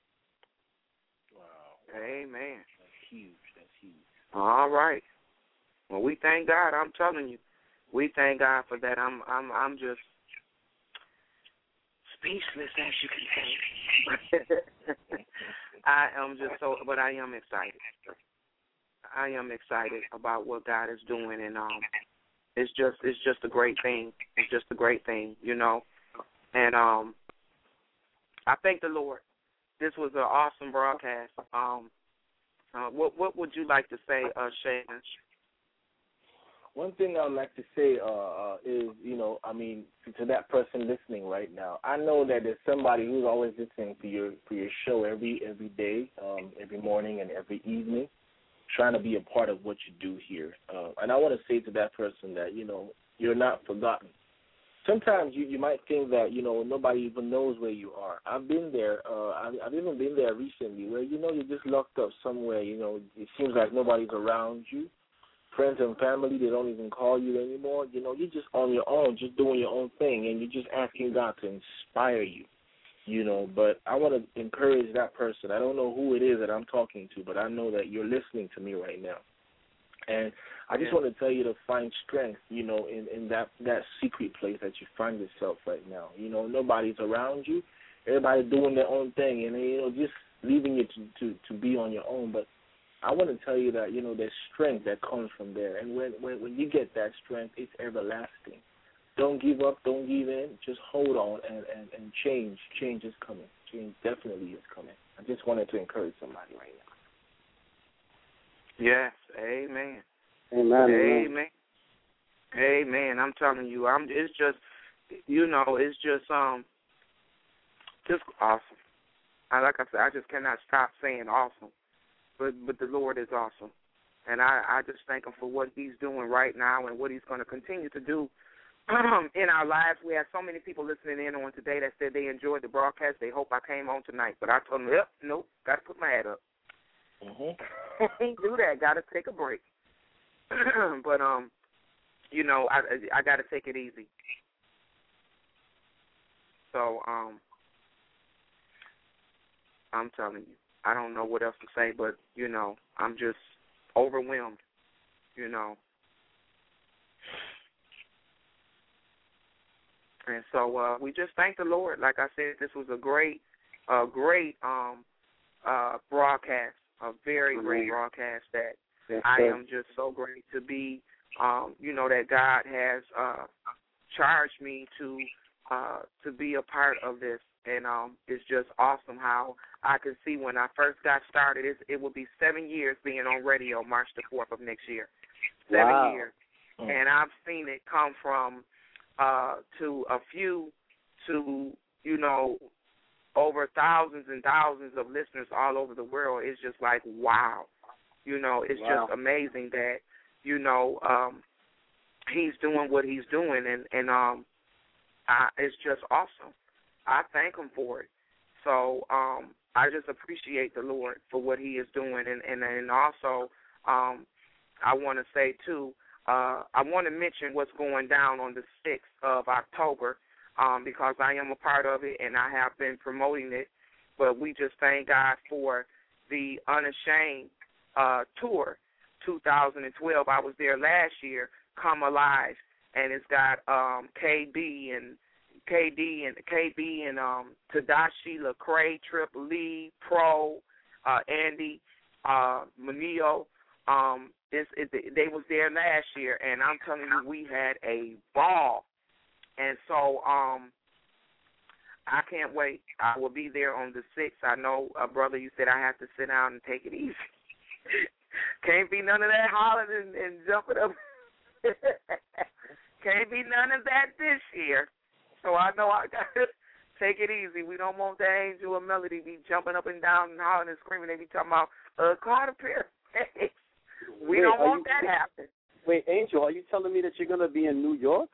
Wow. Amen. That's huge. That's huge. All right. Well, we thank God. I'm telling you, we thank God for that. I'm, I'm, I'm just speechless, as you can say. I am just so, but I am excited. I am excited about what God is doing, and um, it's just, it's just a great thing. It's just a great thing, you know. And um, I thank the Lord. This was an awesome broadcast. Um, uh, what, what would you like to say, uh, Shayna? One thing I would like to say uh, uh, is, you know, I mean, to, to that person listening right now, I know that there's somebody who's always listening to your for your show every every day, um, every morning and every evening, trying to be a part of what you do here. Uh, and I want to say to that person that, you know, you're not forgotten. Sometimes you, you might think that, you know, nobody even knows where you are. I've been there. Uh, I've, I've even been there recently where, you know, you're just locked up somewhere. You know, it seems like nobody's around you. Friends and family, they don't even call you anymore. You know, you're just on your own, just doing your own thing, and you're just asking God to inspire you, you know. But I want to encourage that person. I don't know who it is that I'm talking to, but I know that you're listening to me right now. And I just yeah. want to tell you to find strength, you know, in, in that, that secret place that you find yourself right now. You know, nobody's around you. Everybody's doing their own thing, and, you know, just leaving you to, to, to be on your own. But I want to tell you that, you know, there's strength that comes from there. And when, when, when you get that strength, it's everlasting. Don't give up. Don't give in. Just hold on, and, and, and change. Change is coming. Change definitely is coming. I just wanted to encourage somebody right now. Yes. Amen. Amen. Amen. Amen. I'm telling you, I'm. It's just, you know, it's just um, just awesome. I like I said, I just cannot stop saying awesome. But but the Lord is awesome, and I, I just thank Him for what He's doing right now and what He's going to continue to do um, in our lives. We have so many people listening in on today that said they enjoyed the broadcast. They hope I came on tonight, but I told them, yep, nope, got to put my head up. Mm-hmm. Ain't do that. Got to take a break. But um, you know, I I got to take it easy. So um, I'm telling you. I don't know what else to say, but, you know, I'm just overwhelmed, you know. And so uh, we just thank the Lord. Like I said, this was a great, uh, great um, uh, broadcast, a very great broadcast that yes, I sir. am just so great to be, um, you know, that God has uh, charged me to uh, to be a part of this. And um, it's just awesome how I can see when I first got started, it, it will be seven years being on radio March the fourth of next year. Seven wow. years. And I've seen it come from uh, to a few to, you know, over thousands and thousands of listeners all over the world. It's just like, wow. You know, it's wow. just amazing that, you know, um, he's doing what he's doing. And, and um, I, it's just awesome. I thank him for it. So um, I just appreciate the Lord for what he is doing. And, and, and also um, I want to say, too, uh, I want to mention what's going down on the sixth of October um, because I am a part of it and I have been promoting it. But we just thank God for the Unashamed uh, Tour two thousand twelve. I was there last year, Come Alive, and it's got um, K B and K D and K B and um, Tadashi, Lecrae, Triple Lee, Pro, uh, Andy, uh, Manio. Um, it's, it, they was there last year, and I'm telling you, we had a ball. And so um, I can't wait. I will be there on the sixth. I know, uh, brother, you said I have to sit down and take it easy. Can't be none of that hollering and, and jumping up. Can't be none of that this year. So I know I got to take it easy. We don't want the angel of melody be jumping up and down and hollering and screaming. They be talking about, uh, Carter Perry. We Wait, don't want you, that happening. Wait, Angel, are you telling me that you're going to be in New York?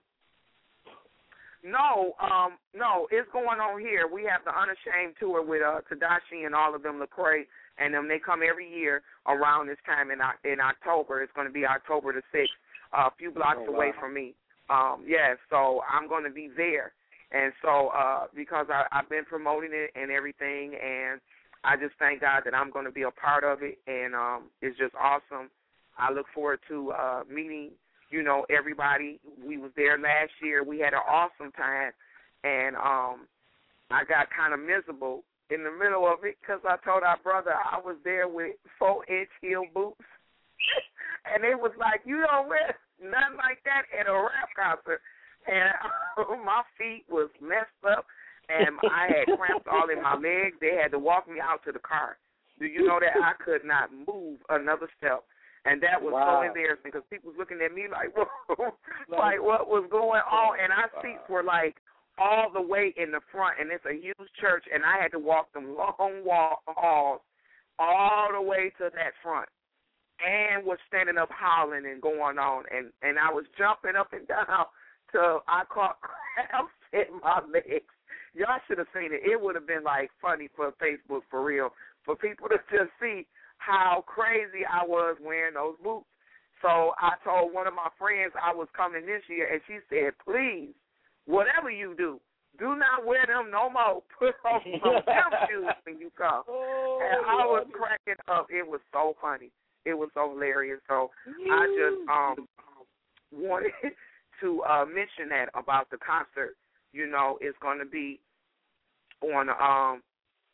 No, um, no, it's going on here. We have the Unashamed Tour with uh, Tadashi and all of them, Lecrae, and them. They come every year around this time in in October. It's going to be October the sixth, uh, a few blocks oh, away wow. from me. Um, yeah, so I'm going to be there. And so uh, because I, I've been promoting it and everything, and I just thank God that I'm going to be a part of it, and um, it's just awesome. I look forward to uh, meeting, you know, everybody. We was there last year. We had an awesome time, and um, I got kind of miserable in the middle of it because I told our brother I was there with four-inch heel boots, and it was like, you don't wear nothing like that at a rap concert. And my feet was messed up, and I had cramps all in my legs. They had to walk me out to the car. Do you know that I could not move another step? And that was wow. so embarrassing because people was looking at me like, whoa, like what was going on? And our seats were like all the way in the front, and it's a huge church, and I had to walk them long walk halls all the way to that front. And was standing up hollering and going on, and, and I was jumping up and down. So I caught cramps in my legs. Y'all should have seen it. It would have been, like, funny for Facebook, for real, for people to just see how crazy I was wearing those boots. So I told one of my friends I was coming this year, and she said, please, whatever you do, do not wear them no more. Put on some gym shoes when you come. Oh, and I was cracking up. It was so funny. It was so hilarious. So I just um wanted to uh, mention that about the concert. You know, it's going to be on um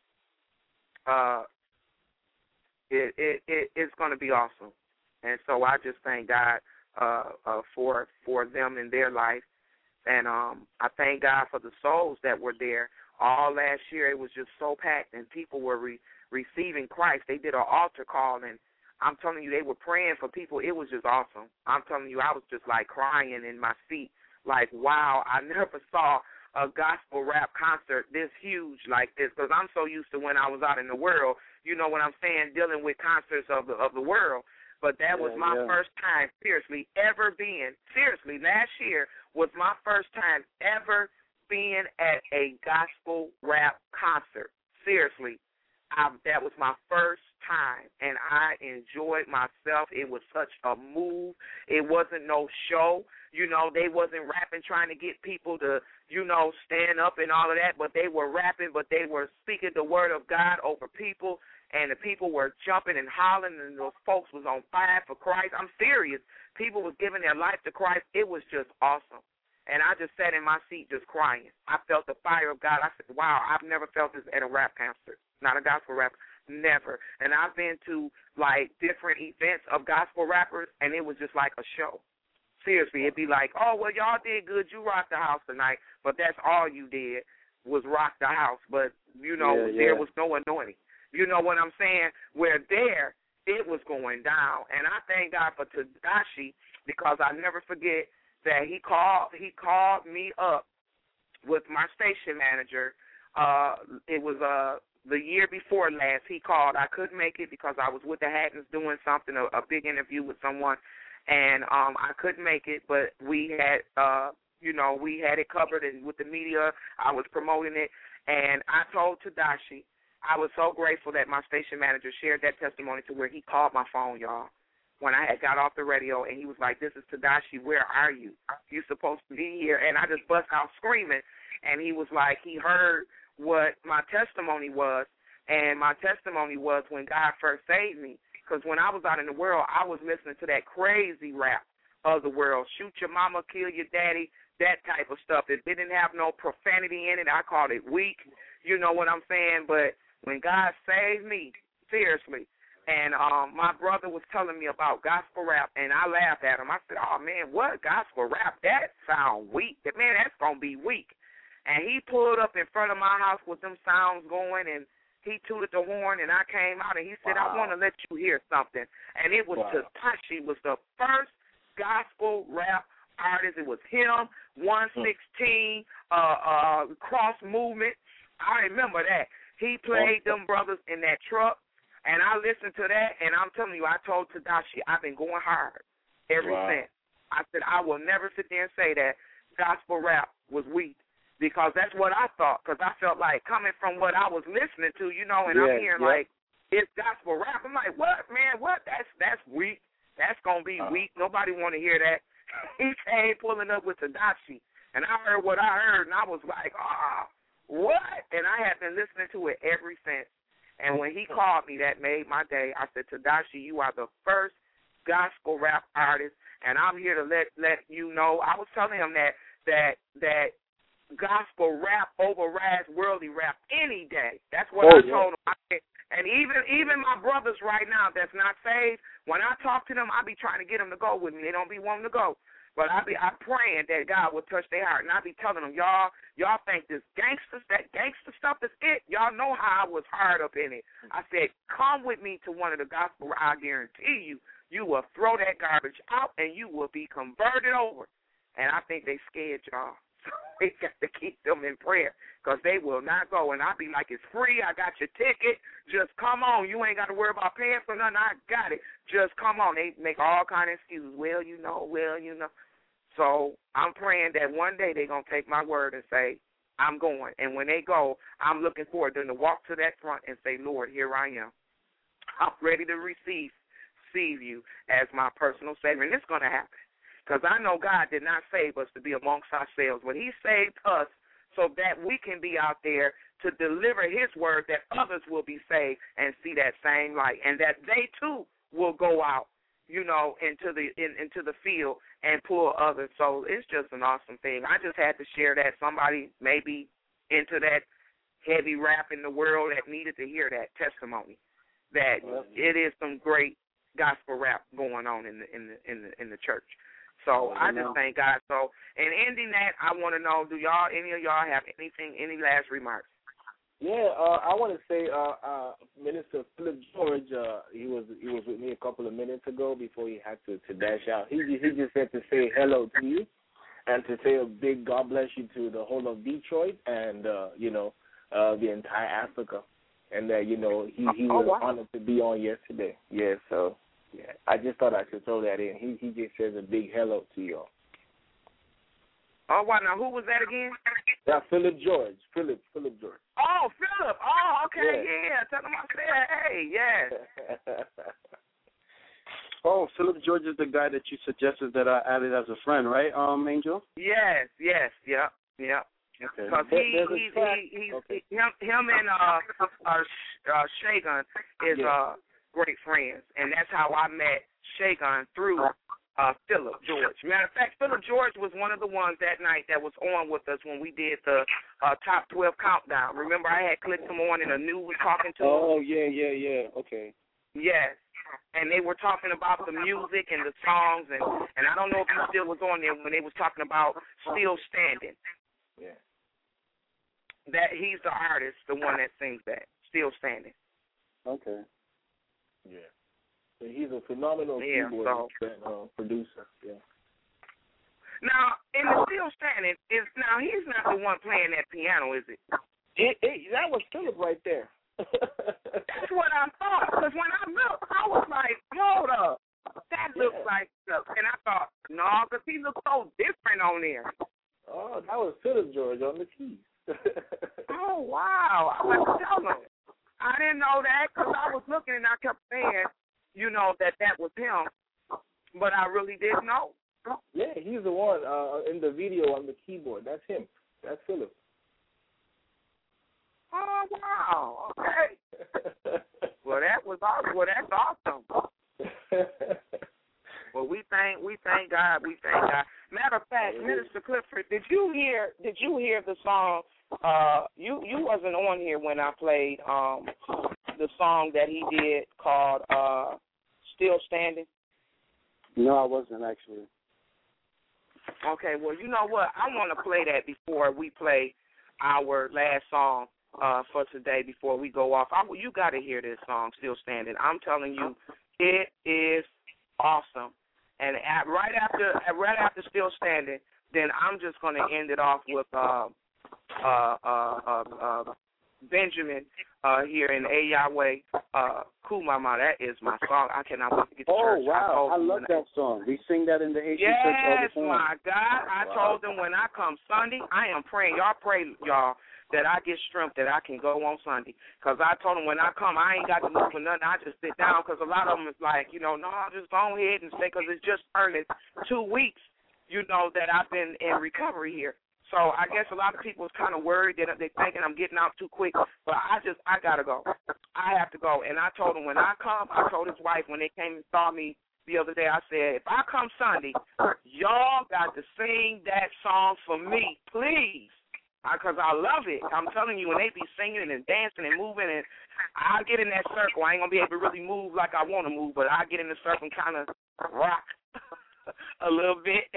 uh it it, it it's going to be awesome, and so I just thank God uh, uh for for them in their life, and um I thank God for the souls that were there. All last year it was just so packed, and people were re- receiving Christ. They did an altar call, and I'm telling you, they were praying for people. It was just awesome. I'm telling you, I was just like crying in my seat, like, wow, I never saw a gospel rap concert this huge like this, because I'm so used to when I was out in the world, you know what I'm saying, dealing with concerts of the of the world. But that was yeah, my yeah. first time, seriously, ever being, seriously, last year was my first time ever being at a gospel rap concert, seriously. I, that was my first time, and I enjoyed myself. It was such a move. It wasn't no show. You know, they wasn't rapping trying to get people to, you know, stand up and all of that, but they were rapping, but they were speaking the word of God over people, and the people were jumping and hollering, and those folks was on fire for Christ. I'm serious. People was giving their life to Christ. It was just awesome. And I just sat in my seat just crying. I felt the fire of God. I said, wow, I've never felt this at a rap concert, not a gospel rap, never. And I've been to, like, different events of gospel rappers, and it was just like a show. Seriously, it'd be like, oh, well, y'all did good. You rocked the house tonight, but that's all you did was rock the house. But, you know, yeah, yeah. there was no anointing. You know what I'm saying? Where there, it was going down. And I thank God for Tadashi because I never forget that he called he called me up with my station manager. Uh, it was uh, the year before last. He called. I couldn't make it because I was with the Hattons doing something, a, a big interview with someone, and um, I couldn't make it. But we had, uh, you know, we had it covered, and with the media, I was promoting it. And I told Tadashi, I was so grateful that my station manager shared that testimony to where he called my phone, y'all, when I had got off the radio, and he was like, this is Tadashi, where are you? You're supposed to be here. And I just bust out screaming, and he was like, he heard what my testimony was, and my testimony was when God first saved me, because when I was out in the world, I was listening to that crazy rap of the world, shoot your mama, kill your daddy, that type of stuff. It didn't have no profanity in it. I called it weak, you know what I'm saying? But when God saved me, seriously, and um, my brother was telling me about gospel rap, and I laughed at him. I said, oh, man, what, gospel rap? That sound weak. Man, that's going to be weak. And he pulled up in front of my house with them sounds going, and he tooted the horn, and I came out, and he said, wow. I want to let you hear something. And it was wow. Tadashi was the first gospel rap artist. It was him, one sixteen, uh, uh, Cross Movement. I remember that. He played them brothers in that truck, and I listened to that, and I'm telling you, I told Tadashi, I've been going hard ever wow. since. I said, I will never sit there and say that gospel rap was weak. Because that's what I thought, because I felt like coming from what I was listening to, you know, and yeah, I'm hearing yeah. like, it's gospel rap. I'm like, what, man, what? That's that's weak. That's going to be uh, weak. Nobody want to hear that. He came pulling up with Tadashi, and I heard what I heard, and I was like, ah, oh, what? And I have been listening to it ever since. And when he called me, that made my day. I said, Tadashi, you are the first gospel rap artist, and I'm here to let let you know. I was telling him that that that. gospel rap overrides worldly rap any day. That's what oh, I told yeah. him. And even even my brothers right now that's not saved, when I talk to them, I be trying to get them to go with me. They don't be wanting to go. But I be I praying that God will touch their heart. And I be telling them, y'all, y'all think this gangster, that gangster stuff is it. Y'all know how I was hard up in it. I said, come with me to one of the gospel. I guarantee you, you will throw that garbage out and you will be converted over. And I think they scared y'all. So we got to keep them in prayer because they will not go. And I'll be like, it's free. I got your ticket. Just come on. You ain't got to worry about paying for nothing. I got it. Just come on. They make all kind of excuses. Well, you know, well, you know. So I'm praying that one day they're going to take my word and say, I'm going. And when they go, I'm looking forward to them to walk to that front and say, Lord, here I am. I'm ready to receive, receive you as my personal Savior. And it's going to happen. Because I know God did not save us to be amongst ourselves, but he saved us so that we can be out there to deliver his word that others will be saved and see that same light, and that they too will go out, you know, into the in, into the field and pull others. So it's just an awesome thing. I just had to share that. Somebody maybe into that heavy rap in the world that needed to hear that testimony, that it is some great gospel rap going on in the in the in the in the church. So I just thank God. So in ending that, I want to know, do y'all, any of y'all have anything, any last remarks? Yeah, uh, I want to say, uh, uh, Minister Philip George, uh, he was he was with me a couple of minutes ago before he had to, to dash out. He he just said to say hello to you and to say a big God bless you to the whole of Detroit and uh, you know uh, the entire Africa, and that you know he he was oh, wow. honored to be on yesterday. Yeah, so. Yeah, I just thought I should throw that in. He he just says a big hello to y'all. Oh, wow. Now, who was that again? Yeah, Philip George. Philip, Philip George. Oh, Philip. Oh, okay, yeah. yeah. Tell him I said, hey, yes. Oh, Philip George is the guy that you suggested that I added as a friend, right, um, Angel? Yes, yes, yep, yep. Okay. Because he, he, he, he, okay. he, him, him and uh, uh, uh, Shagun is yeah. uh. great friends, and that's how I met Shagun through uh, Philip George. Matter of fact, Philip George was one of the ones that night that was on with us when we did the uh, top twelve countdown. Remember, I had clicked him on, and Anu was talking to him. Oh, yeah, yeah, yeah. Okay. Yes, and they were talking about the music and the songs, and, and I don't know if you still was on there when they was talking about Still Standing. Yeah. That he's the artist, the one that sings that, Still Standing. Okay. Yeah. So he's a phenomenal yeah, keyboard so. uh, producer. Yeah. Now, in the Still Standing, is now he's not the one playing that piano, is it? It, it that was Philip right there. That's what I thought. Because when I looked, I was like, hold up. That looks yeah. like Philip. And I thought, no, because he looks so different on there. Oh, that was Philip George on the keys. Oh, wow. I was telling him. I didn't know that because I was looking and I kept saying, you know, that that was him. But I really didn't know. Yeah, he's the one uh, in the video on the keyboard. That's him. That's Philip. Oh, wow. Okay. Well, that was awesome. Well, that's awesome. Well, we thank we thank God. We thank God. Matter of fact, Minister Clifford, did you hear did you hear the song? Uh, you you wasn't on here when I played um the song that he did called uh Still Standing. No, I wasn't actually. Okay, well, you know what? I want to play that before we play our last song uh, for today, before we go off. I, you got to hear this song, Still Standing. I'm telling you, it is awesome. And at, right after right after Still Standing, then I'm just going to end it off with uh, uh, uh, uh, uh, Benjamin uh, here in A Yahweh, uh, Kumama. That is my song. I cannot wait to get to oh, church. Oh, wow. I, I love that. that song. We sing that in the Haitian yes, church all the time. Yes, my God. I wow. told them when I come Sunday, I am praying. Y'all pray, y'all, that I get strength, that I can go on Sunday. Because I told them when I come, I ain't got to move for nothing. I just sit down because a lot of them is like, you know, no, just go ahead and stay because it's just earning two weeks, you know, that I've been in recovery here. So I guess a lot of people is kind of worried that they're thinking I'm getting out too quick. But I just, I got to go. I have to go. And I told him when I come, I told his wife when they came and saw me the other day, I said, if I come Sunday, y'all got to sing that song for me, please. Because I, I love it. I'm telling you, when they be singing and dancing and moving, and I get in that circle. I ain't going to be able to really move like I want to move, but I get in the circle and kind of rock a little bit.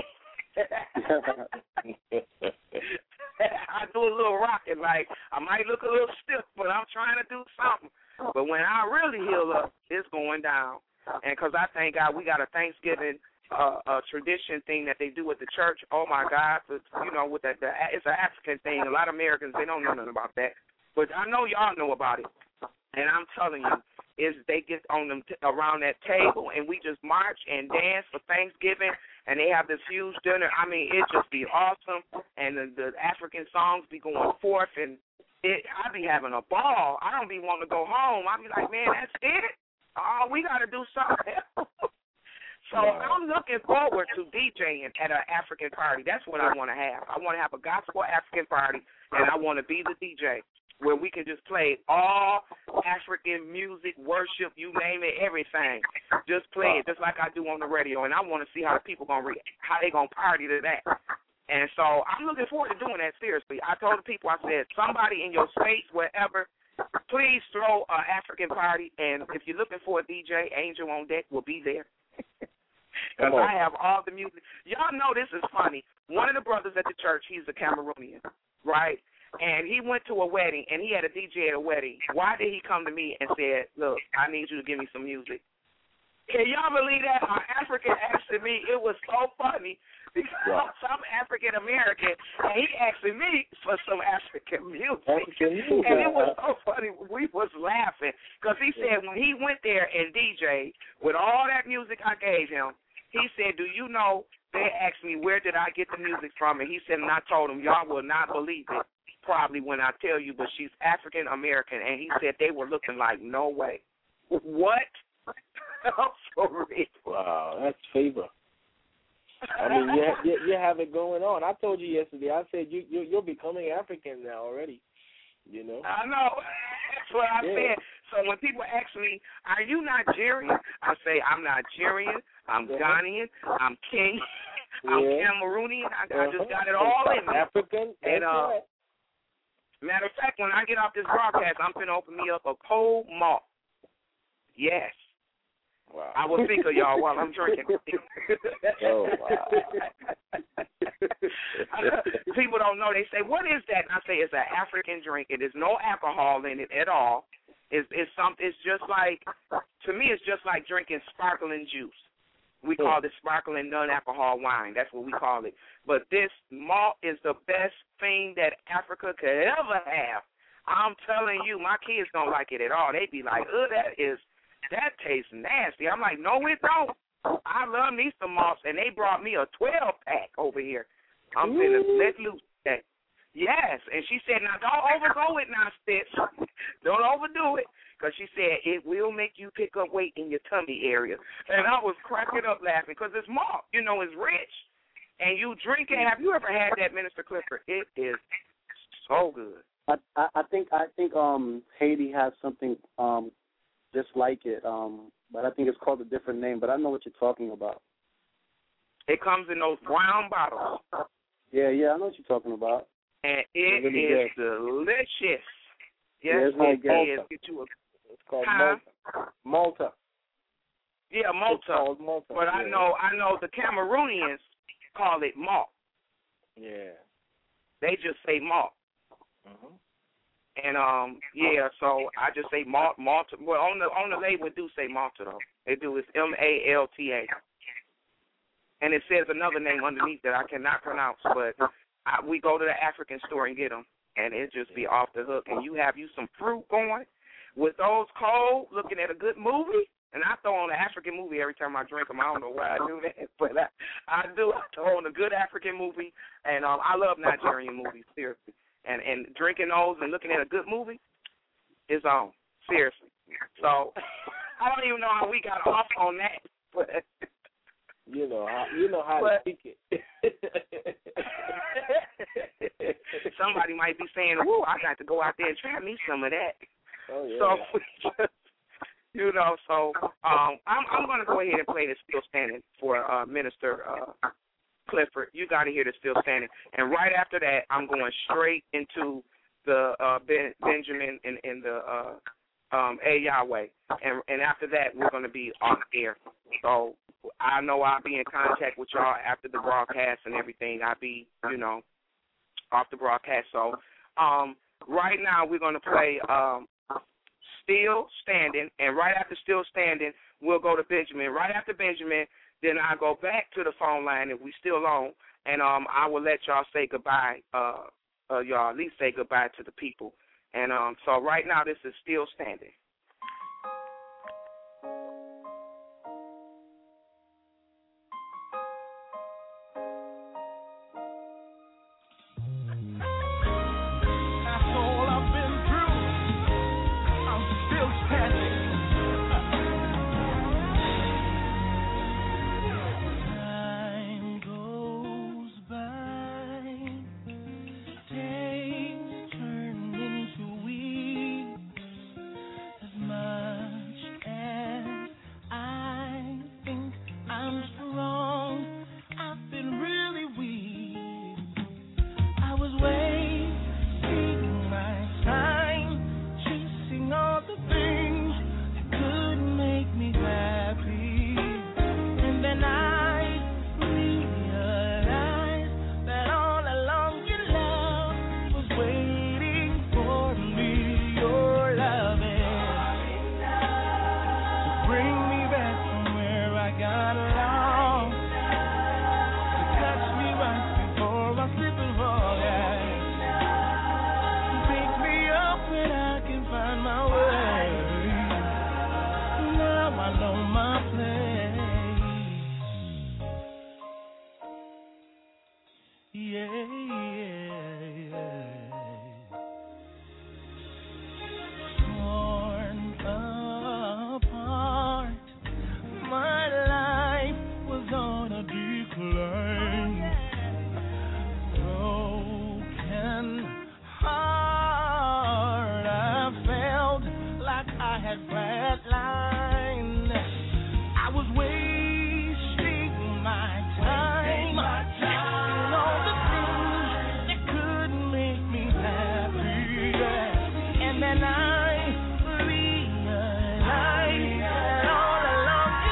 I do a little rocking, like I might look a little stiff, but I'm trying to do something. But when I really heal up, it's going down. And because I thank God, we got a Thanksgiving uh, a tradition thing that they do at the church. Oh my God, for, you know, with that, the, it's an African thing. A lot of Americans, they don't know nothing about that, but I know y'all know about it. And I'm telling you, is they get on them t- around that table and we just march and dance for Thanksgiving, and they have this huge dinner. I mean, it just be awesome, and the, the African songs be going forth, and it, I be having a ball. I don't be wanting to go home. I be like, man, that's it? Oh, we got to do something else. So I'm looking forward to DJing at an African party. That's what I want to have. I want to have a gospel African party, and I want to be the D J, where we can just play all African music, worship, you name it, everything. Just play it just like I do on the radio, and I want to see how the people gonna re- how they gonna party to that. And so I'm looking forward to doing that, seriously. I told the people, I said, somebody in your space, wherever, please throw an African party, and if you're looking for a D J, Angel on Deck will be there. Because I have all the music. Y'all know this is funny. One of the brothers at the church, he's a Cameroonian, right? And he went to a wedding, and he had a D J at a wedding. Why did he come to me and said, look, I need you to give me some music? Can y'all believe that? An African asked me. It was so funny because wow. I'm African-American, and he asked me for some African music. African music. And it was so funny. We was laughing because he said when he went there and D J'd with all that music I gave him, he said, do you know, they asked me where did I get the music from, and he said, and I told him, y'all will not believe it probably when I tell you, but she's African-American, and he said they were looking like, no way. What? For real. Wow, that's favor. I mean, you, you you have it going on. I told you yesterday. I said you, you you're becoming African now already. You know. I know. That's what I yeah. said. So when people ask me, "Are you Nigerian?" I say, "I'm Nigerian. I'm uh-huh. Ghanaian. I'm Kenyan. I'm yeah. Cameroonian. I, uh-huh. I just got it all in me." African. And uh, right. matter of fact, when I get off this broadcast, I'm finna open me up a cold malt. Yes. Wow. I will think of y'all while I'm drinking. Oh, wow. People don't know. They say, what is that? And I say, it's an African drink. It is no alcohol in it at all. It's, it's, some, it's just like, to me, it's just like drinking sparkling juice. We call it sparkling non-alcohol wine. That's what we call it. But this malt is the best thing that Africa could ever have. I'm telling you, my kids don't like it at all. They be like, oh, that is, that tastes nasty. I'm like, no, it don't. I love me some malts, and they brought me a twelve-pack over here. I'm going to let loose that. Yes, and she said, now don't overgo it now, Stitch. Don't overdo it, because she said it will make you pick up weight in your tummy area. And I was cracking up laughing, because it's malt, you know, it's rich. And you drink it. Have you ever had that, Minister Clifford? It is so good. I, I, I think I think um, Haiti has something um, just like it, um, but I think it's called a different name. But I know what you're talking about. It comes in those brown bottles. Yeah, yeah, I know what you're talking about. And it really is good. Delicious. Yes, yeah, it's really it good. is. Get you a, it's called huh? Malta. Malta. Yeah, Malta. It's called Malta. But yeah. I know, I know the Cameroonians call it malt. Yeah. They just say malt. Mm-hmm. And um, yeah, so I just say malt, Malta. Well, on the on the label it do say Malta though. It do. It's M A L T A. And it says another name underneath that I cannot pronounce, but I, we go to the African store and get them, and it just be off the hook. And you have you some fruit going with those cold, looking at a good movie. And I throw on an African movie every time I drink them. I don't know why I do that, but I, I do. I throw on a good African movie, and um, I love Nigerian movies, seriously. And and drinking those and looking at a good movie is on, seriously. So I don't even know how we got off on that, but you know how you know how but, to speak it. Somebody might be saying, "Whoa, I got to go out there and try me some of that." Oh yeah. So we just, you know, so um, I'm I'm going to go ahead and play this Still Standing for uh, Minister uh, Clifford. You got to hear the Still Standing, and right after that, I'm going straight into the uh, ben, Benjamin and, and the uh, um, A Yahweh, and and after that, we're going to be on air. So I know I'll be in contact with y'all after the broadcast and everything. I'll be, you know, off the broadcast. So um, right now, we're going to play um, Still Standing, and right after Still Standing, we'll go to Benjamin. Right after Benjamin, then I go back to the phone line if we still on, and um, I will let y'all say goodbye. Uh, uh, y'all at least say goodbye to the people. And um, so right now, this is Still Standing. And I realized that all along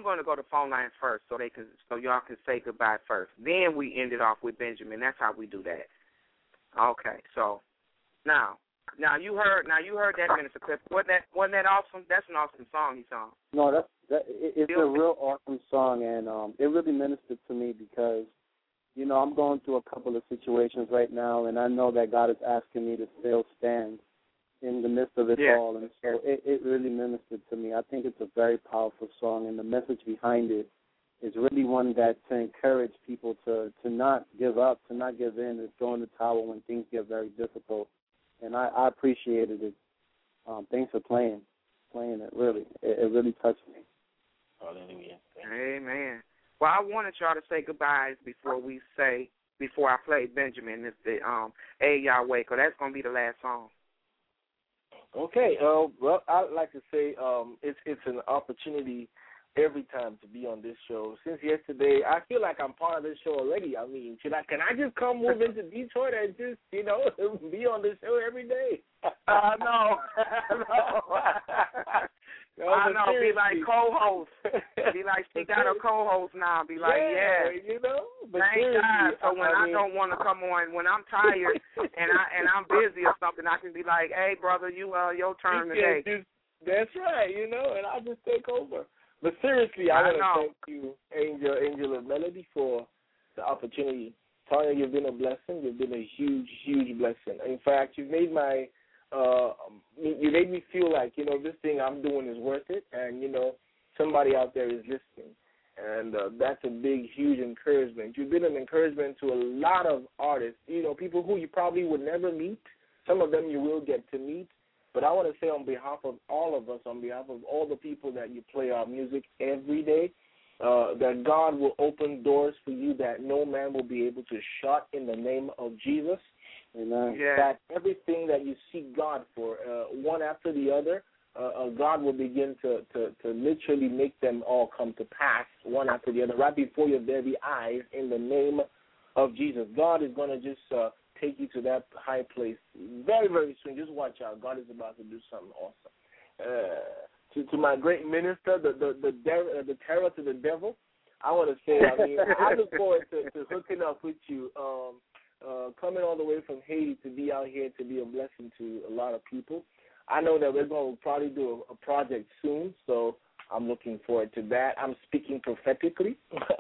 going to go to phone lines first, so they can, so y'all can say goodbye first. Then we end it off with Benjamin. That's how we do that. Okay, so now, now you heard, now you heard that, Minister Cliff. Wasn't that, wasn't that awesome? That's an awesome song he sung. No, that's that. It, it's a real awesome song, and um, it really ministered to me because, you know, I'm going through a couple of situations right now, and I know that God is asking me to still stand in the midst of it yeah. all, and so it, it really ministered to me. I think it's a very powerful song, and the message behind it is really one that to encourage people to, to not give up, to not give in, to throw in the towel when things get very difficult. And I, I appreciated it. Um, thanks for playing, playing it, really. It, it really touched me. Hallelujah. Amen. Well, I wanted y'all to say goodbyes before we say, before I play Benjamin, it's the um, A Yahweh, because that's going to be the last song. Okay. Uh, well, I'd like to say um, it's it's an opportunity every time to be on this show. Since yesterday, I feel like I'm part of this show already. I mean, should I? Can I just come move into Detroit and just, you know, be on this show every day? Uh, no. no, I know. Be like co-host. Be like she got a co-host now. Be like, yeah, yeah you know. But thank God. So when I, I mean, don't want to come on, when I'm tired and I and I'm busy or something, I can be like, hey, brother, you uh, your turn you today. Just, that's right. You know, and I'll just take over. But seriously, I, I want to thank you, Angel, Angel of Melody, for the opportunity. Tanya, you've been a blessing. You've been a huge, huge blessing. In fact, you've made my Uh, you made me feel like, you know, this thing I'm doing is worth it, and, you know, somebody out there is listening. And uh, that's a big, huge encouragement. You've been an encouragement to a lot of artists, you know, people who you probably would never meet. Some of them you will get to meet. But I want to say on behalf of all of us, on behalf of all the people that you play our music every day, uh, that God will open doors for you that no man will be able to shut in the name of Jesus. Amen. Yeah. That everything that you seek God for, uh, one after the other, uh, uh, God will begin to, to, to literally make them all come to pass, one after the other, right before your very eyes, in the name of Jesus. God is going to just uh, take you to that high place very, very soon. Just watch out. God is about to do something awesome. Uh, to, to my great minister, the the the, der- uh, the terror to the devil, I want to say, I mean, I look forward to, to hooking up with you. Um, Uh, coming all the way from Haiti to be out here to be a blessing to a lot of people. I know that we're going to probably do a, a project soon, so I'm looking forward to that. I'm speaking prophetically,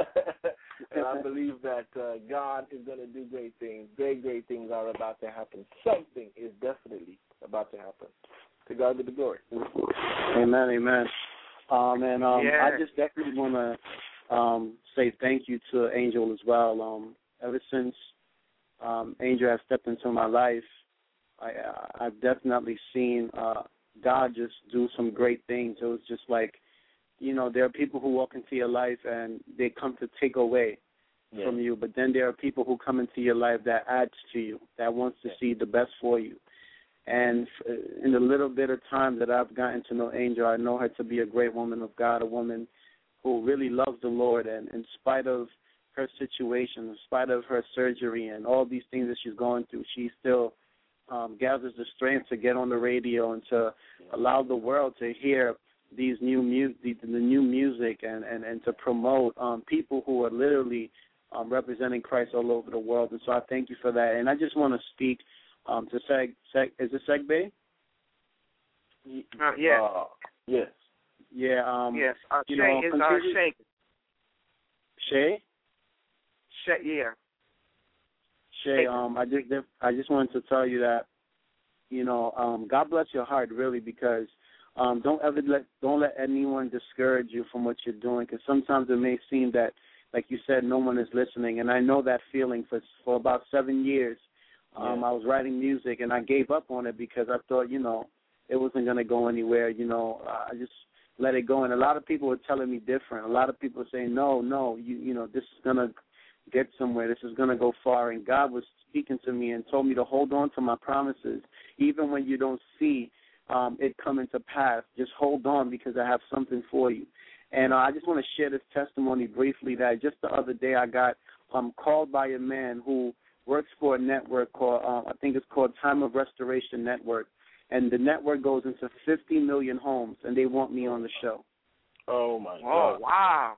and I believe that uh, God is going to do great things. Great, great things are about to happen. Something is definitely about to happen. To God be the glory. Amen, amen. Um, and um, yeah. I just definitely want to um, say thank you to Angel as well. Um, ever since Um, Angel has stepped into my life, I, I've definitely seen uh, God just do some great things. It was just like, you know, there are people who walk into your life and they come to take away yeah. from you, but then there are people who come into your life that adds to you, that wants to yeah. see the best for you. And in the little bit of time that I've gotten to know Angel, I know her to be a great woman of God, a woman who really loves the Lord, and in spite of her situation, in spite of her surgery and all these things that she's going through, she still um, gathers the strength to get on the radio and to allow the world to hear these new mu- the, the new music and, and, and to promote um, people who are literally um, representing Christ all over the world. And so I thank you for that. And I just want to speak um, to Seg, Seg, is it Segbe? Uh, yes. Uh, yes. Yeah. Um, yes. Uh, you Shay know, is uh, Shay. Shay? Shay, yeah. Shay, um, I just I just wanted to tell you that, you know, um, God bless your heart, really, because um, don't ever let don't let anyone discourage you from what you're doing, because sometimes it may seem that, like you said, no one is listening, and I know that feeling. For for about seven years, um, yeah. I was writing music, and I gave up on it because I thought, you know, it wasn't going to go anywhere. You know, I just let it go, and a lot of people were telling me different. A lot of people were saying, no, no, you you know, this is gonna get somewhere. This is going to go far. And God was speaking to me and told me to hold on to my promises. Even when you don't see um, it coming to pass, just hold on because I have something for you. And uh, I just want to share this testimony briefly that just the other day I got um, called by a man who works for a network called, uh, I think it's called Time of Restoration Network. And the network goes into fifty million homes, and they want me on the show. Oh my Oh, God. wow.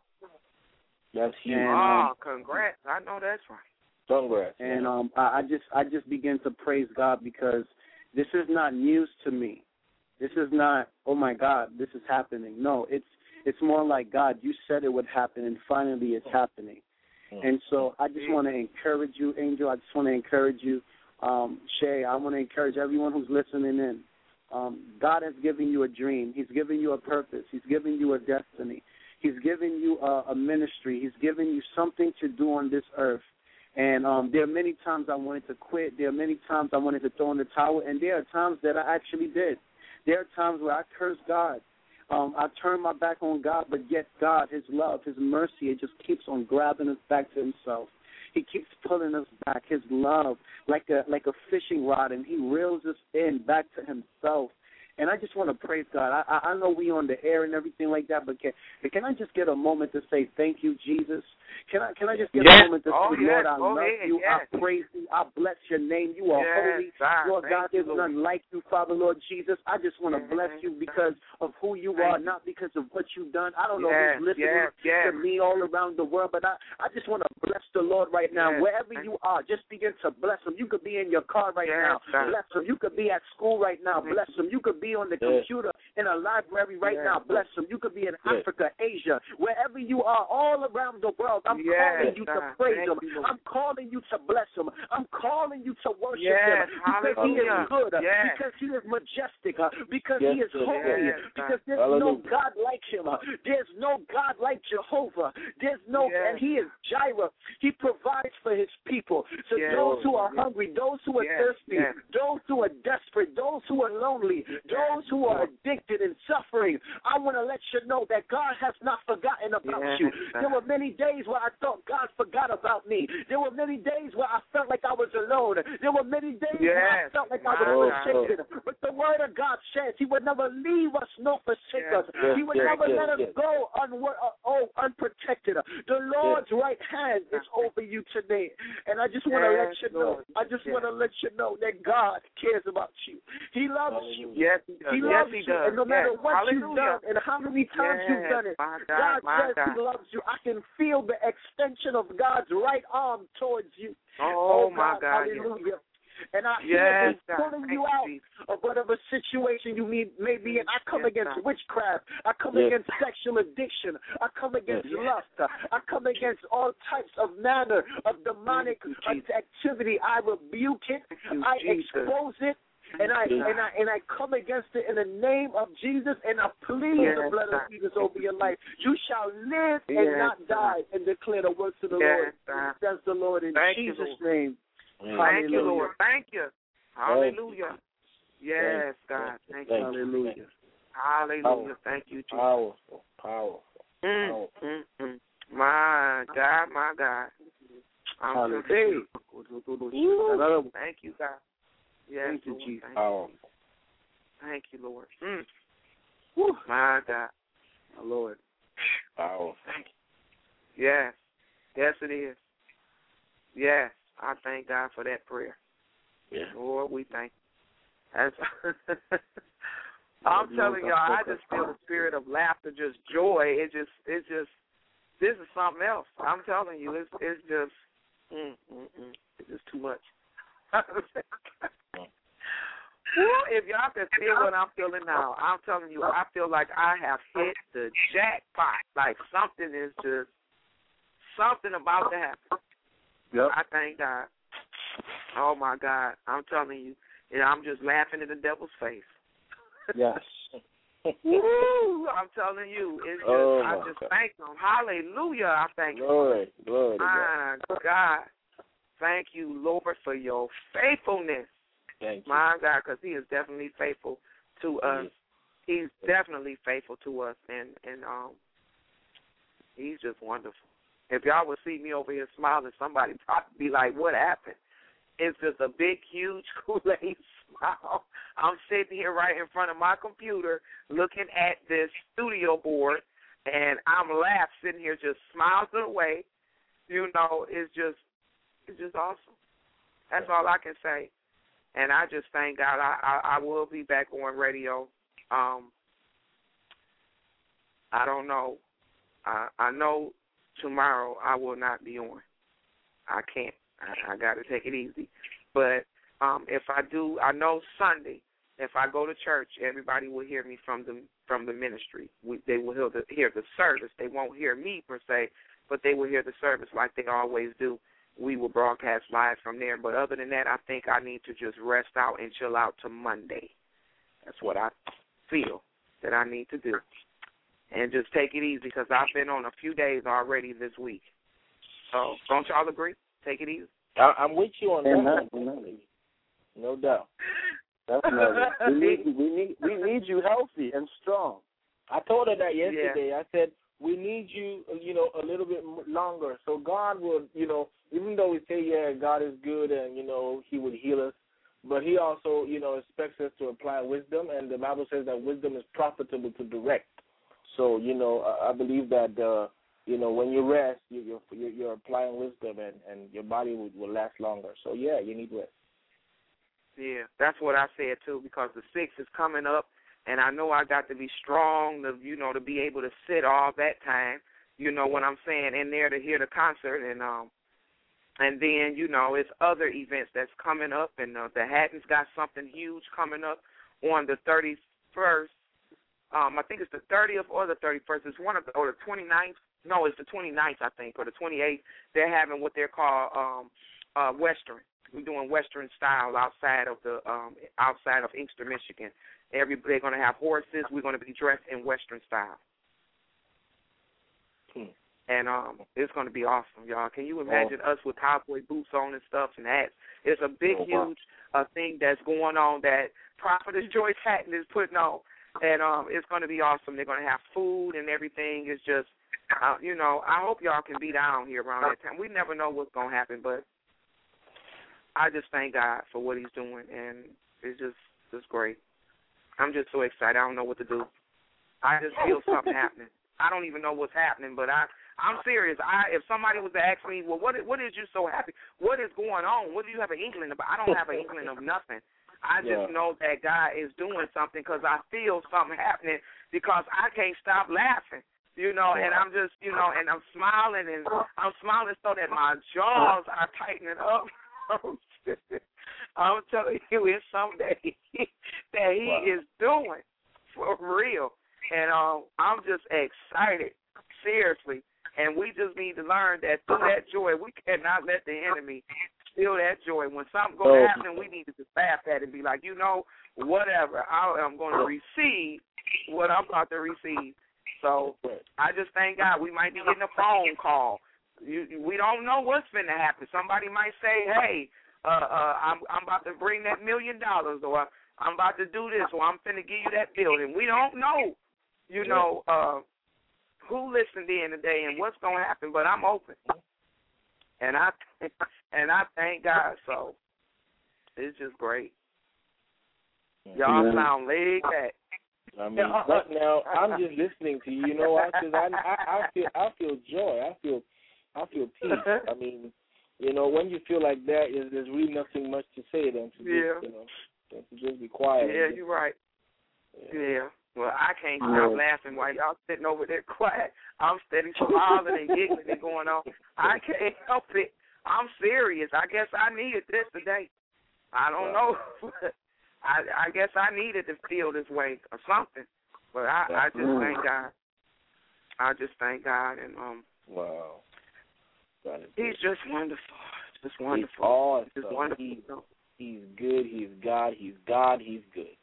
That's huge. And, oh, um, congrats. I know that's right. Congrats. And um, I, I just I just begin to praise God because this is not news to me. This is not, oh my God, this is happening. No, it's it's more like, God, you said it would happen, and finally it's happening. And so I just want to encourage you, Angel. I just want to encourage you, um, Shay. I want to encourage everyone who's listening in. Um, God has given you a dream. He's given you a purpose. He's given you a destiny. He's given you a, a ministry. He's given you something to do on this earth. And um, there are many times I wanted to quit. There are many times I wanted to throw in the towel. And there are times that I actually did. There are times where I cursed God. Um, I turned my back on God, but yet God, His love, His mercy, it just keeps on grabbing us back to Himself. He keeps pulling us back, His love, like a like a fishing rod, and He reels us in back to Himself. And I just want to praise God. I, I know we on the air and everything like that, but can, can I just get a moment to say thank you, Jesus? Can I can I just get yes. a moment to oh, say, yes. Lord, I Go love ahead. you, yes. I praise you, I bless your name. You are yes, holy. God. Lord thank God, there's you, none like you, Father, Lord Jesus. I just want to yes. bless you because of who you thank are, you. not because of what you've done. I don't know yes. who's listening yes. Yes. to me all around the world, but I, I just want to bless the Lord right now. yes. Wherever you are, just begin to bless Him. You could be in your car right yes, now. God. Bless Him. You could be at school right now. Bless Him. You could be on the yes. computer in a library right yes. now. Bless Him. You could be in yes. Africa, Asia, wherever you are, all around the world. I'm yes, calling you God. to praise Thank Him. you, I'm calling you to bless Him. I'm calling you to worship yes. Him because He is good, yes. because He is majestic, because yes. He is holy, yes. because there's Hallelujah. no God like Him. There's no God like Jehovah. There's no, yes. and He is Jireh. He provides for His people. So yes. those who are yes. hungry, those who are yes. thirsty, yes. those who are desperate, those who are lonely, yes. those who are addicted and suffering, I want to let you know that God has not forgotten about yes. you. There were many days where I thought God forgot about me. There were many days where I felt like I was alone. There were many days yes. where I felt like I was forsaken. But the Word of God says He would never leave us nor forsake yes. us. Yes. He would yes. never yes. let us yes. go unwor- uh, oh, unprotected. The Lord's yes. right hand is over you today. And I just want to yes. let you know, I just yes. want to let you know that God cares about you. He loves Hallelujah. you. Yes, He does. He yes, loves he you. does. And no matter yes. what Hallelujah. you've done and how many times yes. you've done it, my God, God, my says God. He loves you. I can feel the extension of God's right arm towards you. Oh, Oh, my God. hallelujah. Yes. And I hear Yes, Him God. pulling Thank you out you, Jesus. of whatever situation you may, may be in. I come Yes, against God. witchcraft. I come Yes. against sexual addiction. I come against Yes. lust. I come against all types of manner of demonic Thank you, Jesus. activity. I rebuke it. Thank you, I Jesus. expose it. And I Yes. and I and I come against it in the name of Jesus, and I plead Yes, the blood God. of Jesus over your life. You shall live and Yes, not God. die, and declare the works of the Yes, Lord. God. Says the Lord in Thank you, Jesus' Lord. name. Amen. Thank you, Hallelujah. Lord. Thank you. Hallelujah. Yes, God. Thank you. Hallelujah. Hallelujah. Thank you, Jesus. Powerful. Powerful. Mm, Powerful. mm, mm. My God, my God. I'm Hallelujah. Ooh, thank you, God. Yes, Thank you, Lord. Jesus. Thank, Powerful. thank you, Lord. Mm. Woo. My God. My Lord. Powerful. Thank you. Yes. Yes, it is. Yes. I thank God for that prayer. Yeah. Lord, we thank you. That's I'm telling y'all, I just feel the spirit of laughter, just joy. It just, it's just, this is something else. I'm telling you, it's, it's just, mm, mm, mm. It's just too much. Well, if y'all can feel what I'm feeling now, I'm telling you, I feel like I have hit the jackpot. Like something is just, something about to happen. Yep. I thank God. Oh, my God. I'm telling you, and I'm just laughing in the devil's face. Yes. Woo, I'm telling you, it's just, Oh, I my just God. thank him. Hallelujah, I thank you. Glory. Glory to My God. God. Thank you, Lord, for your faithfulness. Thank you. My God, because he is definitely faithful to us. He's definitely faithful to us, and, and um, he's just wonderful. If y'all would see me over here smiling, somebody probably be like, what happened? It's just a big, huge Kool-Aid smile. I'm sitting here right in front of my computer looking at this studio board, and I'm laughing, sitting here just smiling away. You know, it's just, it's just awesome. That's all I can say. And I just thank God. I, I, I will be back on radio. Um, I don't know. I, I know tomorrow I will not be on. I can't. I, I got to take it easy. But um, if I do, I know Sunday, if I go to church, everybody will hear me from the from the ministry. We, they will hear the, hear the service. They won't hear me per se, but they will hear the service like they always do. We will broadcast live from there. But other than that, I think I need to just rest out and chill out to Monday. That's what I feel that I need to do. And just take it easy because I've been on a few days already this week. So don't y'all agree? Take it easy. I, I'm with you on that. Definitely. No doubt. Definitely. we need we need we need you healthy and strong. I told her that yesterday. Yeah. I said we need you, you know, a little bit longer. So God will, you know, even though we say yeah, God is good and you know He would heal us, but He also, you know, expects us to apply wisdom, and the Bible says that wisdom is profitable to direct. So you know, I believe that uh, you know when you rest, you, you're you're applying wisdom, and, and your body will, will last longer. So yeah, you need rest. Yeah, that's what I said too, because the sixth is coming up, and I know I got to be strong to, you know, to be able to sit all that time. You know what I'm saying? In there to hear the concert, and um, and then you know it's other events that's coming up, and uh, the Hattons got something huge coming up on the thirty-first. Um, I think it's the thirtieth or the thirty-first. It's one of the, or the twenty-ninth. No, it's the twenty-ninth, I think, or the twenty-eighth. They're having what they're called um, uh, Western. We're doing Western style outside of the um, outside of Inkster, Michigan. Every they're going to have horses. We're going to be dressed in Western style, hmm. and um, it's going to be awesome, y'all. Can you imagine oh. us with cowboy boots on and stuff and hats? It's a big, oh, wow. huge uh, thing that's going on that Prophetess Joyce Hatton is putting on. And um, it's going to be awesome. They're going to have food and everything. It's just, uh, you know, I hope y'all can be down here around that time. We never know what's going to happen, but I just thank God for what He's doing, and it's just, just great. I'm just so excited. I don't know what to do. I just feel something happening. I don't even know what's happening, but I, I'm serious. I, if somebody was to ask me, well, what, what is you so happy? What is going on? What do you have an inkling about? I don't have an inkling of nothing. I just yeah. know that God is doing something because I feel something happening because I can't stop laughing, you know, and I'm just, you know, and I'm smiling and I'm smiling so that my jaws are tightening up. I'm telling you, it's something that he, that he wow. is doing for real. And um, I'm just excited, seriously. And we just need to learn that through that joy, we cannot let the enemy steal that joy. When something goes to happen, we need to just laugh at it and be like, you know, whatever. I am going to receive what I'm about to receive. So I just thank God. We might be getting a phone call. You, we don't know what's going to happen. Somebody might say, hey, uh, uh, I'm, I'm about to bring that million dollars, or I'm about to do this, or I'm going to give you that building. We don't know, you know, uh, who listened in today and what's going to happen, but I'm open. And I and I thank God. So it's just great. Y'all yeah. sound laid back. I mean, right now I'm just listening to you. You know, because I, I I feel I feel joy. I feel I feel peace. I mean, you know, when you feel like that, is there's really nothing much to say than to yeah. just, you know, than to just be quiet. Yeah, you're right. Yeah. yeah. Well, I can't stop yeah. laughing while y'all sitting over there quiet. I'm steady smiling and giggling and going on. I can't help it. I'm serious. I guess I needed this today. I don't know. I I guess I needed to feel this way or something. But I, I just thank God. I just thank God. And um. Wow. He's just wonderful. Just wonderful. He's awesome. Just wonderful. He's, he's good. He's God. He's God. He's good.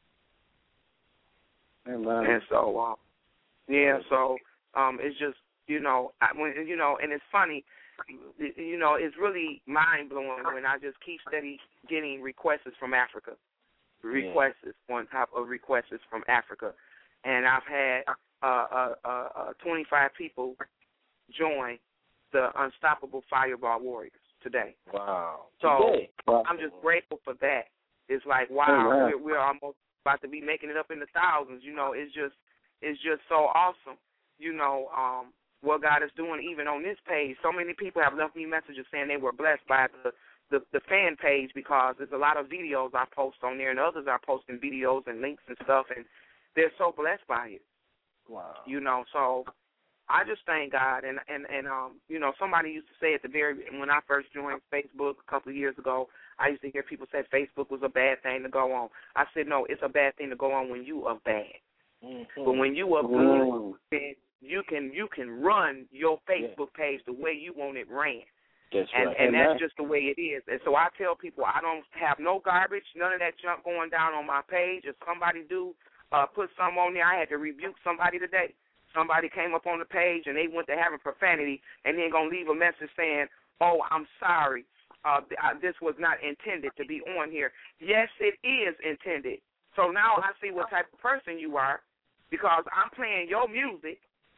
And so, um, yeah, so um, it's just, you know, I, when you know, and it's funny, you know, it's really mind-blowing when I just keep steady getting requests from Africa, requests, yeah. on top of requests from Africa. And I've had uh, uh, uh, uh, twenty-five people join the Unstoppable Fireball Warriors today. Wow. So today. I'm just grateful for that. It's like, wow, oh, wow. we're, we're almost about to be making it up in the thousands. You know, it's just it's just so awesome, you know, um, what God is doing even on this page. So many people have left me messages saying they were blessed by the, the, the fan page because there's a lot of videos I post on there, and others are posting videos and links and stuff, and they're so blessed by it. Wow. You know, so I just thank God, and and and um, you know, somebody used to say at the very when I first joined Facebook a couple of years ago, I used to hear people say Facebook was a bad thing to go on. I said no, it's a bad thing to go on when you are bad. Mm-hmm. But when you are good, mm-hmm. then you can you can run your Facebook yeah. page the way you want it ran. That's and right. and Amen. that's just the way it is. And so I tell people I don't have no garbage, none of that junk going down on my page. If somebody do uh, put something on there, I had to rebuke somebody today. Somebody came up on the page and they went to having profanity and then going to leave a message saying, oh, I'm sorry. Uh, this was not intended to be on here. Yes, it is intended. So now I see what type of person you are because I'm playing your music.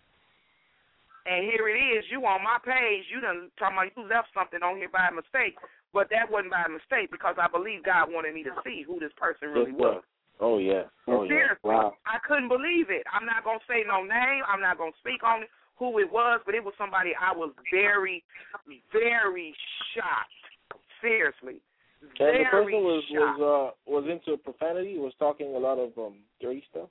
And here it is, you on my page, you done talking about you left something on here by mistake, but that wasn't by mistake because I believe God wanted me to see who this person really was. Oh, yeah. Oh, Seriously, yeah. Wow. I couldn't believe it. I'm not going to say no name. I'm not going to speak on it, who it was, but it was somebody I was very, very shocked. Seriously. And very the person was shocked. was uh, was into profanity, was talking a lot of um, dirty stuff?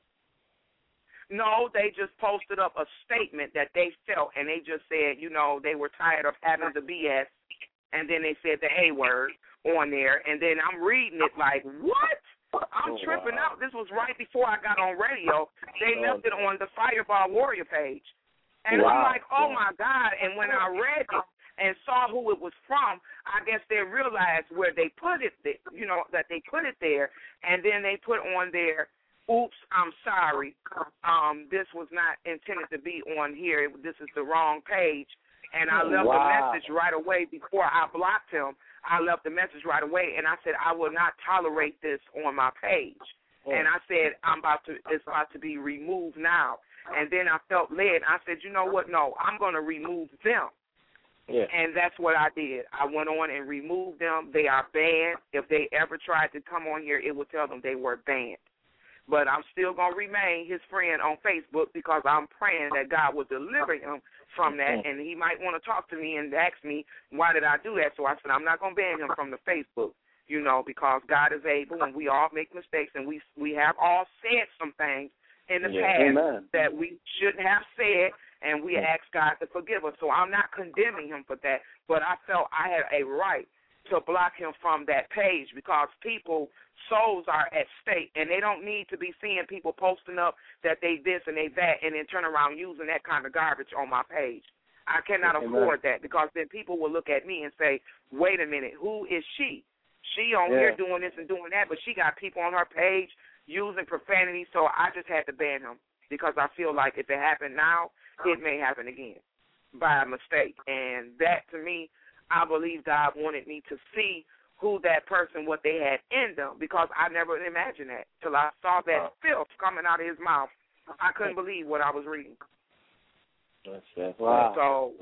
No, they just posted up a statement that they felt, and they just said, you know, they were tired of having the B S, and then they said the A word on there, and then I'm reading it like, what? I'm oh, tripping wow. out. This was right before I got on radio. They oh, left it on the Fireball Warrior page. And wow. I'm like, oh, wow. my God. And when I read it and saw who it was from, I guess they realized where they put it, you know, that they put it there, and then they put on there, oops, I'm sorry. Um, this was not intended to be on here. This is the wrong page. And I left wow. a message right away before I blocked him. I left the message right away, and I said, I will not tolerate this on my page. Oh. And I said, I'm about to, it's about to be removed now. And then I felt led. I said, you know what? No, I'm going to remove them. Yeah. And that's what I did. I went on and removed them. They are banned. If they ever tried to come on here, it would tell them they were banned. But I'm still going to remain his friend on Facebook because I'm praying that God will deliver him from that, and he might want to talk to me and ask me, why did I do that? So I said, I'm not going to ban him from the Facebook, you know, because God is able, and we all make mistakes, and we we have all said some things in the yeah. past Amen. that we shouldn't have said, and we ask God to forgive us. So I'm not condemning him for that, but I felt I had a right to block him from that page because people souls are at stake, and they don't need to be seeing people posting up that they this and they that and then turn around using that kind of garbage on my page. I cannot Amen. afford that because then people will look at me and say, wait a minute, who is she? She on yeah. here doing this and doing that, but she got people on her page using profanity, so I just had to ban him because I feel like if it happened now, it may happen again by mistake. And that, to me, I believe God wanted me to see who that person, what they had in them, because I never imagined that till I saw that wow. filth coming out of his mouth. I couldn't believe what I was reading. That's, that's wow. So,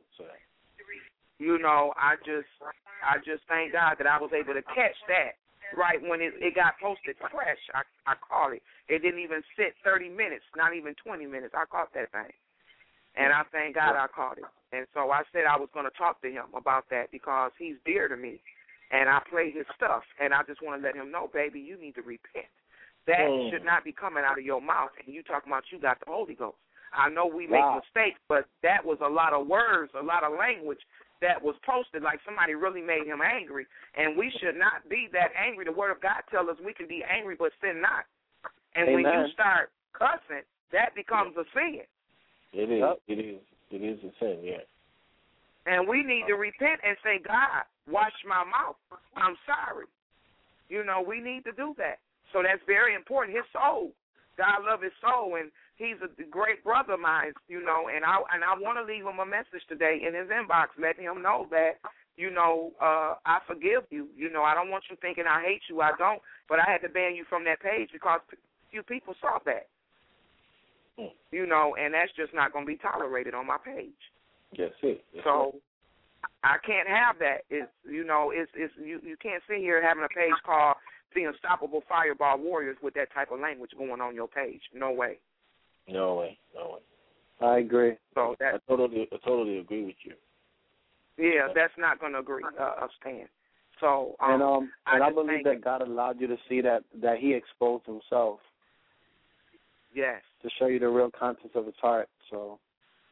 you know, I just, I just thank God that I was able to catch that right when it, it got posted fresh. I, I caught it. It didn't even sit thirty minutes, not even twenty minutes. I caught that thing, and I thank God I caught it. And so I said I was going to talk to him about that because he's dear to me. And I play his stuff, and I just want to let him know, baby, you need to repent. That mm. should not be coming out of your mouth, and you talking about you got the Holy Ghost. I know we make wow. mistakes, but that was a lot of words, a lot of language that was posted like somebody really made him angry, and we should not be that angry. The Word of God tells us we can be angry but sin not. And Amen. when you start cussing, that becomes a sin. It is. Yep. It is. It is a sin, yeah. And we need to repent and say, God, wash my mouth. I'm sorry. You know, we need to do that. So that's very important. His soul. God loves his soul, and he's a great brother of mine, you know, and I and I want to leave him a message today in his inbox, letting him know that, you know, uh, I forgive you. You know, I don't want you thinking I hate you. I don't. But I had to ban you from that page because few people saw that. Mm. You know, and that's just not going to be tolerated on my page. Yes, it. Yes, so it. I can't have that. It's you know, it's it's you, you can't sit here having a page called The Unstoppable Fireball Warriors with that type of language going on your page. No way. No way. No way. I agree. So that I totally I totally agree with you. Yeah, that's not going to agree uh, stand. So um, and um and I, I believe that it, God allowed you to see that that He exposed Himself. Yes, to show you the real contents of his heart. So,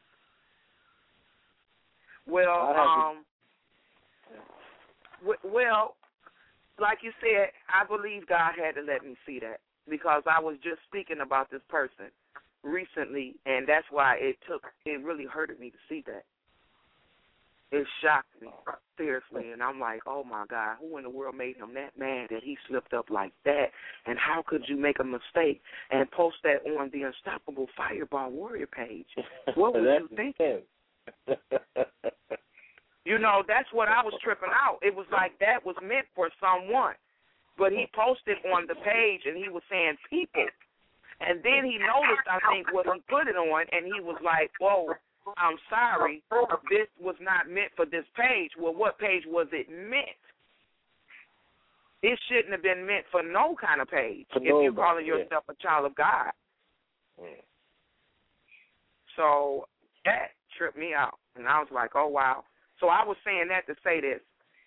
well, um, w- well, like you said, I believe God had to let me see that because I was just speaking about this person recently, and that's why it took, it really hurted me to see that. It shocked me, seriously, and I'm like, oh, my God, who in the world made him that mad that he slipped up like that, and how could you make a mistake and post that on the Unstoppable Fireball Warrior page? What was you thinking? You know, that's what I was tripping out. It was like that was meant for someone, but he posted on the page, and he was saying people, and then he noticed, I think, what he put it on, and he was like, whoa, I'm sorry, this was not meant for this page. Well, what page was it meant? It shouldn't have been meant for no kind of page for if nobody, you're calling yourself yeah. a child of God. Yeah. So that tripped me out, and I was like, oh, wow. So I was saying that to say this.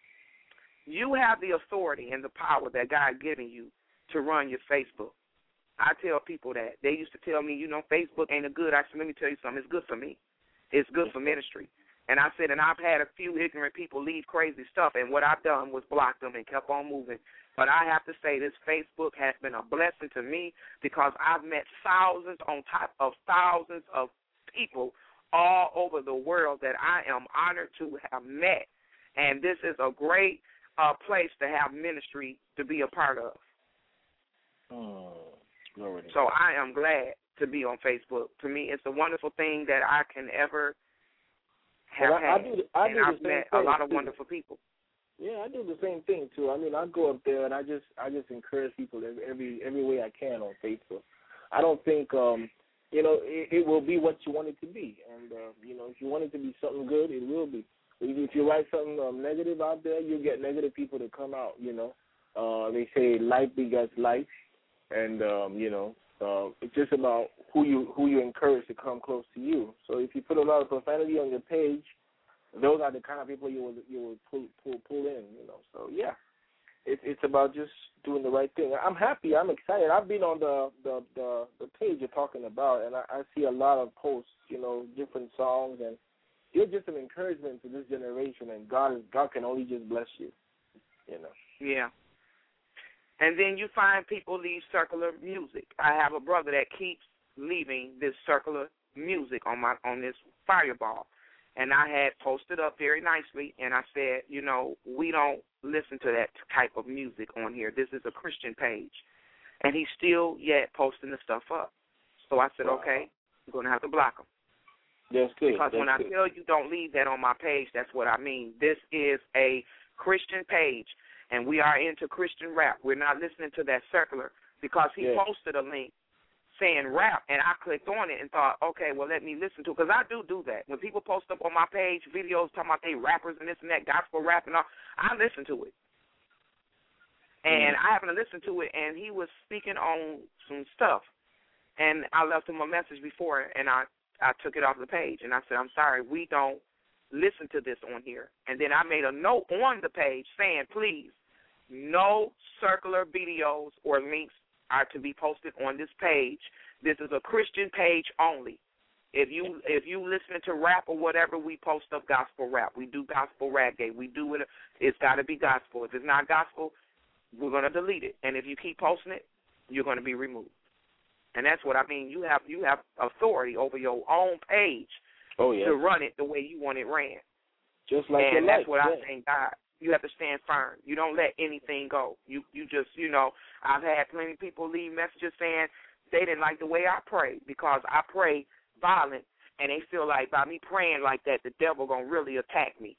You have the authority and the power that God given you to run your Facebook. I tell people that. They used to tell me, you know, Facebook ain't a good. I said, let me tell you something. It's good for me. It's good for ministry. And I said, and I've had a few ignorant people leave crazy stuff, and what I've done was block them and kept on moving. But I have to say this Facebook has been a blessing to me because I've met thousands on top of thousands of people all over the world that I am honored to have met. And this is a great uh, place to have ministry to be a part of. Oh, so I am glad to be on Facebook. To me, it's a wonderful thing that I can ever have well, I, had. I do, I and do I've met a lot of wonderful people. Yeah, I do the same thing too. I mean, I go up there and I just, I just encourage people every, every, every way I can on Facebook. I don't think, um, you know, it, it will be what you want it to be, and uh, you know, if you want it to be something good, it will be. If you write something um, negative out there, you'll get negative people to come out. You know, uh, they say life begets life, and um, you know. Uh, it's just about who you who you encourage to come close to you. So if you put a lot of profanity on your page, those are the kind of people you will you will pull pull pull in. You know. So yeah, it's it's about just doing the right thing. I'm happy. I'm excited. I've been on the the the, the page you're talking about, and I, I see a lot of posts. You know, different songs, and you're just an encouragement to this generation. And God is God can only just bless you. You know. Yeah. And then you find people leave circular music. I have a brother that keeps leaving this circular music on my on this Fireball. And I had posted up very nicely, and I said, you know, we don't listen to that type of music on here. This is a Christian page. And he's still yet posting the stuff up. So I said, wow. okay, I'm going to have to block him. That's good. Because that's when I good. tell you don't leave that on my page, that's what I mean. This is a Christian page. And we are into Christian rap. We're not listening to that circular because he yeah. posted a link saying rap, and I clicked on it and thought, okay, well, let me listen to it. Because I do do that. When people post up on my page videos talking about they rappers and this and that, gospel rap and all, I listen to it. And mm. I happened to listen to it, and he was speaking on some stuff. And I left him a message before, and I, I took it off the page. And I said, I'm sorry, we don't listen to this on here. And then I made a note on the page saying, please, no circular videos or links are to be posted on this page. This is a Christian page only. If you if you listening to rap or whatever, we post up gospel rap. We do gospel reggae. We do it. It's got to be gospel. If it's not gospel, we're going to delete it. And if you keep posting it, you're going to be removed. And that's what I mean. You have you have authority over your own page oh, yeah. to run it the way you want it ran. Just like and your that's life. what yeah. I thank God. You have to stand firm. You don't let anything go. You you just, you know, I've had plenty of people leave messages saying they didn't like the way I pray because I pray violent, and they feel like by me praying like that, the devil going to really attack me.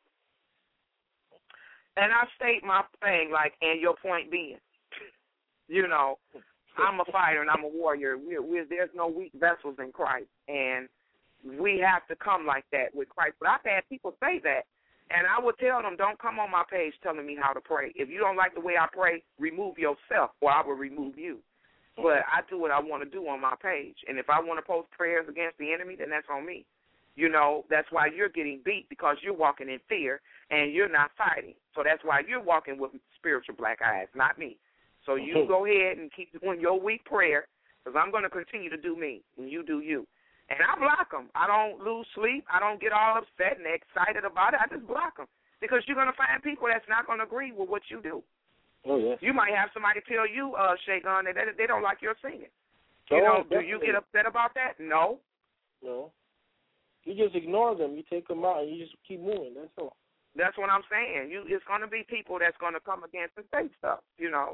And I state my thing like, and your point being, you know, I'm a fighter and I'm a warrior. We're, we're, there's no weak vessels in Christ, and we have to come like that with Christ. But I've had people say that. And I would tell them, don't come on my page telling me how to pray. If you don't like the way I pray, remove yourself or I will remove you. But I do what I want to do on my page. And if I want to post prayers against the enemy, then that's on me. You know, that's why you're getting beat because you're walking in fear and you're not fighting. So that's why you're walking with spiritual black eyes, not me. So you go ahead and keep doing your weak prayer because I'm going to continue to do me, and you do you. And I block them. I don't lose sleep. I don't get all upset and excited about it. I just block them because you're going to find people that's not going to agree with what you do. Oh, yes. You might have somebody tell you, uh, Shagun, that they, they don't like your singing. You Oh, know, definitely. do you get upset about that? No. No. You just ignore them. You take them out and you just keep moving. That's all. That's what I'm saying. You, it's going to be people that's going to come against and say stuff, you know.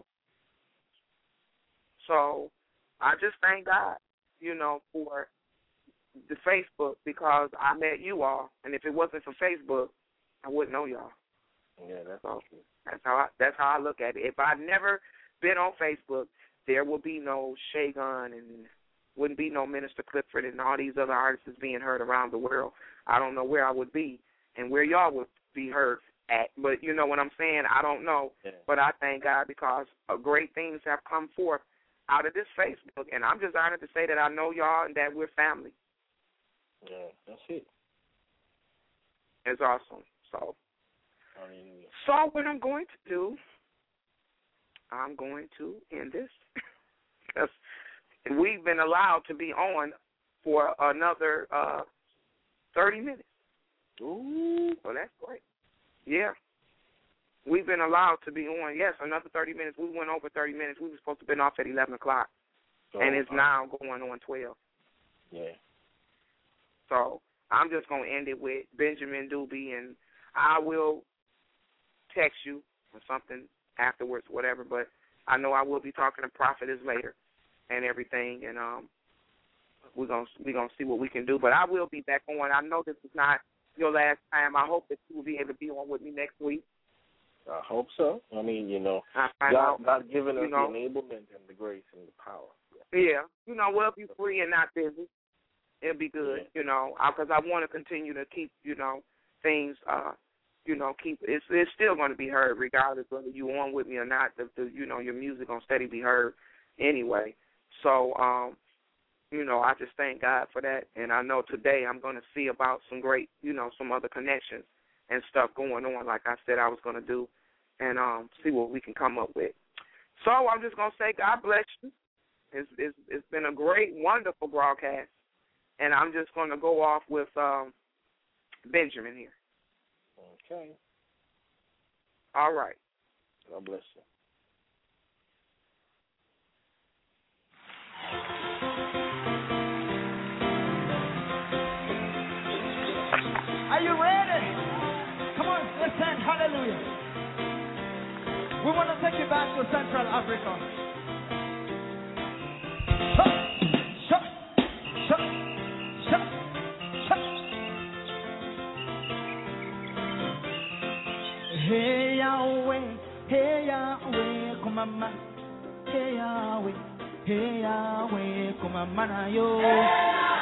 So I just thank God, you know, for the Facebook because I met you all, and if it wasn't for Facebook, I wouldn't know y'all. Yeah, that's so, awesome. That's how I, that's how I look at it. If I'd never been on Facebook, there would be no Shagun and wouldn't be no Minister Clifford and all these other artists being heard around the world. I don't know where I would be and where y'all would be heard at. But you know what I'm saying? I don't know. Yeah. But I thank God because uh, great things have come forth out of this Facebook, and I'm just honored to say that I know y'all and that we're family. Yeah, that's it. It's awesome. So, Hallelujah. so what I'm going to do, I'm going to end this because we've been allowed to be on for another uh, thirty minutes. Ooh. So that's great. Yeah. We've been allowed to be on, yes, another thirty minutes. We went over thirty minutes. We were supposed to have been off at eleven o'clock, So, and it's uh, now going on twelve. Yeah. So I'm just going to end it with Benjamin Doobie, and I will text you or something afterwards, whatever, but I know I will be talking to Prophetess later and everything, and um, we're going we're gonna see what we can do. But I will be back on. I know this is not your last time. I hope that you will be able to be on with me next week. I hope so. I mean, you know, I find God, out, God given us you know, the enablement and the grace and the power. Yeah, you know, well, if you're free and not busy, it'll be good, Yeah. you know, because I want to continue to keep, you know, things, uh, you know, keep, it's it's still going to be heard regardless whether you on with me or not. The, the you know, your music going to steady be heard anyway. So, um, you know, I just thank God for that. And I know today I'm going to see about some great, you know, some other connections and stuff going on, like I said I was going to do, and um, see what we can come up with. So I'm just going to say God bless you. It's, it's, it's been a great, wonderful broadcast. And I'm just going to go off with um, Benjamin here. Okay. All right. God bless you. Are you ready? Come on, let's sing hallelujah. We want to take you back to Central Africa. Huh. Shut. Shut. Shut. Shut. Hey Yahweh, hey Yahweh, come on, hey Yahweh, hey Yahweh, come on, yo.